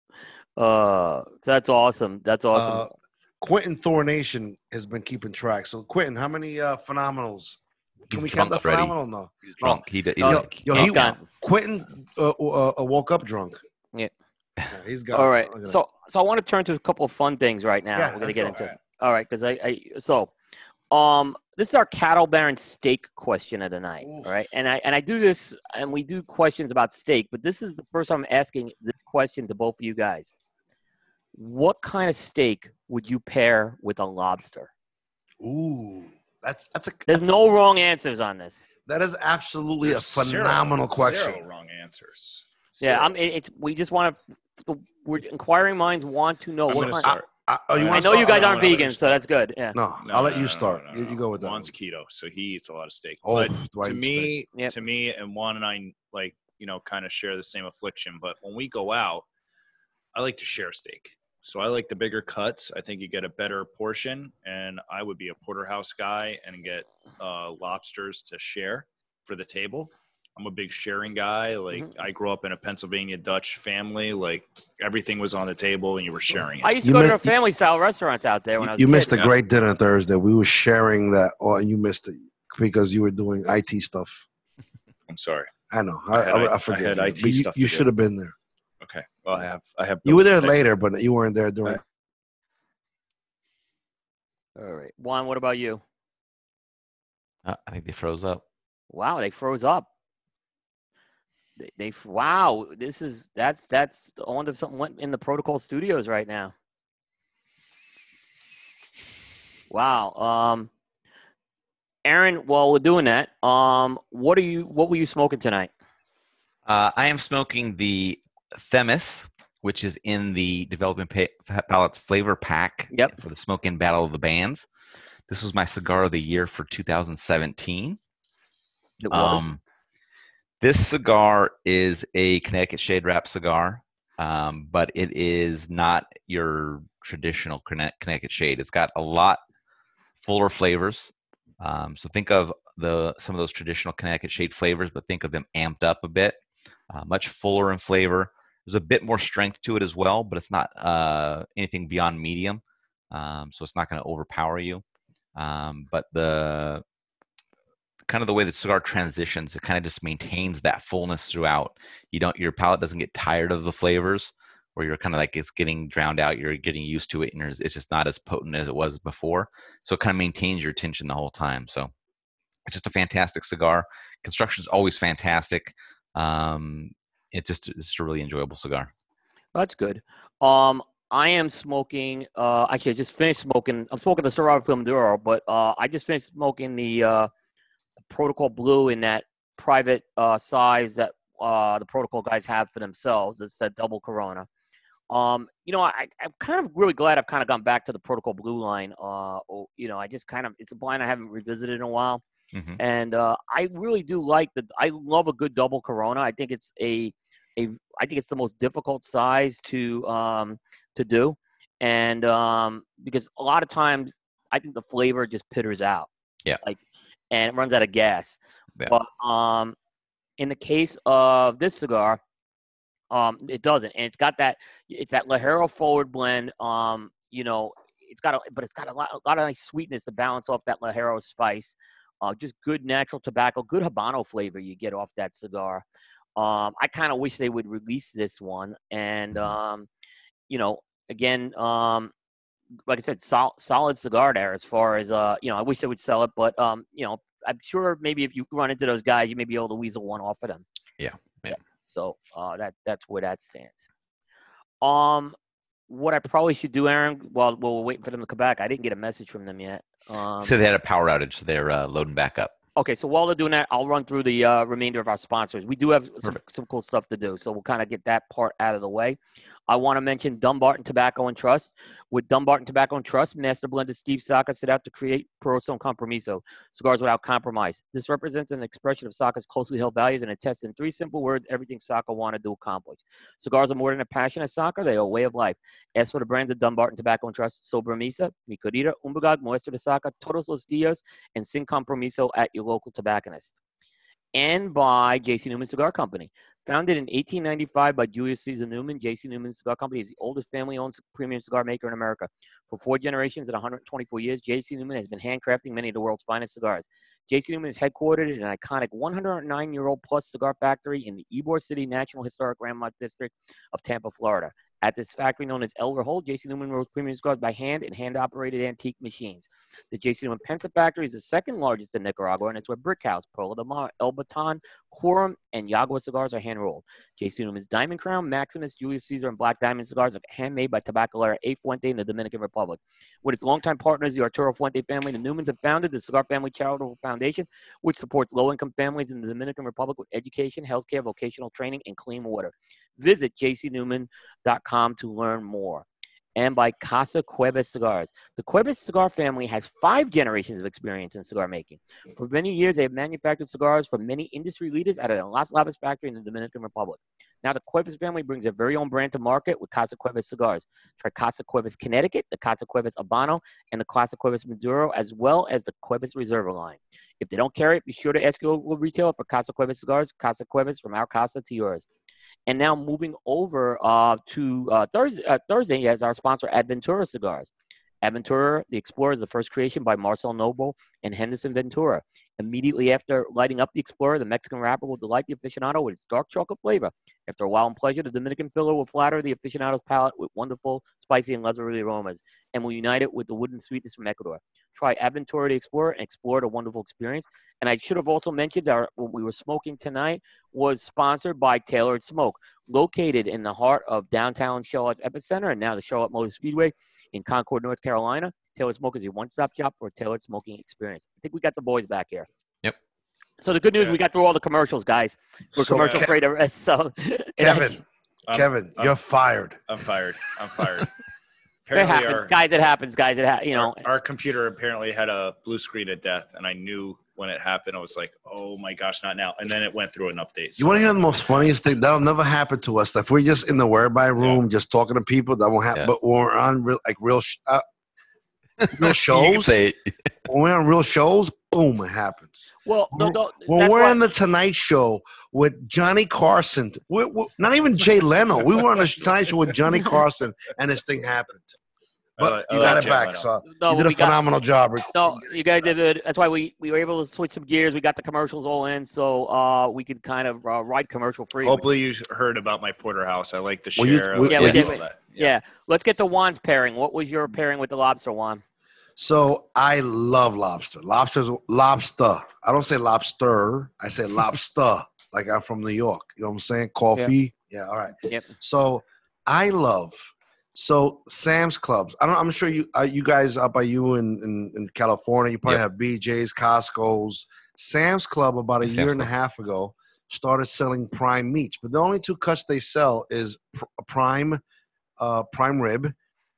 Uh, so that's awesome. That's awesome. Uh, Quentin Thornation has been keeping track. So, Quentin, how many uh, phenomenals? Can He's we count drunk the already. phenomenal? No. He's drunk. He, he, Oh, Yo, yo, he's he, gone. Quentin uh, uh, uh, woke up drunk. Yeah. Yeah, he's gone. All right. Look at that. So, so I want to turn to a couple of fun things right now. Yeah, We're gonna let's get go. into. All right. All right, because I, I, so, um, this is our cattle baron steak question of the night. Oof. All right, and I and I do this, and we do questions about steak, but this is the first time I'm asking this question to both of you guys. What kind of steak would you pair with a lobster? Ooh, that's that's a There's that's, no wrong answers on this. That is absolutely There's a phenomenal zero, question. Zero wrong answers. Yeah, Zero. I'm. it- It's we just want to. We're inquiring minds want to know I'm what gonna kind. start. I, oh, you I want I to know start? you guys I'll aren't let you vegan, so start. that's good. Yeah. No, No, I'll no, let you no, start. no, no, You, no. you go with that. Juan's one. keto, so he eats a lot of steak. Oh, But do I to eat me, Yep. to me, and Juan and I like you know kind of share the same affliction. But when we go out, I like to share steak. So I like the bigger cuts. I think you get a better portion, and I would be a porterhouse guy and get uh, lobsters to share for the table. I'm a big sharing guy. Like Mhm. I grew up in a Pennsylvania Dutch family. Like everything was on the table and you were sharing I it. used to You go to mi- the family style restaurants out there when I was You a missed kid. a Yeah. great dinner Thursday. We were sharing that, or you missed it because you were doing I T stuff. I'm sorry. I know. I I, had I, I- I forgive I had you. I T But you, stuff to you do. should have been there. Okay. Well, I have I have. You were bills there to pay. later, but you weren't there during. All right, Juan. What about you? Uh, I think they froze up. Wow, they froze up. They, they wow. This is that's that's the wonder if something went in the protocol studios right now. Wow. Um, Aaron, while we're doing that, um, what are you? What were you smoking tonight? Uh, I am smoking the Themis, which is in the Developing pa- Palates flavor pack Yep. for the Smoke-In Battle of the Bands. This was my cigar of the year for two thousand seventeen. It was. Um, this cigar is a Connecticut Shade Wrap cigar, um, but it is not your traditional Conne- Connecticut Shade. It's got a lot fuller flavors. Um, so think of the some of those traditional Connecticut Shade flavors, but think of them amped up a bit, uh, much fuller in flavor. There's a bit more strength to it as well, but it's not uh, anything beyond medium, um, so it's not going to overpower you. Um, but the kind of the way the cigar transitions, it kind of just maintains that fullness throughout. You don't, your palate doesn't get tired of the flavors, where you're kind of like it's getting drowned out. You're getting used to it, and it's just not as potent as it was before. So it kind of maintains your attention the whole time. So it's just a fantastic cigar. Construction is always fantastic. Um, it's just it's just a really enjoyable cigar. That's good. Um, I am smoking. Uh, actually, I just finished smoking. I'm smoking the Syrah Film Duro, but uh, I just finished smoking the uh, Protocol Blue in that private uh, size that uh, the Protocol guys have for themselves. It's that double Corona. Um, you know, I, I'm kind of really glad I've kind of gone back to the Protocol Blue line. Uh, oh, you know, I just kind of it's a line I haven't revisited in a while, Mm-hmm. and uh, I really do like the. I love a good double Corona. I think it's a, a. I think it's the most difficult size to um to do, and um because a lot of times I think the flavor just pitters out. Yeah. Like, and it runs out of gas. Yeah. But um, in the case of this cigar. Um, it doesn't, and it's got that. It's that Ligero forward blend. Um, you know, it's got a, but it's got a lot, a lot of nice sweetness to balance off that Ligero spice. Uh, just good natural tobacco, good Habano flavor you get off that cigar. Um, I kind of wish they would release this one, and um, you know, again, um, like I said, sol- solid cigar there as far as uh, you know. I wish they would sell it, but um, you know, I'm sure maybe if you run into those guys, you may be able to weasel one off of them. Yeah. Yeah. So uh, that that's where that stands. Um, what I probably should do, Aaron, while, while we're waiting for them to come back, I didn't get a message from them yet. Um, So they had a power outage, so they're uh, loading back up. okay, so while they're doing that, I'll run through the uh, remainder of our sponsors. We do have some, Perfect. some cool stuff to do, so we'll kind of get that part out of the way. I want to mention Dumbarton Tobacco and Trust. With Dumbarton Tobacco and Trust, Master Blender Steve Saka set out to create Puro Son Compromiso, cigars without compromise. This represents an expression of Saka's closely held values and attests in three simple words everything Saka wanted to accomplish. Cigars are more than a passion at Saka, they are a way of life. As for the brands of Dumbarton Tobacco and Trust, Sobremesa, Mi Querida, Umbagog, Muestra de Saka, Todos los Dias, and Sin Compromiso at your local tobacconist. And by J C. Newman Cigar Company. Founded in eighteen ninety-five by Julius Caesar Newman, J C. Newman Cigar Company is the oldest family-owned premium cigar maker in America. For four generations and one hundred twenty-four years, J C. Newman has been handcrafting many of the world's finest cigars. J C. Newman is headquartered in an iconic one hundred nine-year-old plus cigar factory in the Ybor City National Historic Landmark District of Tampa, Florida. At this factory known as Elder Hole, J C. Newman roasts premium cigars by hand in hand-operated antique machines. The J C. Newman Pensa factory is the second largest in Nicaragua, and it's where Brickhouse, Perla de Mar, El Baton, Quorum, and Yagua cigars are hand-rolled. J C. Newman's Diamond Crown, Maximus, Julius Caesar, and Black Diamond cigars are handmade by Tabacalera A. Fuente in the Dominican Republic. With its longtime partners, the Arturo Fuente family, the Newmans have founded the Cigar Family Charitable Foundation, which supports low-income families in the Dominican Republic with education, healthcare, vocational training, and clean water. Visit j c newman dot com to learn more. And by Casa Cuevas Cigars. The Cuevas cigar family has five generations of experience in cigar making. For many years, they have manufactured cigars for many industry leaders at a Las Lavas factory in the Dominican Republic. Now, the Cuevas family brings their very own brand to market with Casa Cuevas cigars. Try Casa Cuevas Connecticut, the Casa Cuevas Habano, and the Casa Cuevas Maduro, as well as the Cuevas Reserva line. If they don't carry it, be sure to ask your local retailer for Casa Cuevas cigars. Casa Cuevas, from our casa to yours. And now moving over uh, to uh, Thursday, uh, Thursday as our sponsor, Adventura Cigars. Adventura, the Explorer, is the first creation by Marcel Noble and Henderson Ventura. Immediately after lighting up the Explorer, the Mexican wrapper will delight the aficionado with its dark chocolate flavor. After a while and pleasure, the Dominican filler will flatter the aficionado's palate with wonderful, spicy, and leisurely aromas, and will unite it with the wooden sweetness from Ecuador. Try Adventura the Explorer and explore the wonderful experience. And I should have also mentioned that what we were smoking tonight was sponsored by Tailored Smoke, located in the heart of downtown Charlotte's epicenter and now the Charlotte Motor Speedway in Concord, North Carolina. Tailored Smoke is your one-stop shop for a tailored smoking experience. I think we got the boys back here. Yep. So the good news, Yeah. we got through all the commercials, guys. We're So, commercial Ke- free to rest. So Kevin, I'm- Kevin, I'm- you're fired. I'm fired. I'm fired. it Apparently, happens, our, guys. It happens, guys. It ha- you know. our, our computer apparently had a blue screen of death, and I knew when it happened. I was like, "Oh my gosh, not now!" And then it went through an update. You want to hear the most funniest thing? That'll never happen to us. If we're just in the whereby room, just talking to people, that won't happen. Yeah. But when we're on real, like real, sh- uh, real You can shows, say it. when we're on real shows, boom, it happens. Well, no, no, When that's we're why- on the Tonight Show with Johnny Carson, we're, we're not even Jay Leno. We were on the Tonight Show with Johnny Carson, and this thing happened. But I like- you I got like it Jay back, Leno. so no, you did a we got- phenomenal job. No, you guys did it. That's why we, we were able to switch some gears. We got the commercials all in, so uh, we could kind of uh, ride commercial free. Hopefully, you heard about my porterhouse. I like the Well, you- share. we- I Yeah, like we all did. that. Yeah. Let's get to Juan's pairing. What was your pairing with the lobster, Juan? So I love lobster. Lobster's lobster. I don't say lobster. I say lobster. Like I'm from New York. You know what I'm saying? Coffee. Yeah. All right. Yep. So I love. So Sam's Clubs. I don't. I'm sure you. Uh, you guys up by you in, in, in California. You probably Yep. have B J's, Costco's. Sam's Club about a Sam's year and a Club. half ago started selling prime meats, but the only two cuts they sell is pr- prime, uh, prime rib.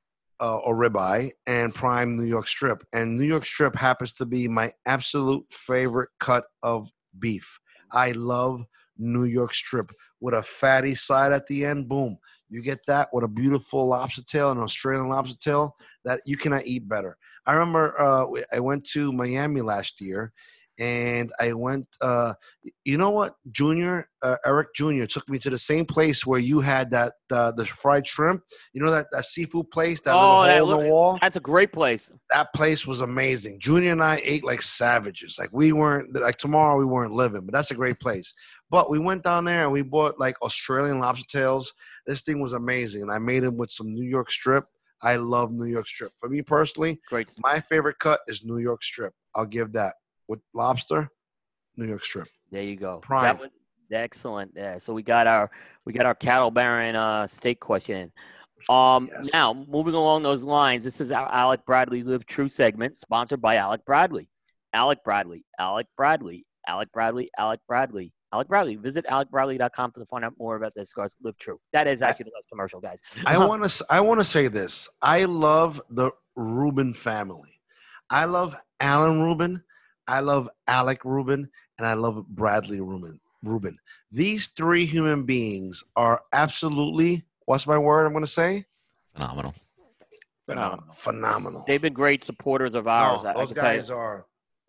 Uh, or ribeye and prime New York strip. And New York strip happens to be my absolute favorite cut of beef. I love New York strip with a fatty side at the end. Boom. You get that with a beautiful lobster tail, an Australian lobster tail that you cannot eat better. I remember uh, I went to Miami last year and I went, uh, you know what, Junior, uh, Eric Junior took me to the same place where you had that, uh, the fried shrimp. You know that, that seafood place, that Oh, little that hole in look- the wall? That's a great place. That place was amazing. Junior and I ate like savages. Like we weren't, like tomorrow we weren't living, but that's a great place. But we went down there and we bought like Australian lobster tails. This thing was amazing. And I made it with some New York strip. I love New York strip. For me personally, Great. my favorite cut is New York strip. I'll give that. With lobster, New York strip. There you go. Prime. That was excellent. Yeah. So we got our we got our cattle baron uh, steak question. Um, Yes. Now moving along those lines, this is our Alec Bradley Live True segment, sponsored by Alec Bradley. Alec Bradley, Alec Bradley, Alec Bradley, Alec Bradley, Alec Bradley. Visit alec bradley dot com to find out more about the cigars Live True. That is actually the last commercial, guys. I want to. I want to say this. I love the Rubin family. I love Alan Rubin. I love Alec Rubin, and I love Bradley Rubin. Rubin. These three human beings are absolutely. What's my word? I'm going to say Phenomenal. Phenomenal. phenomenal. They've been great supporters of ours. No, I- I those can tell you. guys are.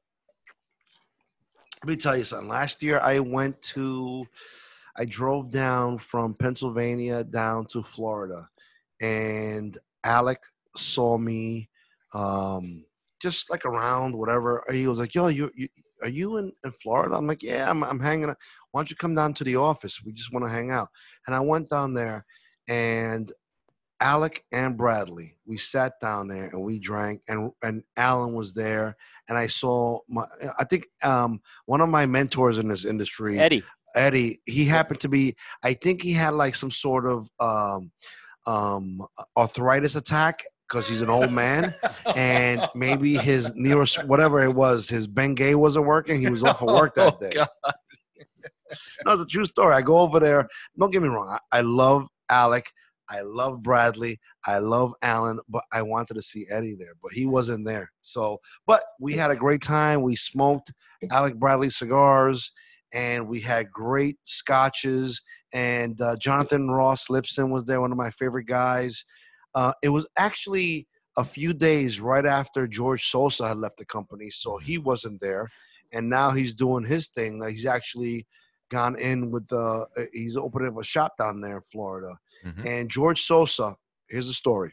Let me tell you something. Last year, I went to. I drove down from Pennsylvania down to Florida, and Alec saw me, um, just like around whatever. He was like, "Yo, you, you are you in, in Florida?" I'm like, "Yeah, I'm, I'm hanging out. Why don't you come down to the office? We just want to hang out." And I went down there, and Alec and Bradley. We sat down there and we drank, and and Alan was there, and I saw my. I think um, one of my mentors in this industry, Eddie. Eddie. He happened to be. I think he had like some sort of um, um, arthritis attack because he's an old man, and maybe his neuro whatever it was, his Bengay wasn't working. He was off of work that day. Oh, No, it's a true story. I go over there. Don't get me wrong. I, I love Alec. I love Bradley. I love Alan, but I wanted to see Eddie there, but he wasn't there. So, but we had a great time. We smoked Alec Bradley cigars, and we had great scotches. And uh, Jonathan Ross Lipson was there, one of my favorite guys. Uh, it was actually a few days right after George Sosa had left the company, so he wasn't there. And now he's doing his thing. Like, he's actually gone in with the – he's opening up a shop down there in Florida. Mhm. And George Sosa, here's the story.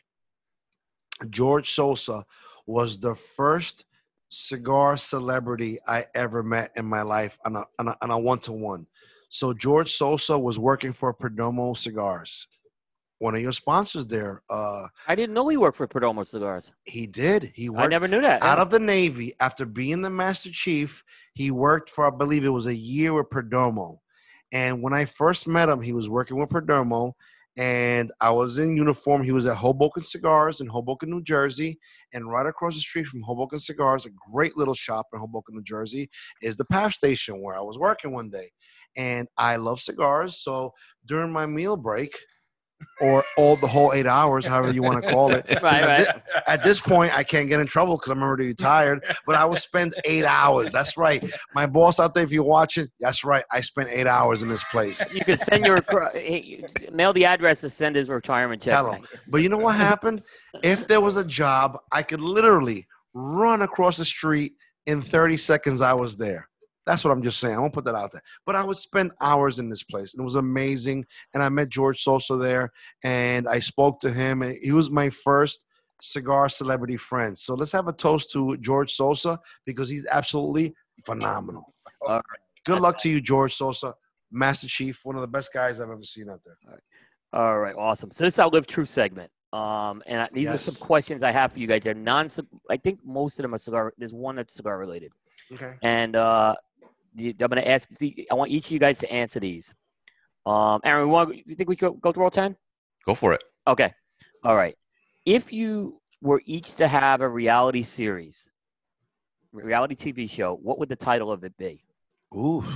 George Sosa was the first cigar celebrity I ever met in my life on a, on a, on a one-to-one. So George Sosa was working for Perdomo Cigars, one of your sponsors there. Uh, I didn't know he worked for Perdomo Cigars. he did. He worked I never knew that. out of the Navy. After being the Master Chief, he worked for, I believe it was a year with Perdomo. And when I first met him, he was working with Perdomo. And I was in uniform. He was at Hoboken Cigars in Hoboken, New Jersey. And right across the street from Hoboken Cigars, a great little shop in Hoboken, New Jersey, is the P A F station where I was working one day. And I love cigars. So during my meal break, or all the whole eight hours, however you want to call it. Right, at, right. thi- at this point, I can't get in trouble because I'm already tired. But I would spend eight hours. That's right. My boss out there, if you're watching, that's right. I spent eight hours in this place. You could send your hey, mail the address to send his retirement check. Tell 'em. But you know what happened? If there was a job, I could literally run across the street in thirty seconds. I was there. That's what I'm just saying. I won't put that out there. But I would spend hours in this place. And it was amazing. And I met George Sosa there. And I spoke to him. And he was my first cigar celebrity friend. So let's have a toast to George Sosa because he's absolutely phenomenal. All right. Good luck to you, George Sosa, Master Chief, one of the best guys I've ever seen out there. All right, awesome. So this is our Live True segment. Um, and I, these Yes. are some questions I have for you guys. They're non I think most of them are cigar. There's one that's cigar related. Okay. And uh, the, I'm going to ask, I want each of you guys to answer these. Um, Aaron, we want, you think we could go through all ten? Go for it. Okay. All right. If you were each to have a reality series, reality T V show, what would the title of it be? Oof.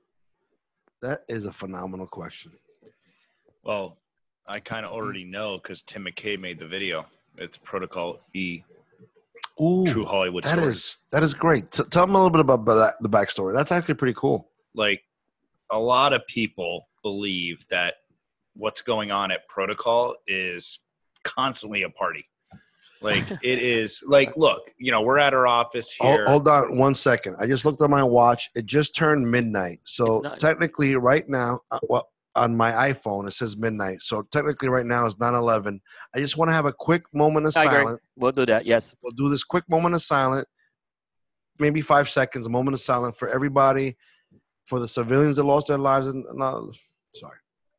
That is a phenomenal question. Well, I kind of already know because Tim McKay made the video. It's Protocol E, Ooh, True Hollywood that Stories. is that is great. T- tell them a little bit about that, the backstory. That's actually pretty cool. Like, a lot of people believe that what's going on at Protocol is constantly a party. Like, it is like, look, you know, we're at our office Hold, here. hold on one second. I just looked at my watch. It just turned midnight. So It's not- technically, right now, uh, well, on my iPhone, it says midnight. So technically, right now is nine eleven. I just want to have a quick moment of I agree. silence. We'll do that. Yes. We'll do this quick moment of silence, maybe five seconds, a moment of silence for everybody, for the civilians that lost their lives. In, no, sorry.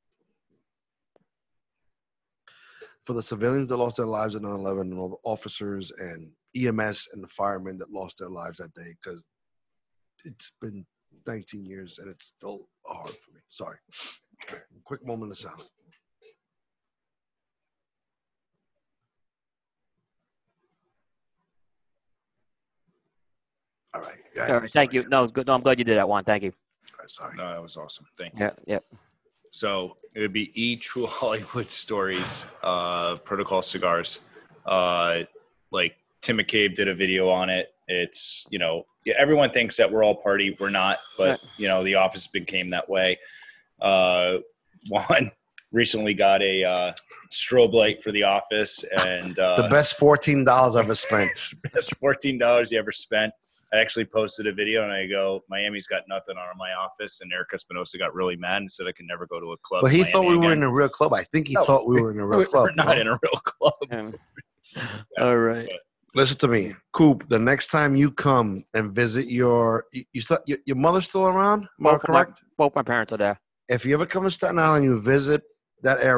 For the civilians that lost their lives in nine eleven and all the officers and E M S and the firemen that lost their lives that day, because it's been nineteen years and it's still hard for me. Sorry. Okay. Quick moment of silence. All right. Go ahead. All right. Thank Sorry. you. No, good. No, I'm glad you did that one. Thank you. All right, sorry. No, that was awesome. Thank you. Yeah. Yeah. So it would be E True Hollywood Stories, uh, Protocol Cigars. Uh, like Tim McCabe did a video on it. It's, you know, yeah, everyone thinks that we're all party. We're not, but Right. you know, the office became that way. Uh, one recently got a uh, strobe light for the office, and uh, The best fourteen dollars I've ever spent. best fourteen dollars you ever spent. I actually posted a video and I go, Miami's got nothing on my office, and Eric Espinosa got really mad and said I could never go to a club. But he in thought we Miami were again. in a real club. I think he No, thought we were in a real We're- club. We're not no? in a real club. Um, all right. Listen to me, Coop. The next time you come and visit your you, you still, your, your mother's still around? Am I Both of my, correct? both my parents are there. If you ever come to Staten Island, you visit that area.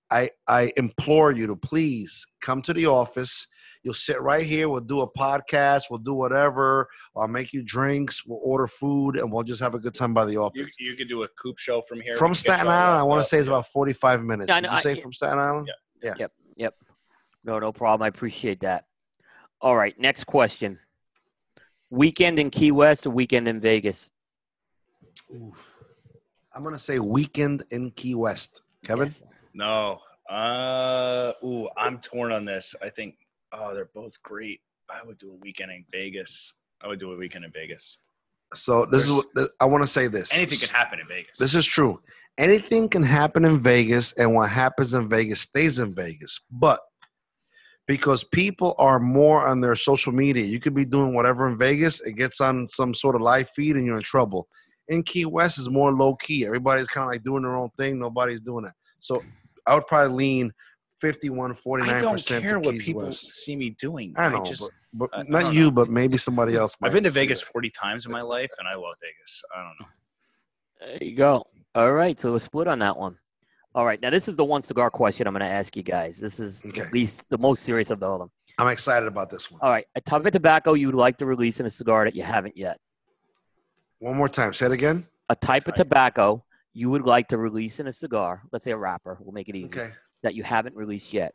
I I implore you to please come to the office. You'll sit right here. We'll do a podcast. We'll do whatever. I'll make you drinks. We'll order food, and we'll just have a good time by the You, office. you could do a coop show from here. From We could get Staten you all Island, I wrapped want to up. say it's about forty-five minutes. Yeah, I Did know, you say I- from Staten Island? Yeah. Yep. Yep. No, no problem. I appreciate that. All right. Next question. Weekend in Key West or weekend in Vegas? Oof. I'm gonna say weekend in Key West. Kevin, Yes. No. Uh, ooh, I'm torn on this. I think, oh, they're both great. I would do a weekend in Vegas. I would do a weekend in Vegas. so this is what I want to say. This Anything can happen in Vegas. This is true. Anything can happen in Vegas, and what happens in Vegas stays in Vegas. But because people are more on their social media, you could be doing whatever in Vegas, it gets on some sort of live feed, and you're in trouble. In Key West is more low key. Everybody's kind of like doing their own thing. Nobody's doing it. So I would probably lean fifty-one, forty-nine I don't percent care to what Keys people West. see me doing. I know, just, but, but I- I not don't you, know. but maybe somebody else. I've been to might see Vegas it. forty times in my life, and I love Vegas. I don't know. There you go. All right. So we're split on that one. All right. Now, this is the one cigar question I'm going to ask you guys. This is Okay. at least the most serious of all of them. I'm excited about this one. All right. A type of tobacco you would like to release in a cigar that you haven't yet. One more time. Say it again. A type of Type. tobacco you would like to release in a cigar. Let's say a wrapper. We'll make it easy. Okay. That you haven't released yet.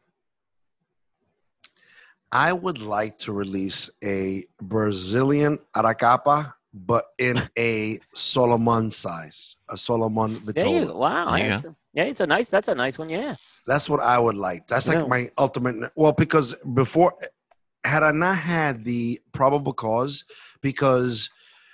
I would like to release a Brazilian Aracapa, but in a Solomon size, a Solomon There you Vitola. go. Wow. There you that's- Yeah, it's a nice. That's a nice one. Yeah. That's what I would like. That's like Yeah. my ultimate. Well, because before, had I not had the probable cause, because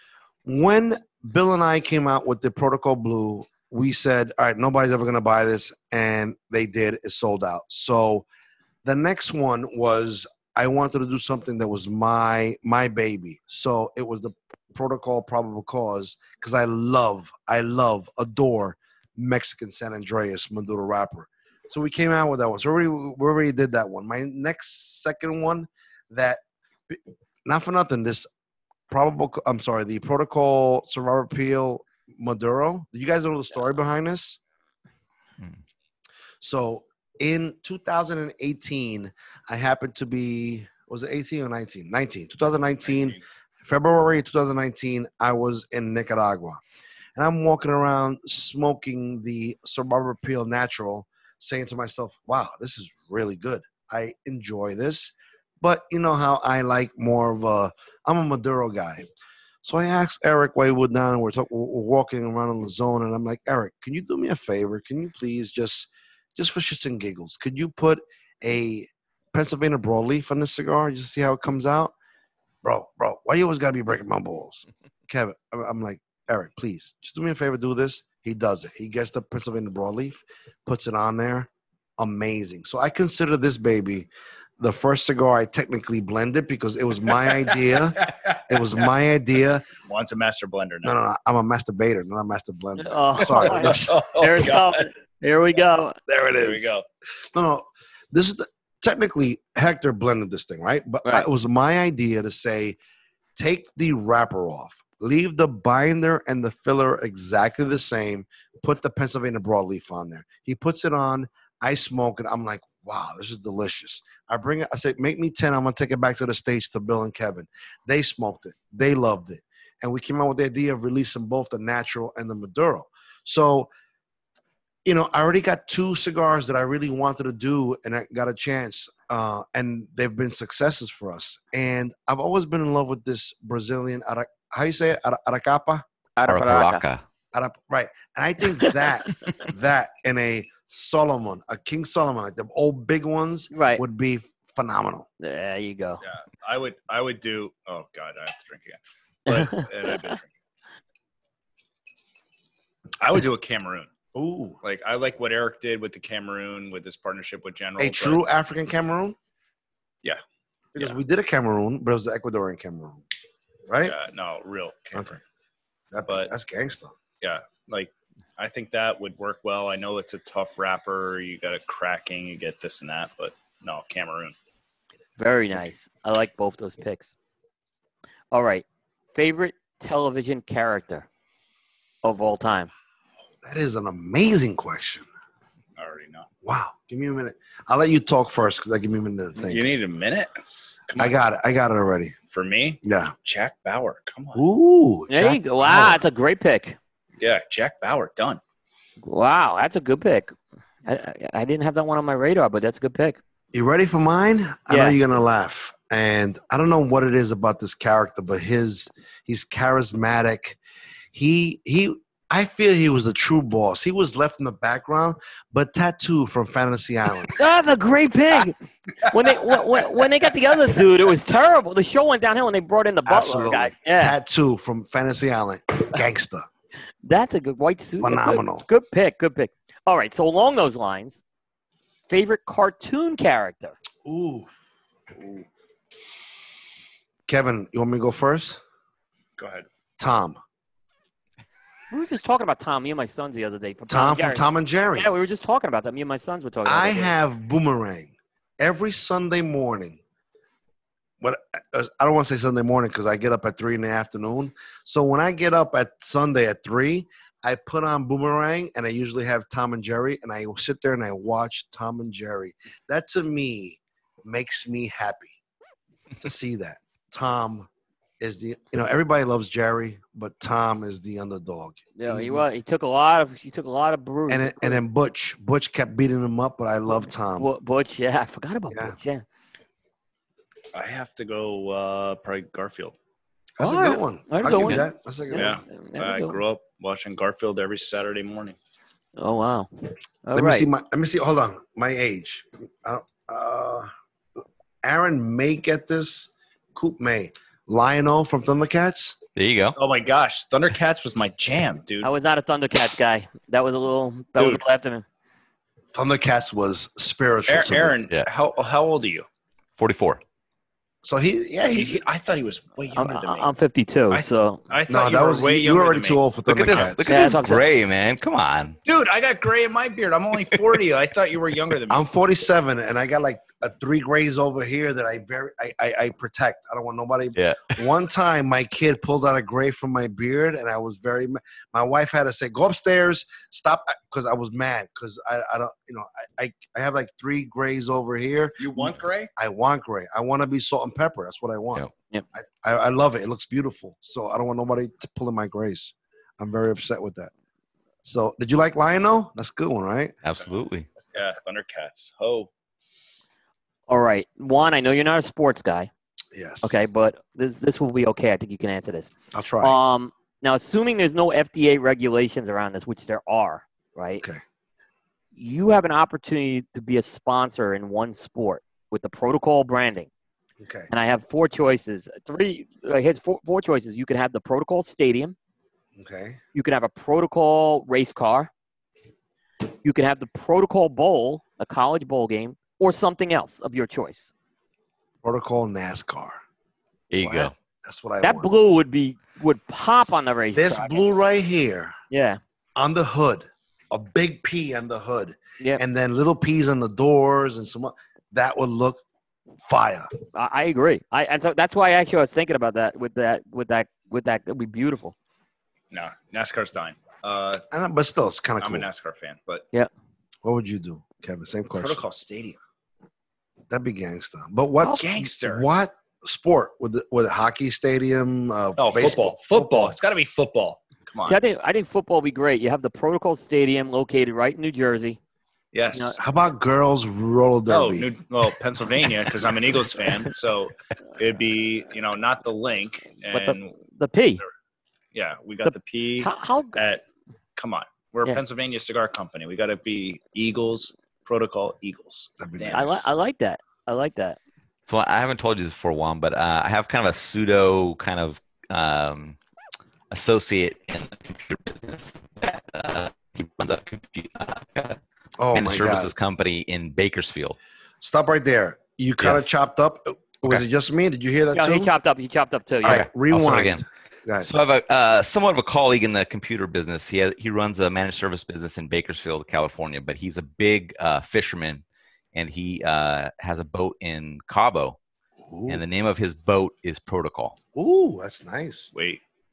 when Bill and I came out with the Protocol Blue, we said, all right, nobody's ever going to buy this. And they did. It sold out. So the next one was I wanted to do something that was my my baby. So it was the Protocol Probable Cause because I love, I love, adore Mexican San Andreas Maduro wrapper. So we came out with that one. So we already, we already did that one. My next second one that, not for nothing, this probable, I'm sorry, the Protocol Survivor Peel Maduro. Do you guys know the story behind this? Hmm. So in two thousand eighteen, I happened to be, was it eighteen or nineteen? nineteen. twenty nineteen, February twenty nineteen, I was in Nicaragua. And I'm walking around smoking the Survivor Peel Natural, saying to myself, wow, this is really good. I enjoy this. But you know how I like more of a, I'm a Maduro guy. So I asked Eric Waywood down, and we're, talk, we're walking around in the zone, and I'm like, Eric, can you do me a favor? Can you please just, just for shits and giggles, could you put a Pennsylvania broadleaf on this cigar just to see how it comes out? Bro, bro, why you always got to be breaking my balls? Kevin, I'm- I'm like, Eric, please, just do me a favor, do this. He does it. He gets the Pennsylvania broadleaf, puts it on there. Amazing. So I consider this baby the first cigar I technically blended because it was my idea. It was my idea. Wants a master blender No, now. no, no. I'm a master baiter, not a master blender. Oh, Sorry. There it God. goes. Here we go. There it is. There we go. No, no. This is the, technically Hector blended this thing, right? But Right. it was my idea to say, take the wrapper off, leave the binder and the filler exactly the same, put the Pennsylvania broadleaf on there. He puts it on. I smoke it. I'm like, wow, this is delicious. I bring it. I say, make me ten. I'm gonna take it back to the States to Bill and Kevin. They smoked it. They loved it, and we came out with the idea of releasing both the natural and the Maduro. So, you know, I already got two cigars that I really wanted to do, and I got a chance, uh, and they've been successes for us. And I've always been in love with this Brazilian, Ara- how you say it, Ara- Aracapa? Araparaca. Araparaca. Arap- right. And I think that, that in a Solomon, a King Solomon, like the old big ones, Right. would be phenomenal. There you go. Yeah, I would. I would do. Oh God, I have to drink again. But and I've been drinking. I would do a Cameroon. Ooh. Like I like what Eric did with the Cameroon with this partnership with General. A but- true African Cameroon? Yeah. Because Yeah. we did a Cameroon, but it was the Ecuadorian Cameroon. Right? Yeah, no, real. Cameroon. Okay. That, But- that's gangster. Yeah, like I think that would work well. I know it's a tough wrapper. You got a cracking, you get this and that, but no, Cameroon. Very nice. I like both those picks. All right. Favorite television character of all time? That is an amazing question. I already know. Wow. Give me a minute. I'll let you talk first because I give me a minute to think. You need a minute? Come I on. got it. I got it already. For me? Yeah. Jack Bauer. Come on. Ooh. There Jack you go. Wow, Bauer. that's a great pick. Yeah, Jack Bauer. Done. Wow, that's a good pick. I, I, I didn't have that one on my radar, but that's a good pick. You ready for mine? I Yeah. know you're gonna laugh. And I don't know what it is about this character, but his he's charismatic. He he I feel he was a true boss. He was left in the background, but Tattoo from Fantasy Island. That's a great pick. when they when, when they got the other dude, it was terrible. The show went downhill when they brought in the butler Absolutely. guy. Yeah, Tattoo from Fantasy Island. Gangster. that's a good white suit. Phenomenal. Good, good pick. Good pick. All right. So along those lines, favorite cartoon character. Ooh. Kevin, you want me to go first? Go ahead. Tom. We were just talking about Tom, me and my sons the other day. From Tom and from Jerry. Tom and Jerry. Yeah, we were just talking about that. Me and my sons were talking about I that. have Boomerang every Sunday morning. But uh, I don't want to say Sunday morning because I get up at three in the afternoon. So when I get up at Sunday at three, I put on Boomerang and I usually have Tom and Jerry, and I sit there and I watch Tom and Jerry. That to me makes me happy to see that. Tom is the, you know, everybody loves Jerry, but Tom is the underdog. Yeah, He's he my- was. He took a lot of. He took a lot of bruises. And it, and then Butch, Butch kept beating him up, but I love Tom. Bu- Butch, yeah, I forgot about Yeah. Butch. Yeah, I have to go uh, probably Garfield. That's a All good right. one. That's a I'll good give one. you that. That's a good Yeah. one. That's a I good one. grew up watching Garfield every Saturday morning. Oh wow! All Let me right. see my. Let me see. Hold on. My age. I don't, uh, Aaron may get this. Coop May. Lionel from Thundercats. There you go. Oh my gosh, Thundercats was my jam, dude. I was not a Thundercats guy. That was a little. That was a Dude. little after me. Thundercats was spiritual. Aaron, to me. Aaron Yeah. how how old are you? forty-four. So he, yeah, He- he's. he- I thought he was way I'm, younger than me. I'm fifty-two, I- so I No, thought you that were was way you. You younger were already than too me. old for Look at this. Thundercats. Look Yeah, at that's this what I'm saying. gray, man. Come on. Dude, I got gray in my beard. I'm only forty. I thought you were younger than me. I'm forty-seven, and I got like a three grays over here that I very I, I, I protect. I don't want nobody. Yeah. One time, my kid pulled out a gray from my beard, and I was very. ma- My wife had to say, "Go upstairs, stop," because I was mad because I, I don't, you know, I, I I have like three grays over here. You want gray? I want gray. I want to be salt and pepper. That's what I want. Yep. Yep. I, I, I love it. It looks beautiful. So I don't want nobody to pull in my grays. I'm very upset with that. So did you like Lionel? That's a good one, right? Absolutely. Yeah, Thundercats. Oh, all right. Juan, I know you're not a sports guy. Yes. Okay, but this this will be okay. I think you can answer this. I'll try. Um, now, assuming there's no F D A regulations around this, which there are, right? Okay. You have an opportunity to be a sponsor in one sport with the protocol branding. Okay. And I have four choices. Three, uh, here's four, four choices. You can have the protocol stadium. Okay. You can have a protocol race car. You can have the protocol bowl, a college bowl game, or something else of your choice. Protocol NASCAR. There you Wow. go. That's what I That want. blue would be would pop on the race. This car. blue right here Yeah. on the hood, a big P on the hood, Yeah. and then little P's on the doors and some. o- That would look fire. I, I agree. I and so that's why actually I was thinking about that with that with that with that. It'd be beautiful. no, NASCAR's dying. Uh, I know, but still, it's kind of I'm cool. a NASCAR fan, but What would you do, Kevin? Same question. Protocol Stadium. That'd be gangster. But what Oh, gangster. What sport with the, with a hockey stadium? Uh, Oh, baseball, football. Football. It's got to be football. Come on. See, I think I think football would be great. You have the Protocol Stadium located right in New Jersey. Yes. No, How about girls roller Oh, derby? New, well, Pennsylvania, because I'm an Eagles fan. So it'd be, you know, not the link. But And The P. yeah, we got the, P How, how at, come on. We're Yeah. a Pennsylvania cigar company. We got to be Eagles, Protocol Eagles. That'd be Damn. I nice. like I like that. I like that. So I haven't told you this before, Juan, but uh, I have kind of a pseudo kind of um, associate in the computer business that uh, he runs a computer uh, Oh managed my services god! company in Bakersfield. Stop right there. You kind of Yes. chopped up. Was Okay. it just me? Did you hear that No, too? he chopped up. He chopped up too. Yeah. All right, Okay, I'll rewind. start again. Go ahead. So I have a uh, somewhat of a colleague in the computer business. He has, he runs a managed service business in Bakersfield, California, but he's a big uh, fisherman, and he uh, has a boat in Cabo, Ooh. and the name of his boat is Protocol. Ooh, that's nice. Wait,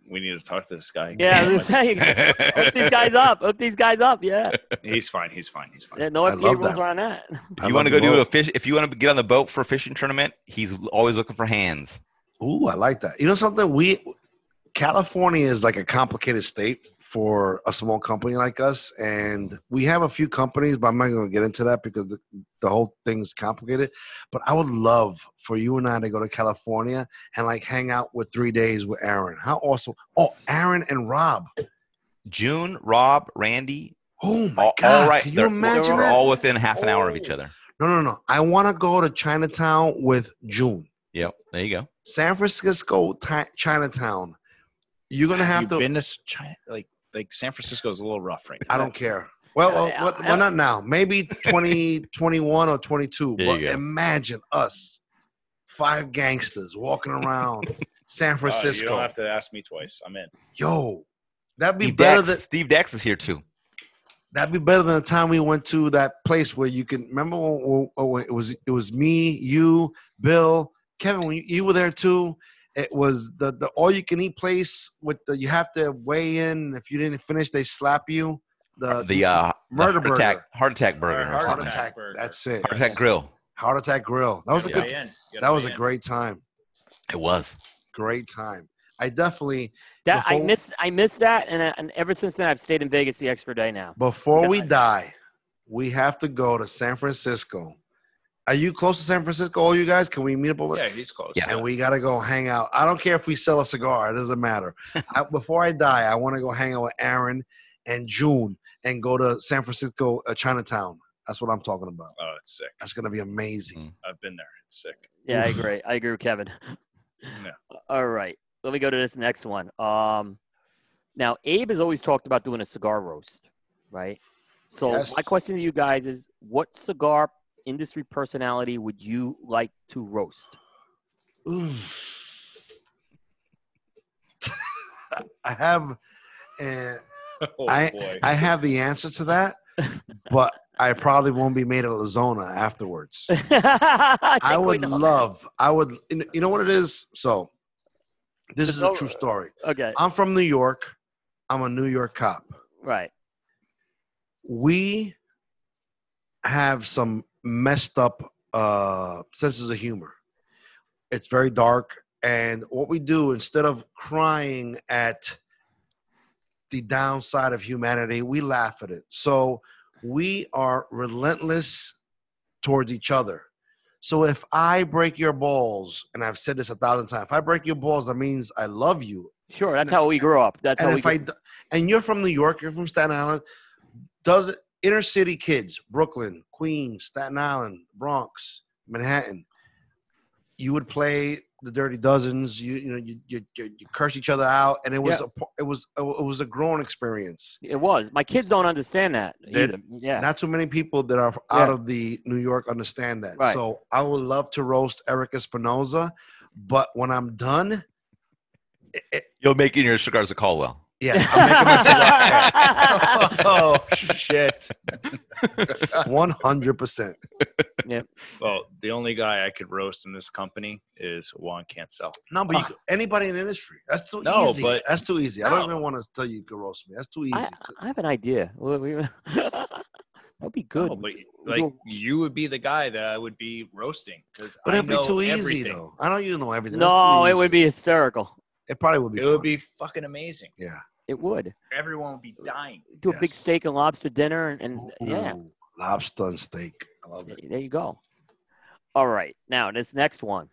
we need to talk to this guy. Yeah, I was saying, hook these guys up. Hook these guys up. Yeah. He's fine. He's fine. He's fine. Yeah, no I F D A love rules that. around that. If I you want to love go the do a boat. fish, if you want to get on the boat for a fishing tournament, he's always looking for hands. Ooh, I like that. You know something? We California is like a complicated state for a small company like us, and we have a few companies, but I'm not going to get into that because the, the whole thing's complicated. But I would love for you and I to go to California and like hang out with three days with Aaron. How awesome! Oh, Aaron and Rob. June, Rob, Randy, Oh my all, God! all right. Can you they're, imagine they're that? all within half an hour of each Oh. other. No, no, no. I want to go to Chinatown with June. Yep, there you go. San Francisco, Ti- Chinatown. You're gonna have you to. been to China? Like, like San Francisco is a little rough right now. I don't care. Well, well, Yeah, well, I- well, not now. Maybe twenty, twenty-one or twenty-two. There But you go. imagine us, five gangsters walking around San Uh, you Francisco. don't have to ask me twice. I'm in. Yo, that'd be Steve better Dex, than Steve Dex is here too. that'd be better than the time we went to that place where you can remember when, when, when it was it was me, you, Bill, Kevin. When you, you were there too. It was the the all you can eat place with the you have to weigh in. If you didn't finish, they slap you. The The uh, Murder the heart attack, burger. heart attack burger, or Heart heart something. attack. burger. That's it. Heart attack grill. Heart attack grill. That was a Gotta good. weigh in. You gotta That was a weigh in. great time. It was. Great time. I definitely That I Before- missed. I missed that, and, uh, and ever since then, I've stayed in Vegas the extra day now. before we Yeah. die, we have to go to San Francisco. Are you close to San Francisco? All you guys, can we meet up over? Yeah, he's close. Yeah. And we gotta go hang out. I don't care if we sell a cigar; it doesn't matter. I, before I die, I want to go hang out with Aaron and June and go to San Francisco, uh, Chinatown. That's what I'm talking about. Oh, it's sick. That's gonna be amazing. Mm. I've been there. It's sick. Yeah, I Oof. agree. I agree with Kevin. Yeah. All right, let me go to this next one. Um, now Abe has always talked about doing a cigar roast, right? So Yes. my question to you guys is, what cigar industry personality would you like to roast? Oof. I have, uh, Oh I boy. I have the answer to that, but I probably won't be made at Lazona afterwards. I think we would know. love. I would. You know- you know what it is? So, this is a So- true story. Okay, I'm from New York. I'm a New York cop. right. We have some messed up uh, senses of humor. It's very dark, and what we do instead of crying at the downside of humanity, we laugh at it. So we are relentless towards each other. So if I break your balls, and I've said this a thousand times, if I break your balls, that means I love you. Sure, that's how we grew up. That's how And we. if I grew- d- and you're from New York, you're from Staten Island, does it inner city kids, Brooklyn, Queens, Staten Island, Bronx, Manhattan, you would play the Dirty Dozens. You you know you you, you you curse each other out, and it was Yeah. a it was it was a growing experience. It was. My kids don't understand that They- either. Yeah. Not too many people that are out Yeah. of the New York understand that. Right. So I would love to roast Eric Espinoza, but when I'm done, it, it, You'll make it in your cigars of Caldwell. yeah, I'm making my cigar. Oh shit. One hundred percent. Well, the only guy I could roast in this company is Juan Cancel. No, but you, could- anybody in the industry. That's too No, easy. but- That's too easy. I don't No. even want to tell you you can roast me. That's too easy. I, I have an idea. We- we- That'd be good. No, but We like do- you would be the guy that I would be roasting because but I it'd know be too easy everything. though. I know you know everything. That's no, too it easy. would be hysterical. It probably would be. It would fun. be fucking amazing. Yeah. It would. Everyone would be dying. Do a big Yes. steak and lobster dinner, and, and yeah, Ooh, lobster and steak. I love it. there you go. All right, now this next one.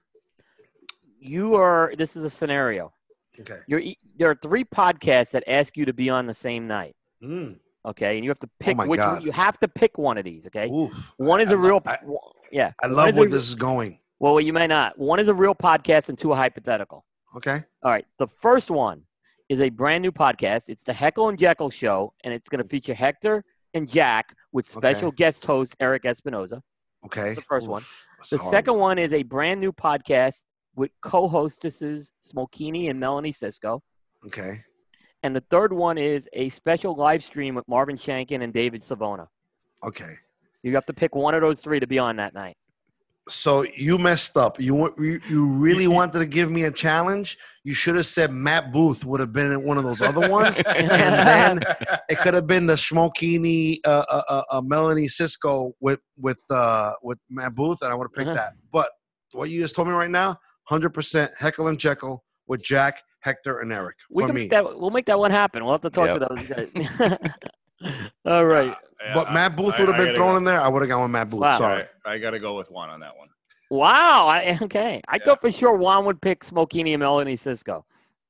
You are. This is a scenario. Okay. You're. e- There are three podcasts that ask you to be on the same night. Mm. Okay, and you have to pick my which. God. You have to pick one of these. Okay. Oof. One is I a real. I, yeah. I one love is where a- this is going. Well, you may not. One is a real podcast, and two a hypothetical. Okay. All right. The first one is a brand new podcast. It's the Heckle and Jekyll Show, and it's going to feature Hector and Jack with special Okay. guest host Eric Espinoza. Okay. The first one. That's The hard. second one is a brand new podcast with co-hostesses Smokini and Melanie Cisco. Okay. And the third one is a special live stream with Marvin Shankin and David Savona. Okay. You have to pick one of those three to be on that night. So you messed up. You wa- you, you really wanted to give me a challenge. You should have said Matt Booth would have been in one of those other ones, and then it could have been the Schmokini, uh, uh, uh, uh, Melanie Cisco with with uh, with Matt Booth, and I would have picked Uh-huh. that. But what you just told me right now, one hundred percent Heckle and Jekyll with Jack, Hector, and Eric We for can me. make that. We'll make that one happen. We'll have to talk Yep. to those guys. All right. Yeah, But I- Matt Booth I- would have I been gotta thrown go. in there. I would have gone with Matt Booth. Wow. Sorry. I, I got to go with one on that one. Wow. I, okay. I Yeah. thought for sure Juan would pick Smokini and Melanie Cisco.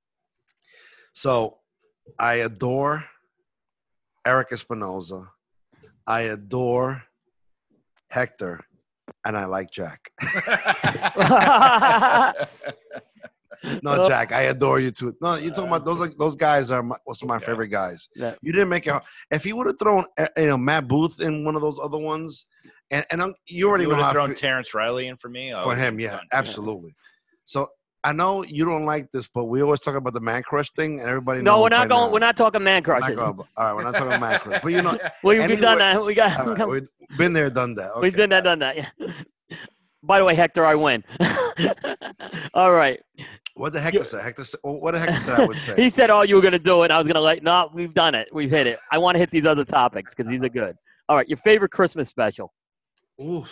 So I adore Eric Espinoza. I adore Hector. And I like Jack. No, Well- Jack, I adore you too. No, you're talking about those. Like those guys are my, some of my Okay. favorite guys. Yeah. You didn't make it. hard. If you would have thrown, uh, you know, Matt Booth in one of those other ones, and and I'm, you already You know would how have I thrown feel Terrence Riley in for me. I for would've him. been Yeah, done. absolutely. So I know you don't like this, but we always talk about the man crush thing, and everybody. No, knows we're not by going. now. We're not talking man We're not crushes. going- all right, we're not talking man crush, but you know, We, we've anyway- done that. We got. all right, we've been there, done that. Okay. We've done that. Done that. Yeah. By the way, Hector, I win. All right. What the Hector said? Hector said, well, what the Hector said I would say. He said, "Oh, you were gonna do it." I was gonna like, no, we've done it. We've hit it. I want to hit these other topics because these are good. All right, your favorite Christmas special? Oof.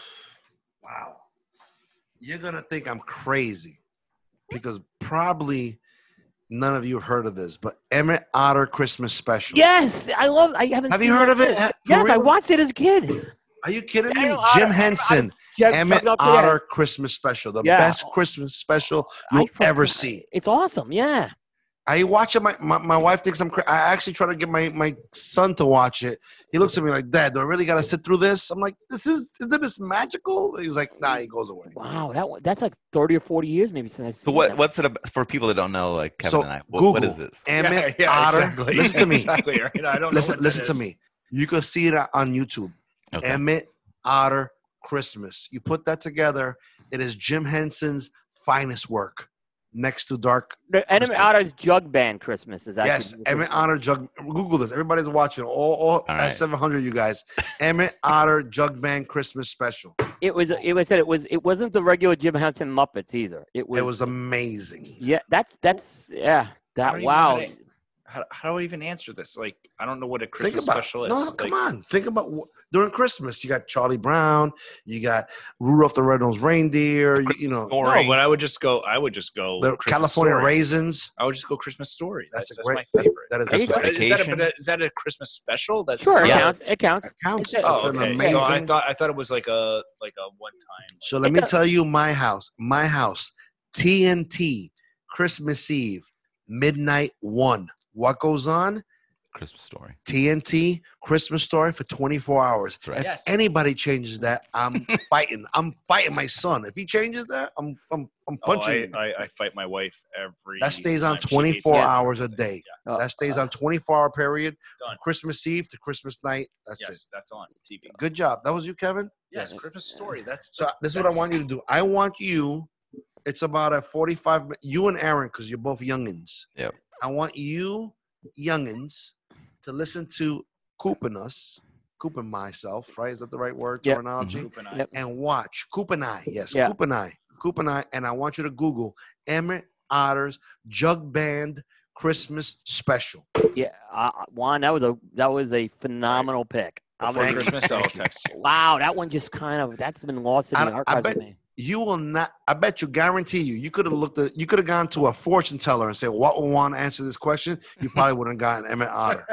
Wow. You're going to think I'm crazy because probably none of you have heard of this, but Emmett Otter Christmas Special. Yes, I love. I haven't. Have seen you heard that of it? yet. Ha- for Yes, I real? watched it as a kid. Are you kidding me? Daniel Otter- Jim Henson, Jeff- Emmett Jeff- Otter Christmas Special, the Yeah. best Christmas special I you'll forgot. ever see. It's awesome. Yeah. I watch it. My, my, my wife thinks I'm crazy. I actually try to get my, my son to watch it. He looks at me like, Dad, do I really got to sit through this? I'm like, this is, isn't this magical? He was like, nah, he goes away. Wow, that one, that's like thirty or forty years maybe since I So seen what? that. What's it about, for people that don't know? Like Kevin So and I. What, what is Google this? Emmett yeah, yeah, Otter. exactly. Listen to me. Exactly. Right? I don't Listen, know what listen that to is. me. You can see it on YouTube. Okay. Emmett Otter Christmas. You put that together, it is Jim Henson's finest work. Next to Dark. The Emmett Christmas. Otter's Jug Band Christmas is actually Yes, Emmett Otter Jug. Google this. Everybody's watching. All, all, All right. seven hundred, you guys. Emmett Otter Jug Band Christmas Special. It was. It was said. It was. It wasn't the regular Jim Henson Muppets either. It was. It was amazing. Yeah. That's. That's. Yeah. I That. don't even know how Wow. to- How, how do I even answer this? Like, I don't know what a Think Christmas about special is. no, come Like, on. Think about wh- during Christmas. You got Charlie Brown. You got Rudolph the Red-Nosed Reindeer. You, you know, Story. No, but I would just go. I would just go. the Christmas California Story. Raisins. I would just go Christmas Story. That's That's, a that's great. my favorite. That is There you a go. great- Is that, a, Vacation. but is that a Christmas special? That's Sure. It Yeah. counts. It counts. It counts. It's a- Oh, It's an okay. amazing. So I thought I thought it was like a like a one time. So let It me does- tell you my house. My house. T N T. Christmas Eve. Midnight one. What goes on? Christmas story. T N T. Christmas Story for twenty-four hours. That's right. If Yes. anybody changes that, I'm fighting. I'm fighting my son. If he changes that, I'm I'm, I'm Oh, punching I, him. I, I fight my wife every. That stays on time she hates twenty-four it. hours a day. Oh, That stays uh, on twenty-four hour period. Done. From Christmas Eve to Christmas night. That's Yes, that's on T V. it. Good job. That was you, Kevin? Yes, Yes. Christmas Story. That's So this is what I that's- want you to do. I want you. It's about a forty-five. mi- You and Aaron, because you're both youngins. Yep. I want you, youngins, to listen to Coop and us, Coop and myself. Right? Is that the right word Yep. terminology? Coop and I. Yep. And watch Coop and I. Yes, Yeah. Coop and I. Coop and I. And I want you to Google Emmett Otter's Jug Band Christmas Special. Yeah. Uh, Juan, that was a that was a phenomenal pick. I'm Before Thank gonna- you. Christmas, I'll Thank you. text you. Wow, that one just kind of that's been lost in I- the I archives. bet- of me. You will not. I bet you, guarantee you, you could have looked at. You could have gone to a fortune teller and said, "What would want to answer this question?" You probably wouldn't have gotten Emmett Otter.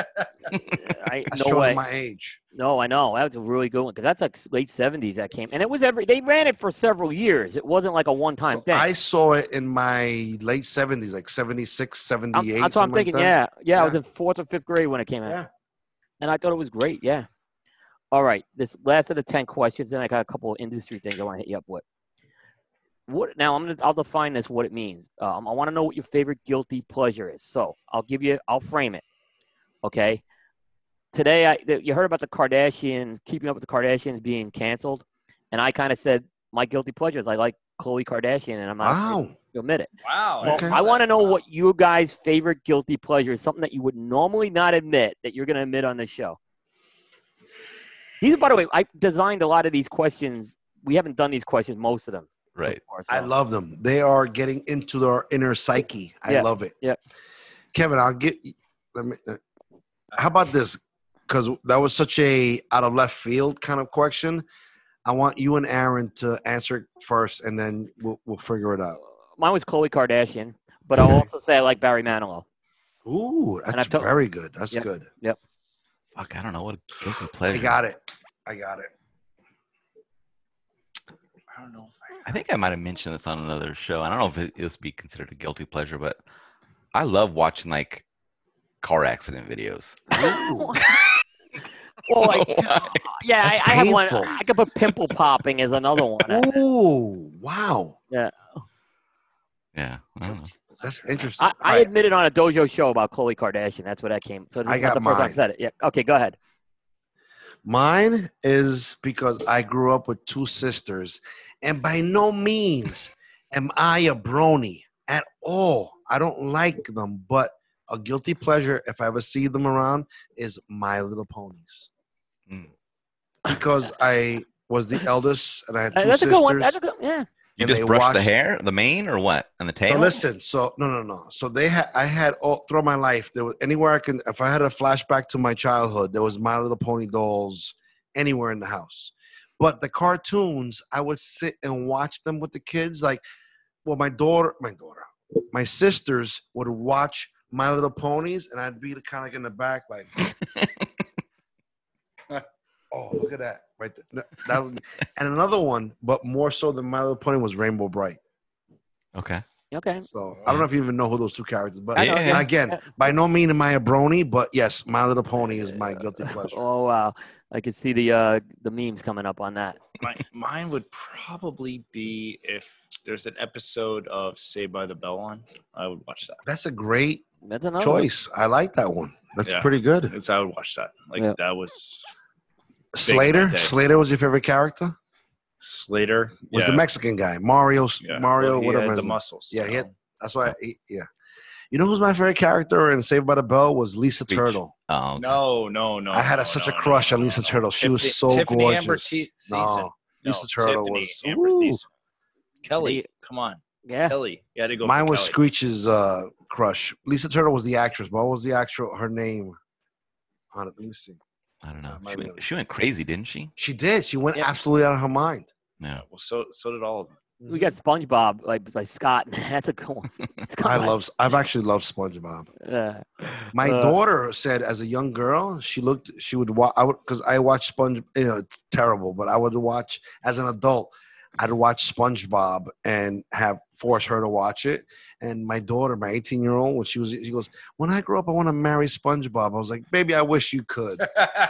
I, That no shows way. my age. No, I know that was a really good one because that's like late seventies that came, and it was every. They ran it for several years. It wasn't like a one-time So thing. I saw it in my late seventies, like seventy-six, I'm, seventy-eight. that's what I'm something like thinking. that. yeah, yeah, I was Yeah. in fourth or fifth grade when it came out, Yeah. and I thought it was great. Yeah. All right, this last of the ten questions, then I got a couple of industry things I want to hit you up with. What now? I'm gonna I'll define this what it means. Um, I want to know what your favorite guilty pleasure is. So I'll give you. I'll frame it. Okay. Today, I the, you heard about the Kardashians, Keeping Up with the Kardashians being canceled, and I kind of said my guilty pleasure is I like Khloe Kardashian, and I'm not afraid Wow. to admit it. Wow. Well, Okay. I want to know what your guys' favorite guilty pleasure is, something that you would normally not admit that you're going to admit on this show. These, by the way, I designed a lot of these questions we haven't done these questions, most of them. Right. Before, I so. love them. They are getting into their inner psyche. I Yeah. love it. Yeah. Kevin, I'll get. Let me. Uh, how about this? Because that was such a out of left field kind of question. I want you and Aaron to answer it first, and then we'll we'll figure it out. Mine was Khloe Kardashian, but I'll also say I like Barry Manilow. Ooh, that's I've to- very good. That's Yep. good. Fuck, I don't know what a guilty I pleasure. got it. I got it. I don't know if I. I think I might have mentioned this on another show. I don't know if it is be considered a guilty pleasure, but I love watching like car accident videos. Ooh. Well, like, yeah, I, That's I have one. painful. I could put pimple popping as another one. Ooh, wow. Yeah, I don't know. That's interesting. I, I All right. admitted on a Dojo show about Khloe Kardashian. That's where that came. So this I is not got the first time I mine. said it. Yeah. Okay, go ahead. Mine is because I grew up with two sisters, and by no means am I a brony at all. I don't like them, but a guilty pleasure, if I ever see them around, is My Little Ponies. Mm. Because I was the eldest, and I had Uh, two That's a sisters. good one. That's a good. Yeah. You And just they brush the watched- hair, the mane, or what? And the tail? So listen, so no, no, no. So they had, I had all throughout my life. There was anywhere I can, if I had a flashback to my childhood, there was My Little Pony dolls anywhere in the house. But the cartoons, I would sit and watch them with the kids. Like, well, my daughter, my daughter, my sisters would watch My Little Ponies, and I'd be kind of like in the back, like, oh, look at that, right there. No, that was, and another one, but more so than My Little Pony, was Rainbow Bright. Okay. Okay. So I don't know if you even know who those two characters, but I know, Yeah. again, by no means am I a brony, but yes, My Little Pony is my guilty pleasure. Oh wow, I could see the uh the memes coming up on that. My, mine would probably be if there's an episode of Saved by the Bell on. I would watch that. That's a great That's another choice. I like that one. That's Yeah. pretty good. Because I would watch that. Like Yeah. that was Slater. day. Slater was your favorite character? Slater. Was yeah. the Mexican guy Mario? Yeah. Mario, Well, he whatever. had his the name- muscles. Yeah, you he had- know? That's why. He, yeah. You know who's my favorite character in Saved by the Bell was Lisa Screech. Turtle. Oh, okay. No, no, no. I had no, a, such no, a crush no, on no, Lisa no. Turtle. She Tiffany, was so Tiffany gorgeous. Amber Thiessen. No, Lisa No, Turtle Tiffany was. Amber Ooh. Thiessen. Kelly, The- come on. Yeah. Kelly. You had to go Mine for was Kelly. Screech's uh, crush. Lisa Turtle was the actress, but what was the actual her name? On it, let me see. I don't know. Might She be went, on- she went crazy, didn't she? She did. She went Yeah. absolutely out of her mind. No. Well, so so did all of them. We got SpongeBob like by Scott. That's a cool one. I love. I've actually loved SpongeBob. Uh, My uh, daughter said, as a young girl, she looked. She would watch. I would because I watched Sponge. You know, it's terrible, but I would watch as an adult. I'd watch SpongeBob and have force her to watch it. And my daughter, my eighteen year old, when she was, she goes, "When I grow up, I want to marry SpongeBob." I was like, "Baby, I wish you could."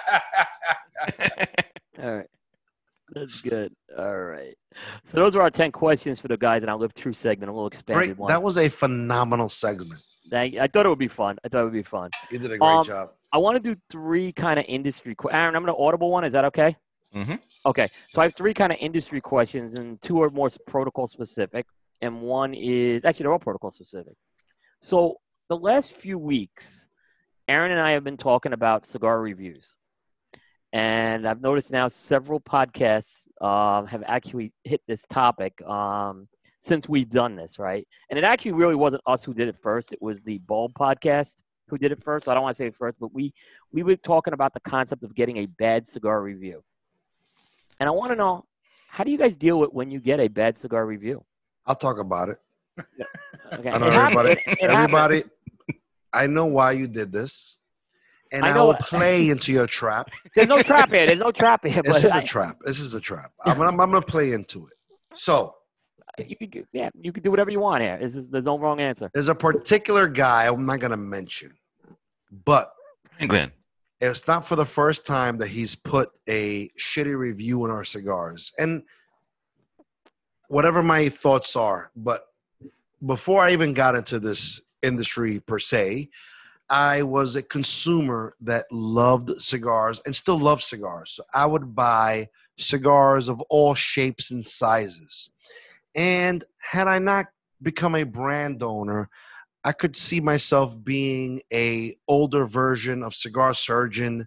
All right. That's good. All right. So those are our ten questions for the guys in our Live True segment, a little expanded Great. one. That was a phenomenal segment. Thank I thought it would be fun. I thought it would be fun. You did a great Um, job. I want to do three kind of industry. Que- Aaron, I'm going to audible one. Is that okay? Mm-hmm. Okay. So I have three kind of industry questions, and two are more s- protocol specific, and one is actually they're all protocol specific. So the last few weeks, Aaron and I have been talking about cigar reviews, and I've noticed now several podcasts uh, have actually hit this topic um, since we've done this, right? And it actually really wasn't us who did it first; it was the Bulb podcast who did it first. So I don't want to say it first, but we we were talking about the concept of getting a bad cigar review. And I want to know, how do you guys deal with when you get a bad cigar review? I'll talk about it. Okay. I know It happened- everybody. it- it happened. everybody. I know why you did this, and I I, know- will play into your trap. There's no trap here. There's no trap here. This But is I- a trap. This is a trap. I'm gonna, I'm gonna play into it. So you could, yeah, you can do whatever you want here. This is, there's no wrong answer. there's a particular guy I'm not gonna mention, but Franklin. it's not for the first time that he's put a shitty review on our cigars. And whatever my thoughts are, but before I even got into this industry per se, I was a consumer that loved cigars and still love cigars. So I would buy cigars of all shapes and sizes. And had I not become a brand owner, I could see myself being a older version of Cigar Surgeon,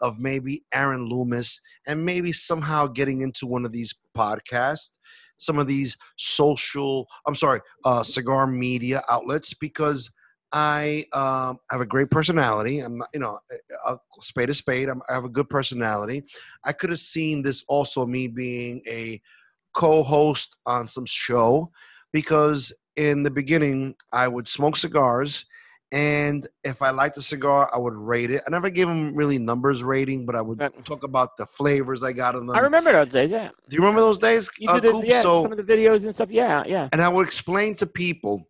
of maybe Aaron Loomis and maybe somehow getting into one of these podcasts, some of these social, I'm sorry, uh, cigar media outlets, because I um, have a great personality. I'm not, you know, a spade a spade. I'm, I have a good personality. I could have seen this also me being a co-host on some show, because in the beginning I would smoke cigars, and if I liked the cigar, I would rate it. I never gave them really numbers rating, but I would Right. talk about the flavors I got in them. I remember those days. Yeah. Do you remember those days, You uh, did it, Coop? yeah, So, some of the videos and stuff. Yeah, yeah. and I would explain to people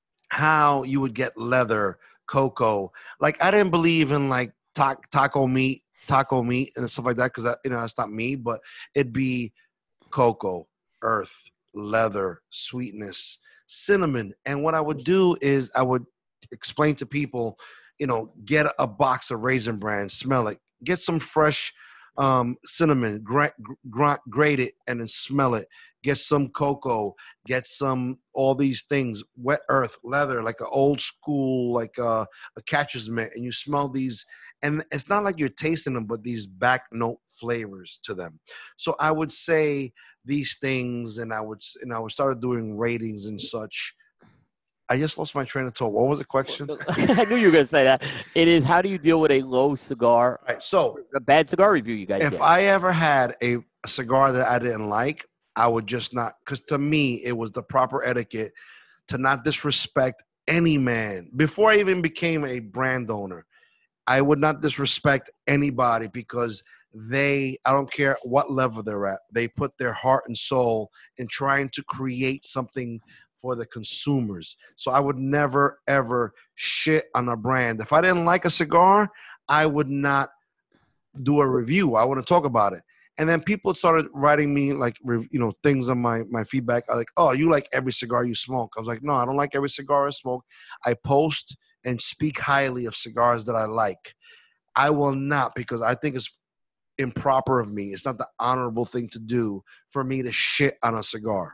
how you would get leather, cocoa. Like, I didn't believe in like ta- taco meat, taco meat and stuff like that, because you know that's not me. But it'd be cocoa, earth, leather, sweetness, cinnamon. And what I would do is I would explain to people, you know, get a box of Raisin Bran, smell it, get some fresh um, cinnamon, gra- gra- grate it, and then smell it. Get some cocoa, get some all these things, wet earth, leather, like an old school, like a, a catcher's mitt, and you smell these. And it's not like you're tasting them, but these back note flavors to them. So I would say these things, and I would and I would start doing ratings and such. I just lost my train of thought. What was the question? I knew you were going to say that. It is, how do you deal with a low cigar, All right, so a bad cigar review you guys if get? I ever had a, a cigar that I didn't like, I would just not, because to me, it was the proper etiquette to not disrespect any man. Before I even became a brand owner, I would not disrespect anybody, because they, I don't care what level they're at, they put their heart and soul in trying to create something for the consumers. So I would never, ever shit on a brand. If I didn't like a cigar, I would not do a review. I wouldn't talk about it. And then people started writing me like, you know, things on my, my feedback. I like, oh, you like every cigar you smoke. I was like, no, I don't like every cigar I smoke. I post and speak highly of cigars that I like. I will not, because I think it's improper of me. It's not the honorable thing to do for me to shit on a cigar.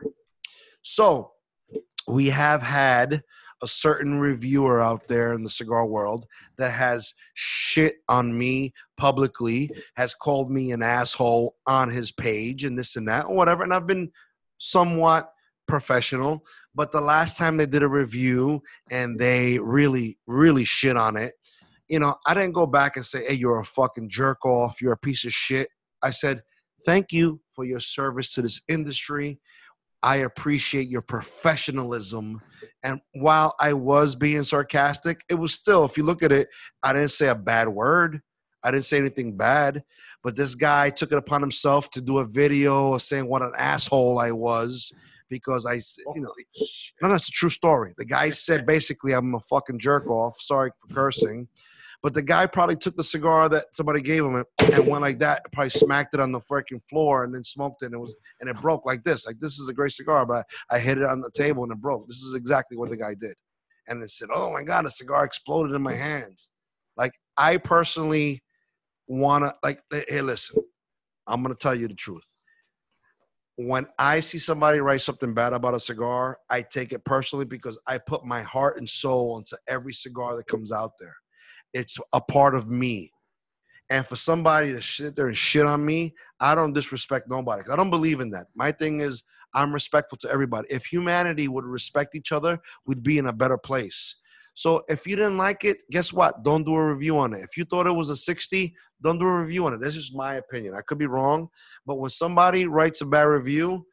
So we have had a certain reviewer out there in the cigar world that has shit on me publicly, has called me an asshole on his page and this and that or whatever. And I've been somewhat professional, but the last time they did a review and they really, really shit on it, you know, I didn't go back and say, hey, you're a fucking jerk off, you're a piece of shit. I said, thank you for your service to this industry. I appreciate your professionalism. And while I was being sarcastic, it was still, if you look at it, I didn't say a bad word. I didn't say anything bad. But this guy took it upon himself to do a video saying what an asshole I was, because I, you know, no, that's a true story. The guy said basically I'm a fucking jerk off. Sorry for cursing. But the guy probably took the cigar that somebody gave him and went like that, probably smacked it on the freaking floor and then smoked it, and it was and it broke like this. Like, this is a great cigar, but I hit it on the table and it broke. This is exactly what the guy did. And it said, oh my God, the cigar exploded in my hands. Like, I personally want to, like, hey, listen, I'm going to tell you the truth. When I see somebody write something bad about a cigar, I take it personally, because I put my heart and soul into every cigar that comes out there. It's a part of me. And for somebody to sit there and shit on me, I don't disrespect nobody. I don't believe in that. My thing is, I'm respectful to everybody. If humanity would respect each other, we'd be in a better place. So if you didn't like it, guess what? Don't do a review on it. If you thought it was a sixty, don't do a review on it. That's just my opinion. I could be wrong. But when somebody writes a bad review,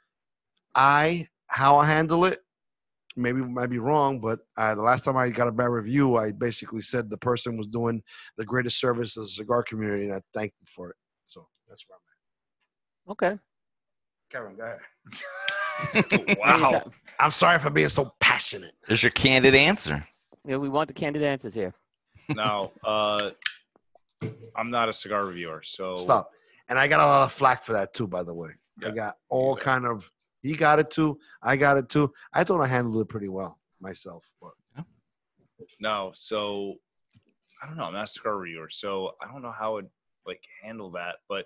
I, how I handle it, maybe might be wrong, but uh, the last time I got a bad review, I basically said the person was doing the greatest service to the cigar community, and I thanked them for it. So that's where I'm Okay. at. Kevin, go ahead. Wow. I'm sorry for being so passionate. There's your candid answer. Yeah, we want the candid answers here. No, uh, I'm not a cigar reviewer, so Stop. And I got a lot of flack for that too, by the way. Yeah. I got all Yeah. kind of, he got it too, I got it too. I thought I handled it pretty well myself. But no. So I don't know. I'm not a cigar reviewer, so I don't know how I would like handle that. But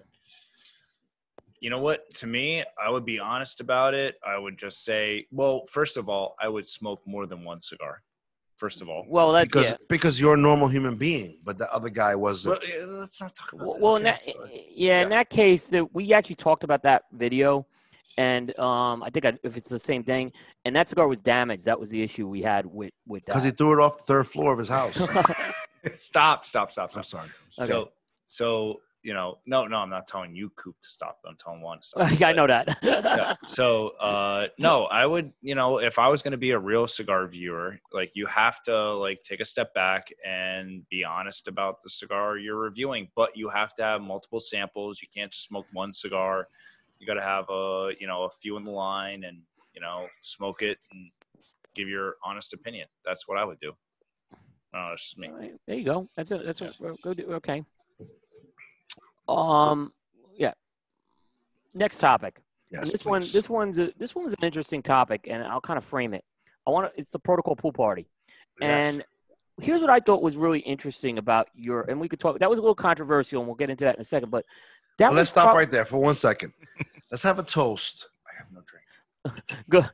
you know what? To me, I would be honest about it. I would just say, well, first of all, I would smoke more than one cigar. First of all, Well, that because yeah. because you're a normal human being, but the other guy wasn't. Well, yeah, let's not talk about Well, that. well in Okay, that, sorry. yeah, in Yeah. that case, uh, we actually talked about that video, and um, I think I, if it's the same thing, and that cigar was damaged. That was the issue we had with with Because he that. threw it off the third floor of his house. Stop, stop, stop, I'm stop. sorry. Okay. So, so you know, no, no, I'm not telling you, Coop, to stop. I'm telling Juan to stop. I know But, that. yeah. So, uh, no, I would, you know, if I was going to be a real cigar viewer, like you have to like take a step back and be honest about the cigar you're reviewing, but you have to have multiple samples. You can't just smoke one cigar. You got to have a, you know, a few in the line and, you know, smoke it and give your honest opinion. That's what I would do. Oh, that's just me. All right, there you go. That's a that's a good. Okay. Um. Yeah. Next topic. Yes, And this one, please. this one's a, this one's an interesting topic, and I'll kind of frame it. I want to. It's the protocol pool party, Yes. and here's what I thought was really interesting about your. And we could talk. That was a little controversial, and we'll get into that in a second. But that Well, was let's stop prob- right there for one second. Let's have a toast. I have no drink. Good.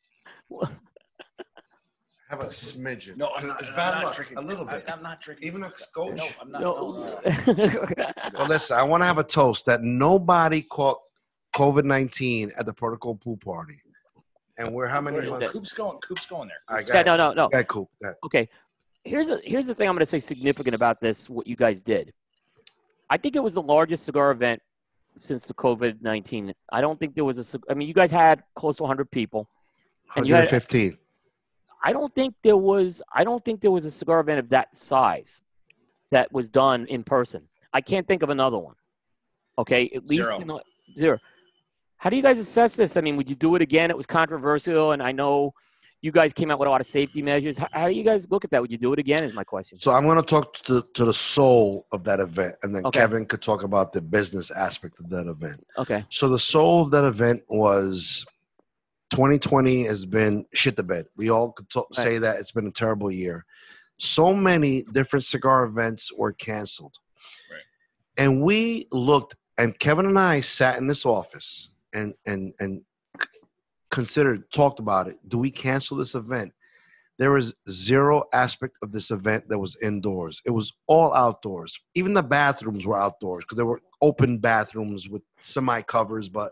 Have a smidgen. No, I'm 'Cause not, It's I'm bad not luck. drinking. A little bit. I, I'm not drinking. Even a scotch. No, I'm not. No. No, no, no. Well, listen, I want to have a toast that nobody caught COVID nineteen at the protocol pool party. And we're how many Where is months? that? Coop's going. Coop's going there. All right, Yeah, go no, ahead. no, no. Go ahead, cool. Go ahead. Okay. Here's a here's the thing I'm going to say significant about this. What you guys did. I think it was the largest cigar event since the COVID nineteen. I don't think there was a. cig- I mean, you guys had close to one hundred people. And you had- one hundred fifteen. I don't think there was. I don't think there was a cigar event of that size that was done in person. I can't think of another one. Okay, at least Zero. in a- zero. How do you guys assess this? I mean, would you do it again? It was controversial, and I know you guys came out with a lot of safety measures. How, how do you guys look at that? Would you do it again? Is my question. So I'm going to talk to, to the soul of that event, and then Okay. Kevin could talk about the business aspect of that event. Okay. So the soul of that event was twenty twenty has been shit the bed. We all could talk, Right. say that it's been a terrible year. So many different cigar events were canceled. Right. And we looked, and Kevin and I sat in this office and and and considered, talked about it. Do we cancel this event? There was zero aspect of this event that was indoors. It was all outdoors. Even the bathrooms were outdoors because there were open bathrooms with semi covers. But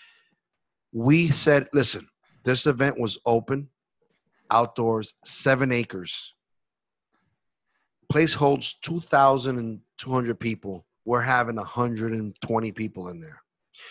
we said, listen, this event was open, outdoors, seven acres. Place holds two thousand two hundred people. We're having one hundred twenty people in there.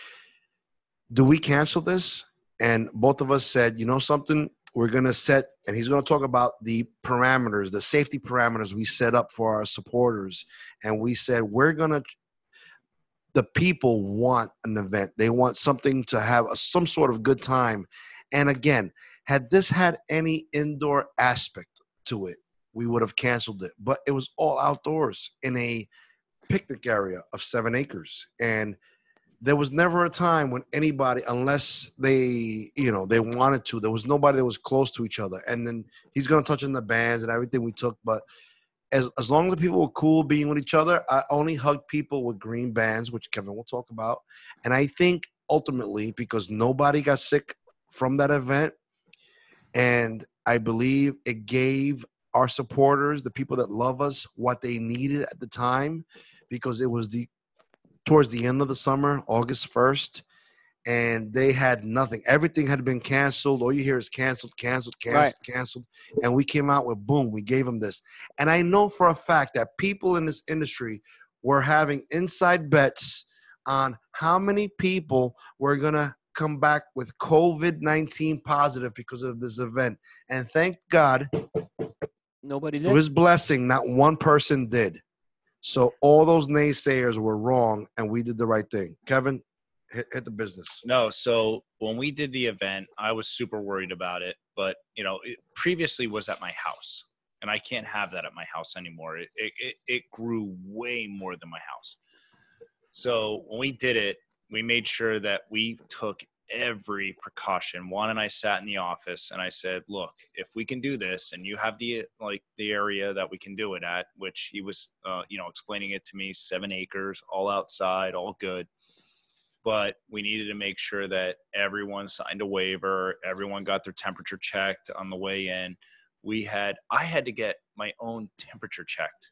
Do we cancel this? And both of us said, you know something? We're going to set, and he's going to talk about the parameters, the safety parameters we set up for our supporters. And we said, we're going to, the people want an event. They want something to have a, some sort of good time. And again, had this had any indoor aspect to it, we would have canceled it. But it was all outdoors in a picnic area of seven acres. And there was never a time when anybody, unless they, you know, they wanted to, there was nobody that was close to each other. And then he's going to touch on the bands and everything we took. But as as long as the people were cool being with each other, I only hugged people with green bands, which Kevin will talk about. And I think ultimately, because nobody got sick from that event, and I believe it gave our supporters, the people that love us, what they needed at the time, because it was the towards the end of the summer, August first, and they had nothing. Everything had been canceled. All you hear is canceled, canceled, canceled, Right. canceled. And we came out with boom, we gave them this. And I know for a fact that people in this industry were having inside bets on how many people were going to come back with COVID nineteen positive because of this event. And thank God, Nobody to did. his blessing, not one person did. So all those naysayers were wrong, and we did the right thing. Kevin, hit, hit the business. No, so when we did the event, I was super worried about it. But, you know, it previously was at my house, and I can't have that at my house anymore. It, it, it, it grew way more than my house. So when we did it, we made sure that we took every precaution. Juan and I sat in the office, and I said, look, if we can do this, and you have the, like, the area that we can do it at, which he was, uh, you know, explaining it to me, seven acres, all outside, all good. But we needed to make sure that everyone signed a waiver, everyone got their temperature checked on the way in. we had, I had to get my own temperature checked.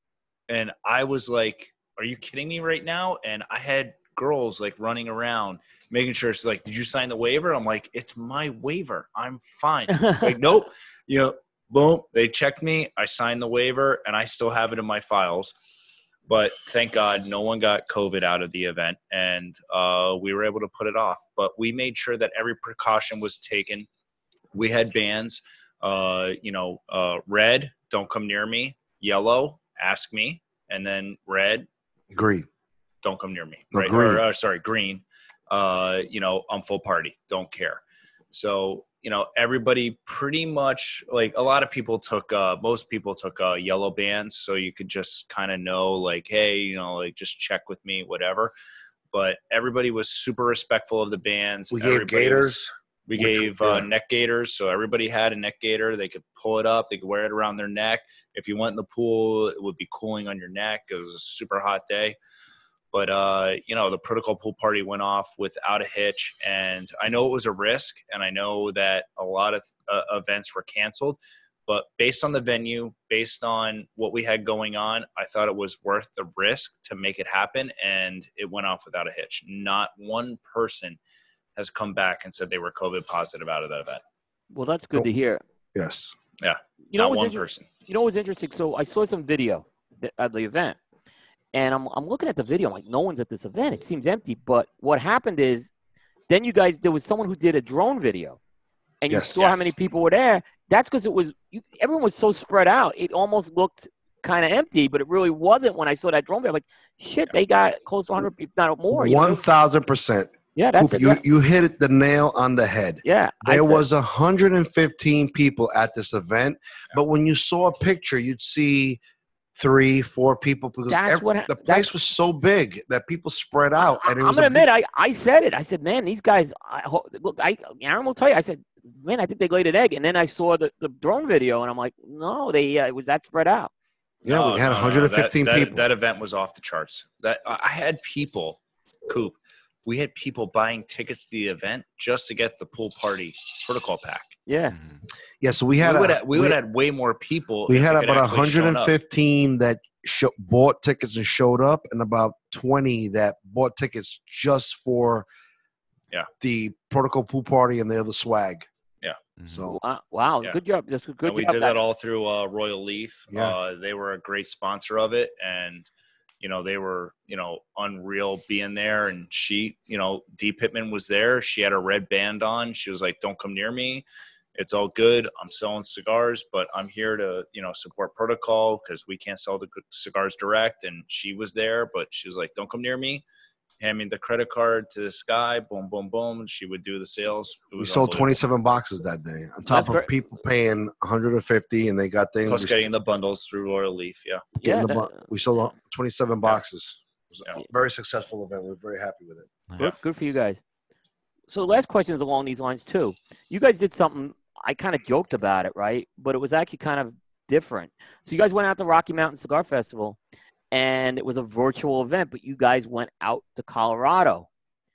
And I was like, are you kidding me right now? And I had girls like running around, making sure it's like, did you sign the waiver? I'm like, it's my waiver. I'm fine. Like, nope. You know, boom. They checked me. I signed the waiver and I still have it in my files. But thank God no one got COVID out of the event, and uh, we were able to put it off. But we made sure that every precaution was taken. We had bans, uh, you know, uh, red, don't come near me. Yellow, ask me. And then red, Green, don't come near me. No, Right? green. Or, uh, sorry, green, uh, you know, I'm full party, don't care. So, you know, everybody pretty much, like a lot of people took, uh, most people took uh, yellow bands. So you could just kind of know like, hey, you know, like just check with me, whatever. But everybody was super respectful of the bands. We gave Everybody gators. was- we Which- gave uh, yeah. neck gaiters. So everybody had a neck gaiter. They could pull it up. They could wear it around their neck. If you went in the pool, it would be cooling on your neck. It was a super hot day. But, uh, you know, the protocol pool party went off without a hitch. And I know it was a risk. And I know that a lot of uh, events were canceled. But based on the venue, based on what we had going on, I thought it was worth the risk to make it happen. And it went off without a hitch. Not one person has come back and said they were COVID positive out of that event. Well, that's good Nope. to hear. Yes. Yeah, You know not what's one inter- person. You know what's interesting? So I saw some video th- at the event, and I'm I'm looking at the video. I'm like, no one's at this event. It seems empty. But what happened is, then you guys, there was someone who did a drone video, and you Yes. saw how Yes. many people were there. That's because it was you, everyone was so spread out. It almost looked kind of empty, but it really wasn't. When I saw that drone video, I'm like, shit, they got close to one hundred people, not more. You know? One thousand percent. Yeah, that's Cooper, it. you, That- you hit it the nail on the head. yeah. I There said- was one hundred fifteen people at this event, but when you saw a picture, you'd see three, four people because That's every- what ha- the that's- place was so big that people spread out. I, And it I'm was gonna a big- admit, I, I said it. I said, man, these guys. I ho- look, I Aaron will tell you. I said, man, I think they laid an egg. And then I saw the, the drone video, and I'm like, no, they uh, it was that spread out. yeah, No, we had no, no, one hundred fifteen that, that, people. That event was off the charts. That I I had people, Coop. We had people buying tickets to the event just to get the pool party protocol pack. Yeah. Mhm. yeah, so we had we a- would have, we would have had way more people. we if had they could about actually shown up. one hundred fifteen that sho- bought tickets and showed up, and about twenty that bought tickets just for Yeah. the protocol pool party and the other swag. Mhm. So Wow. Wow. Yeah. Good job. That's a good And we job. did that all through uh, Royal Leaf. Yeah. Uh, they were a great sponsor of it, and you know they were you know unreal being there. And she, you know, Dee Pittman was there. She had a red band on. She was like, "Don't come near me. It's all good. I'm selling cigars, but I'm here to you know support protocol because we can't sell the good cigars direct." And she was there, but she was like, "Don't come near me." Hand me the credit card to this guy. Boom, boom, boom. And she would do the sales. It we was sold unbelievable. twenty-seven boxes that day, on top That's of great. people paying one hundred fifty, and they got things. Plus we getting the bundles through Royal Leaf. Yeah. Yeah. getting the that- bu- we sold twenty-seven boxes. It was a Yeah. very successful event. We're very happy with it. Good, good for you guys. So the last question is along these lines too. You guys did something. I kind of joked about it, right? But it was actually kind of different. So you guys went out to Rocky Mountain Cigar Festival, and it was a virtual event. But you guys went out to Colorado,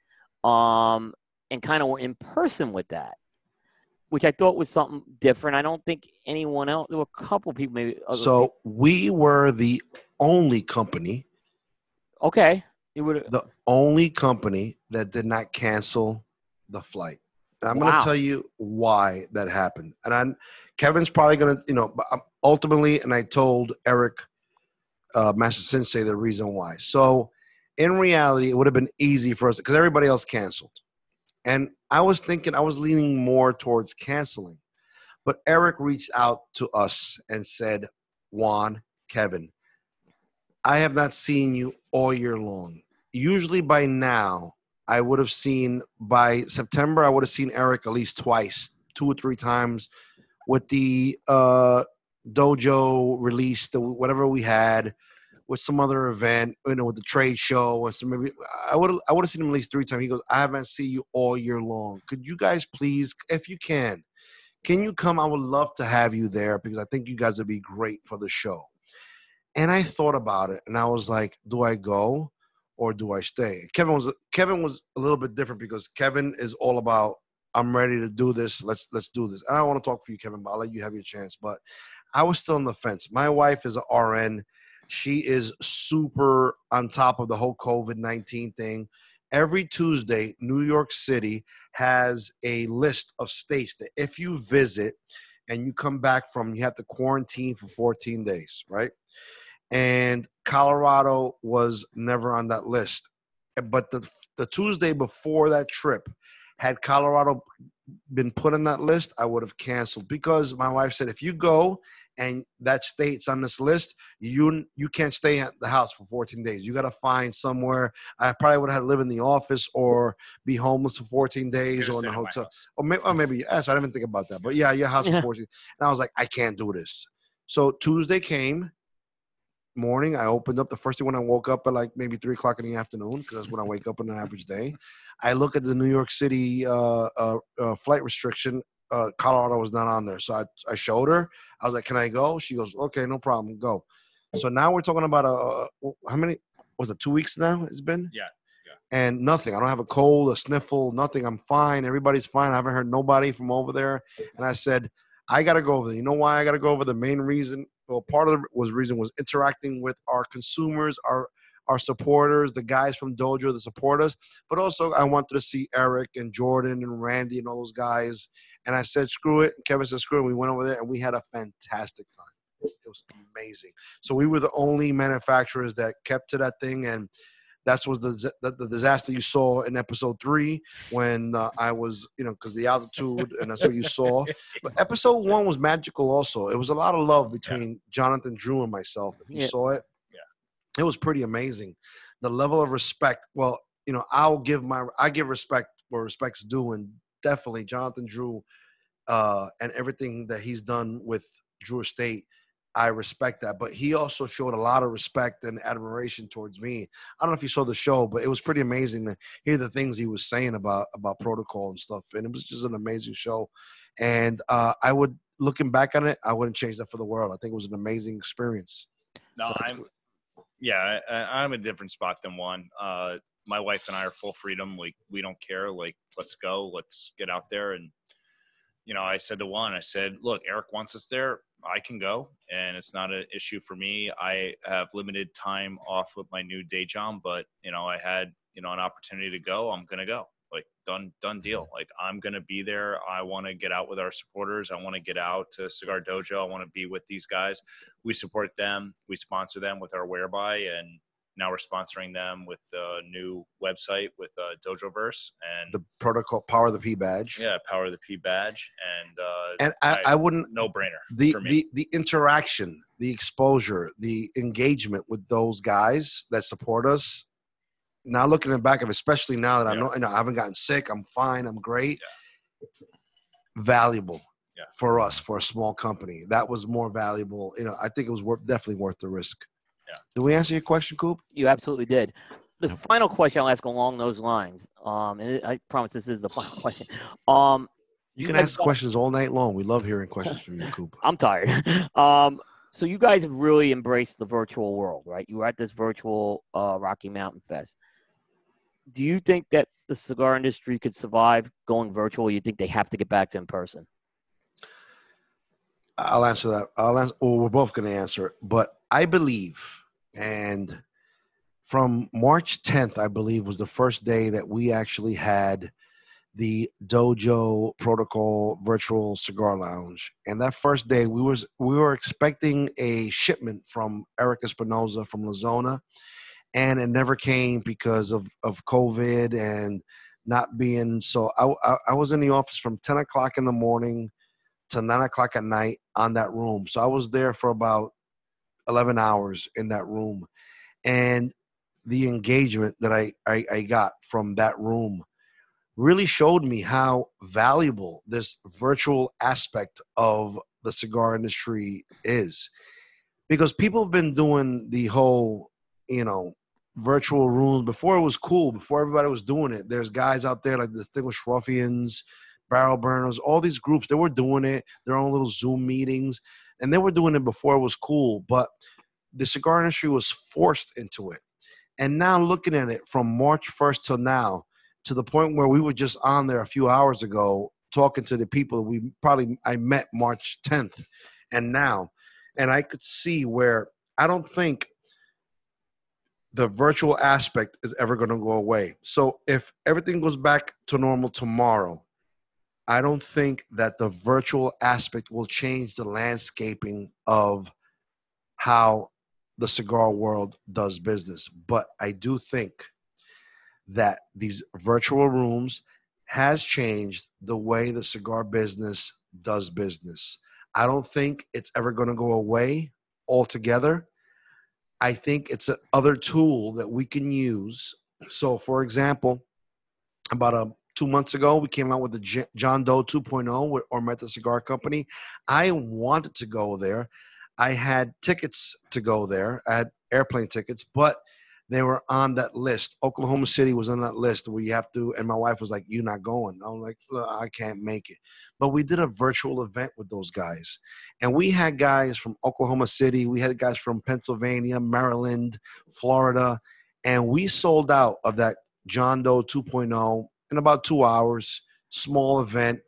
um, and kind of were in person with that, which I thought was something different. I don't think anyone else. There were a couple people, maybe. other So we were the only company, people- okay, you would. the only company that did not cancel the flight. And I'm going Wow. to tell you why that happened. And I'm, Kevin's probably going to, you know, but I'm- ultimately, and I told Eric, uh, Master Sensei, the reason why. So in reality, it would have been easy for us because everybody else canceled. And I was thinking, I was leaning more towards canceling. But Eric reached out to us and said, Juan, Kevin, I have not seen you all year long. Usually by now, I would have seen, by September, I would have seen Eric at least twice, two or three times with the uh, dojo release, the, whatever we had, with some other event, you know, with the trade show or some maybe. I would I would have seen him at least three times. He goes, I haven't seen you all year long. Could you guys please, if you can, can you come? I would love to have you there because I think you guys would be great for the show. And I thought about it, and I was like, do I go or do I stay? Kevin was Kevin was a little bit different because Kevin is all about I'm ready to do this. Let's let's do this. I don't want to talk for you, Kevin, but I'll let you have your chance. But I was still on the fence. My wife is an R N. She is super on top of the whole COVID nineteen thing. Every Tuesday, New York City has a list of states that if you visit and you come back from, you have to quarantine for fourteen days, right? And Colorado was never on that list. But the the Tuesday before that trip, had Colorado been put on that list, I would have canceled, because my wife said, if you go and that state's on this list, you you can't stay at the house for fourteen days. You got to find somewhere. I probably would have had to live in the office or be homeless for fourteen days or in the hotel. Or maybe, or maybe yes, I didn't even think about that. But yeah, your house for fourteen. And I was like, I can't do this. So Tuesday came. Morning, I opened up. The first thing when I woke up at like maybe three o'clock in the afternoon, because that's when I wake up on an average day. I look at the New York City uh, uh, uh, flight restriction. Uh, Colorado was not on there, so I, I showed her. I was like, "Can I go?" She goes, "Okay, no problem, go." So now we're talking about a uh, how many? Was it two weeks now? It's been yeah, yeah, and nothing. I don't have a cold, a sniffle, nothing. I'm fine. Everybody's fine. I haven't heard nobody from over there. And I said, I got to go over there. You know why I got to go over? The main reason. Well, part of the was reason was interacting with our consumers, our our supporters, the guys from Dojo that support us. But also, I wanted to see Eric and Jordan and Randy and all those guys. And I said, screw it. And Kevin said, screw it. We went over there, and we had a fantastic time. It was amazing. So we were the only manufacturers that kept to that thing, and that was the the, the disaster you saw in episode three when uh, I was, you know, because the altitude, and that's what you saw. But episode one was magical also. It was a lot of love between yeah. Jonathan Drew and myself. If you yeah. saw it, yeah, it was pretty amazing. The level of respect. Well, you know, I'll give my I give respect where respect's due, and definitely Jonathan Drew uh, and everything that he's done with Drew Estate. I respect that, but he also showed a lot of respect and admiration towards me. I don't know if you saw the show, but it was pretty amazing to hear the things he was saying about, about protocol and stuff. And it was just an amazing show. And uh, I would, looking back on it, I wouldn't change that for the world. I think it was an amazing experience. No, I'm, yeah, I, I'm a different spot than Juan. Uh, my wife and I are full freedom. Like, we don't care. Like, let's go, let's get out there. And, you know, I said to Juan, I said, look, Eric wants us there. I can go, and it's not an issue for me. I have limited time off with my new day job, but, you know, I had, you know, an opportunity to go. I'm going to go. Like, done, done deal. Like, I'm going to be there. I want to get out with our supporters. I want to get out to Cigar Dojo. I want to be with these guys. We support them. We sponsor them with our Whereby, and now we're sponsoring them with a new website with uh, Dojoverse and the protocol, Power of the P badge. Yeah, Power of the P badge, and uh, and I, I, I wouldn't no brainer. The for me. the the interaction, the exposure, the engagement with those guys that support us. Now looking back, of especially now that yeah. I know, you know I haven't gotten sick, I'm fine, I'm great. Yeah. Valuable yeah. for us, for a small company. That was more valuable. You know, I think it was worth definitely worth the risk. Yeah. Did we answer your question, Coop? You absolutely did. The final question I'll ask along those lines, um, and I promise this is the final question. Um, you can ask questions all night long. We love hearing questions from you, Coop. I'm tired. Um, so you guys have really embraced the virtual world, right? You were at this virtual uh, Rocky Mountain Fest. Do you think that the cigar industry could survive going virtual? Or you think they have to get back to in person? I'll answer that. I'll answer. Well, we're both going to answer it, but I believe, and from March tenth, I believe, was the first day that we actually had the Dojo Protocol Virtual Cigar Lounge. And that first day, we was we were expecting a shipment from Eric Espinoza from La Zona, and it never came because of, of COVID and not being so. I, I, I was in the office from ten o'clock in the morning to nine o'clock at night on that room. So I was there for about eleven hours in that room. And the engagement that I, I, I got from that room really showed me how valuable this virtual aspect of the cigar industry is. Because people have been doing the whole, you know, virtual rooms before it was cool, before everybody was doing it. There's guys out there like Distinguished Ruffians, Barrel Burners, all these groups, they were doing it, their own little Zoom meetings, and they were doing it before it was cool, but the cigar industry was forced into it. And now looking at it from March first till now, to the point where we were just on there a few hours ago talking to the people we probably I met March tenth and now, and I could see where I don't think the virtual aspect is ever going to go away. So if everything goes back to normal tomorrow, I don't think that the virtual aspect will change the landscaping of how the cigar world does business. But I do think that these virtual rooms has changed the way the cigar business does business. I don't think it's ever going to go away altogether. I think it's another tool that we can use. So, for example, about a, two months ago, we came out with the J- John Doe two point oh with Ormeta Cigar Company. I wanted to go there. I had tickets to go there. I had airplane tickets, but they were on that list. Oklahoma City was on that list where you have to, and my wife was like, "You're not going." I was like, "I can't make it." But we did a virtual event with those guys. And we had guys from Oklahoma City. We had guys from Pennsylvania, Maryland, Florida. And we sold out of that John Doe two point oh in about two hours. Small event,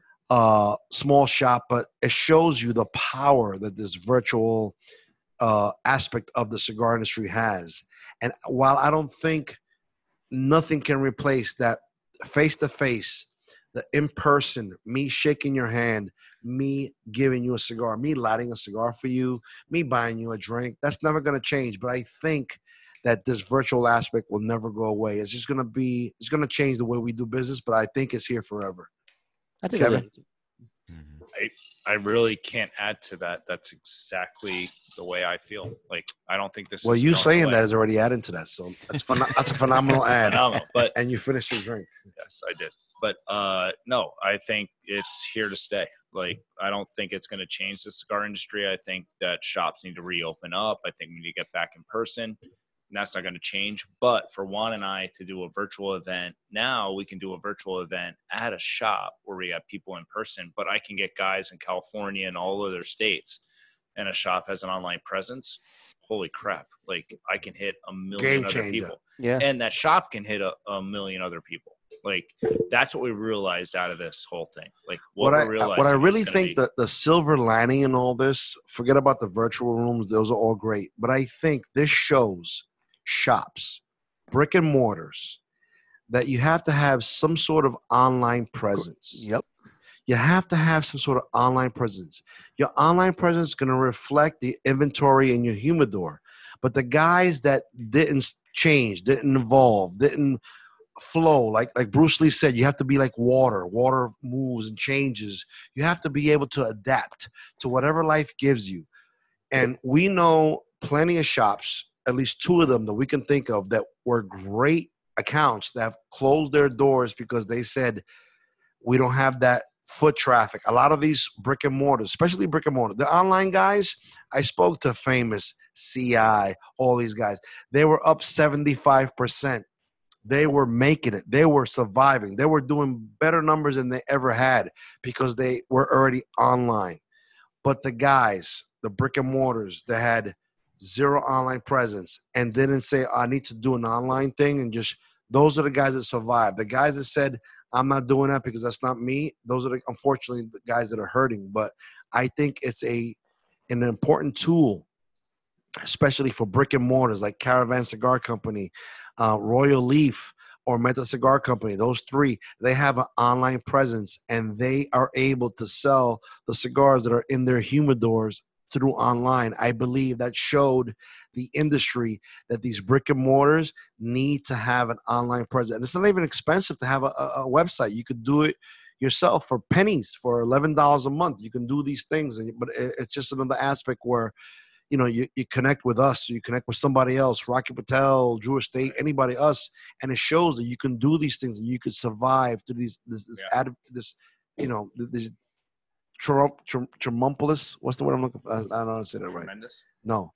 uh, small shop. But it shows you the power that this virtual uh, aspect of the cigar industry has. And while I don't think nothing can replace that face-to-face, the in-person, me shaking your hand, me giving you a cigar, me lighting a cigar for you, me buying you a drink, that's never going to change. But I think that this virtual aspect will never go away. It's just going to be, it's going to change the way we do business, but I think it's here forever. That's a Kevin? good Mhm. I, I really can't add to that. That's exactly the way I feel. Like, I don't think this Well, is you going saying away. that is already adding to that. So that's, phen- that's a phenomenal ad. Phenomenal. But And you finished your drink. yes, I did. But uh, no, I think it's here to stay. Like, I don't think it's going to change the cigar industry. I think that shops need to reopen up. I think we need to get back in person. And that's not going to change. But for Juan and I to do a virtual event, now we can do a virtual event at a shop where we have people in person. But I can get guys in California and all other states, and a shop has an online presence. Holy crap. Like, I can hit a million Game other changer. people. Yeah. And that shop can hit a, a million other people. Like, that's what we realized out of this whole thing. Like, what, What I, we're realizing what I is really gonna think be- that the silver lining in all this, forget about the virtual rooms, those are all great. But I think this shows shops, brick and mortars, that you have to have some sort of online presence. Yep. You have to have some sort of online presence. Your online presence is going to reflect the inventory in your humidor. But the guys that didn't change, didn't evolve, didn't flow, like like Bruce Lee said, you have to be like water. Water moves and changes. You have to be able to adapt to whatever life gives you. And we know plenty of shops, at least two of them that we can think of, that were great accounts that have closed their doors because they said, we don't have that foot traffic. A lot of these brick and mortars, especially brick and mortar, the online guys, I spoke to Famous, C I, all these guys. They were up seventy-five percent. They were making it. They were surviving. They were doing better numbers than they ever had because they were already online. But the guys, the brick and mortars that had zero online presence and didn't say, I need to do an online thing, and just, those are the guys that survived. The guys that said, I'm not doing that because that's not me, those are the, unfortunately, the guys that are hurting. But I think it's a an important tool, especially for brick and mortars like Caravan Cigar Company, uh, Royal Leaf, or Meta Cigar Company. Those three, they have an online presence, and they are able to sell the cigars that are in their humidors through online. I believe that showed the industry that these brick and mortars need to have an online presence. And it's not even expensive to have a, a, a website. You could do it yourself for pennies, for eleven dollars a month. You can do these things, and, but it, it's just another aspect where, you know, you, you connect with us, you connect with somebody else, Rocky Patel, Drew Estate, anybody, us, and it shows that you can do these things and you could survive through these, this, this, Yeah. ad, this you know, this Trump, Trumpulis, what's the word I'm looking for? I, I don't know how to say that right. Tremendous. No.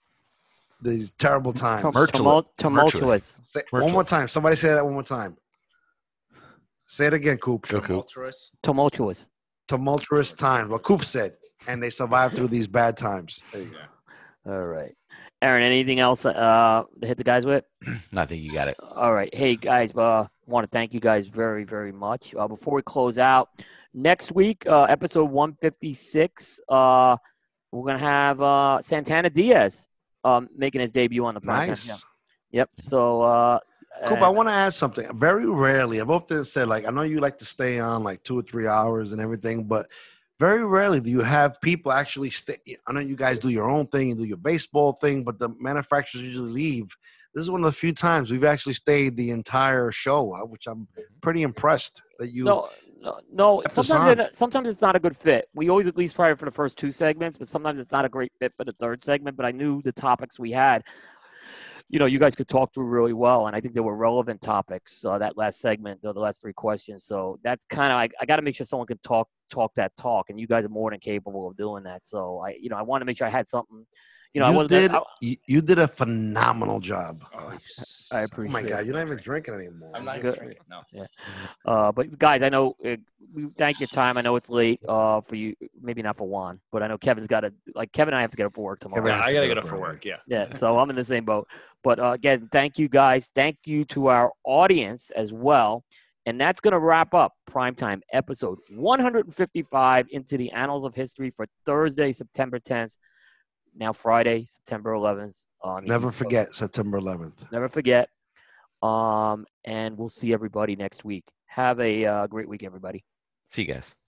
These terrible times. Tum- Tumultuous. tumult- tumultuous. Say, one more time. Somebody say that one more time. Say it again, Coop. Go, Coop. Tumultuous. Tumultuous. Tumultuous times. What Coop said. And they survived through these bad times. There you go. All right. Aaron, anything else uh, to hit the guys with? I think you got it. All right. Hey, guys, uh, want to thank you guys very, very much. Uh, before we close out, next week, uh, episode one fifty-six, uh, we're going to have uh, Santana Diaz um, making his debut on the podcast. Nice. Yeah. Yep. So, uh, Coop, I want to add something. Very rarely, I've often said, like, I know you like to stay on like two or three hours and everything, but very rarely do you have people actually stay. I know you guys do your own thing, you do your baseball thing, but the manufacturers usually leave. This is one of the few times we've actually stayed the entire show, uh, which I'm pretty impressed that you. No, no, no. kept us Sometimes, on. it, sometimes it's not a good fit. We always at least try it for the first two segments, but sometimes it's not a great fit for the third segment. But I knew the topics we had, you know, you guys could talk through really well, and I think there were relevant topics. Uh, that last segment, the, the last three questions. So that's kind of I, I got to make sure someone can talk talk that talk, and you guys are more than capable of doing that. So I, you know, I want to make sure I had something. You know, you I wasn't. did. I, you, you did a phenomenal job. Oh, I Oh appreciate. my God, it. you're not even drinking anymore. I'm not Good. drinking. No. Uh, but guys, I know uh, we thank your time. I know it's late uh, for you, maybe not for Juan, but I know Kevin's got to like Kevin and I have to get up for work tomorrow. Kevin Yeah, has I to gotta get get up up for early. work. Yeah. Yeah, so I'm in the same boat. But uh, again, thank you guys. Thank you to our audience as well. And that's going to wrap up Primetime episode one fifty-five into the annals of history for Thursday, September tenth. Now Friday, September eleventh. On the Never East Coast. forget September eleventh. Never forget. Um, and we'll see everybody next week. Have a uh, great week, everybody. See you guys.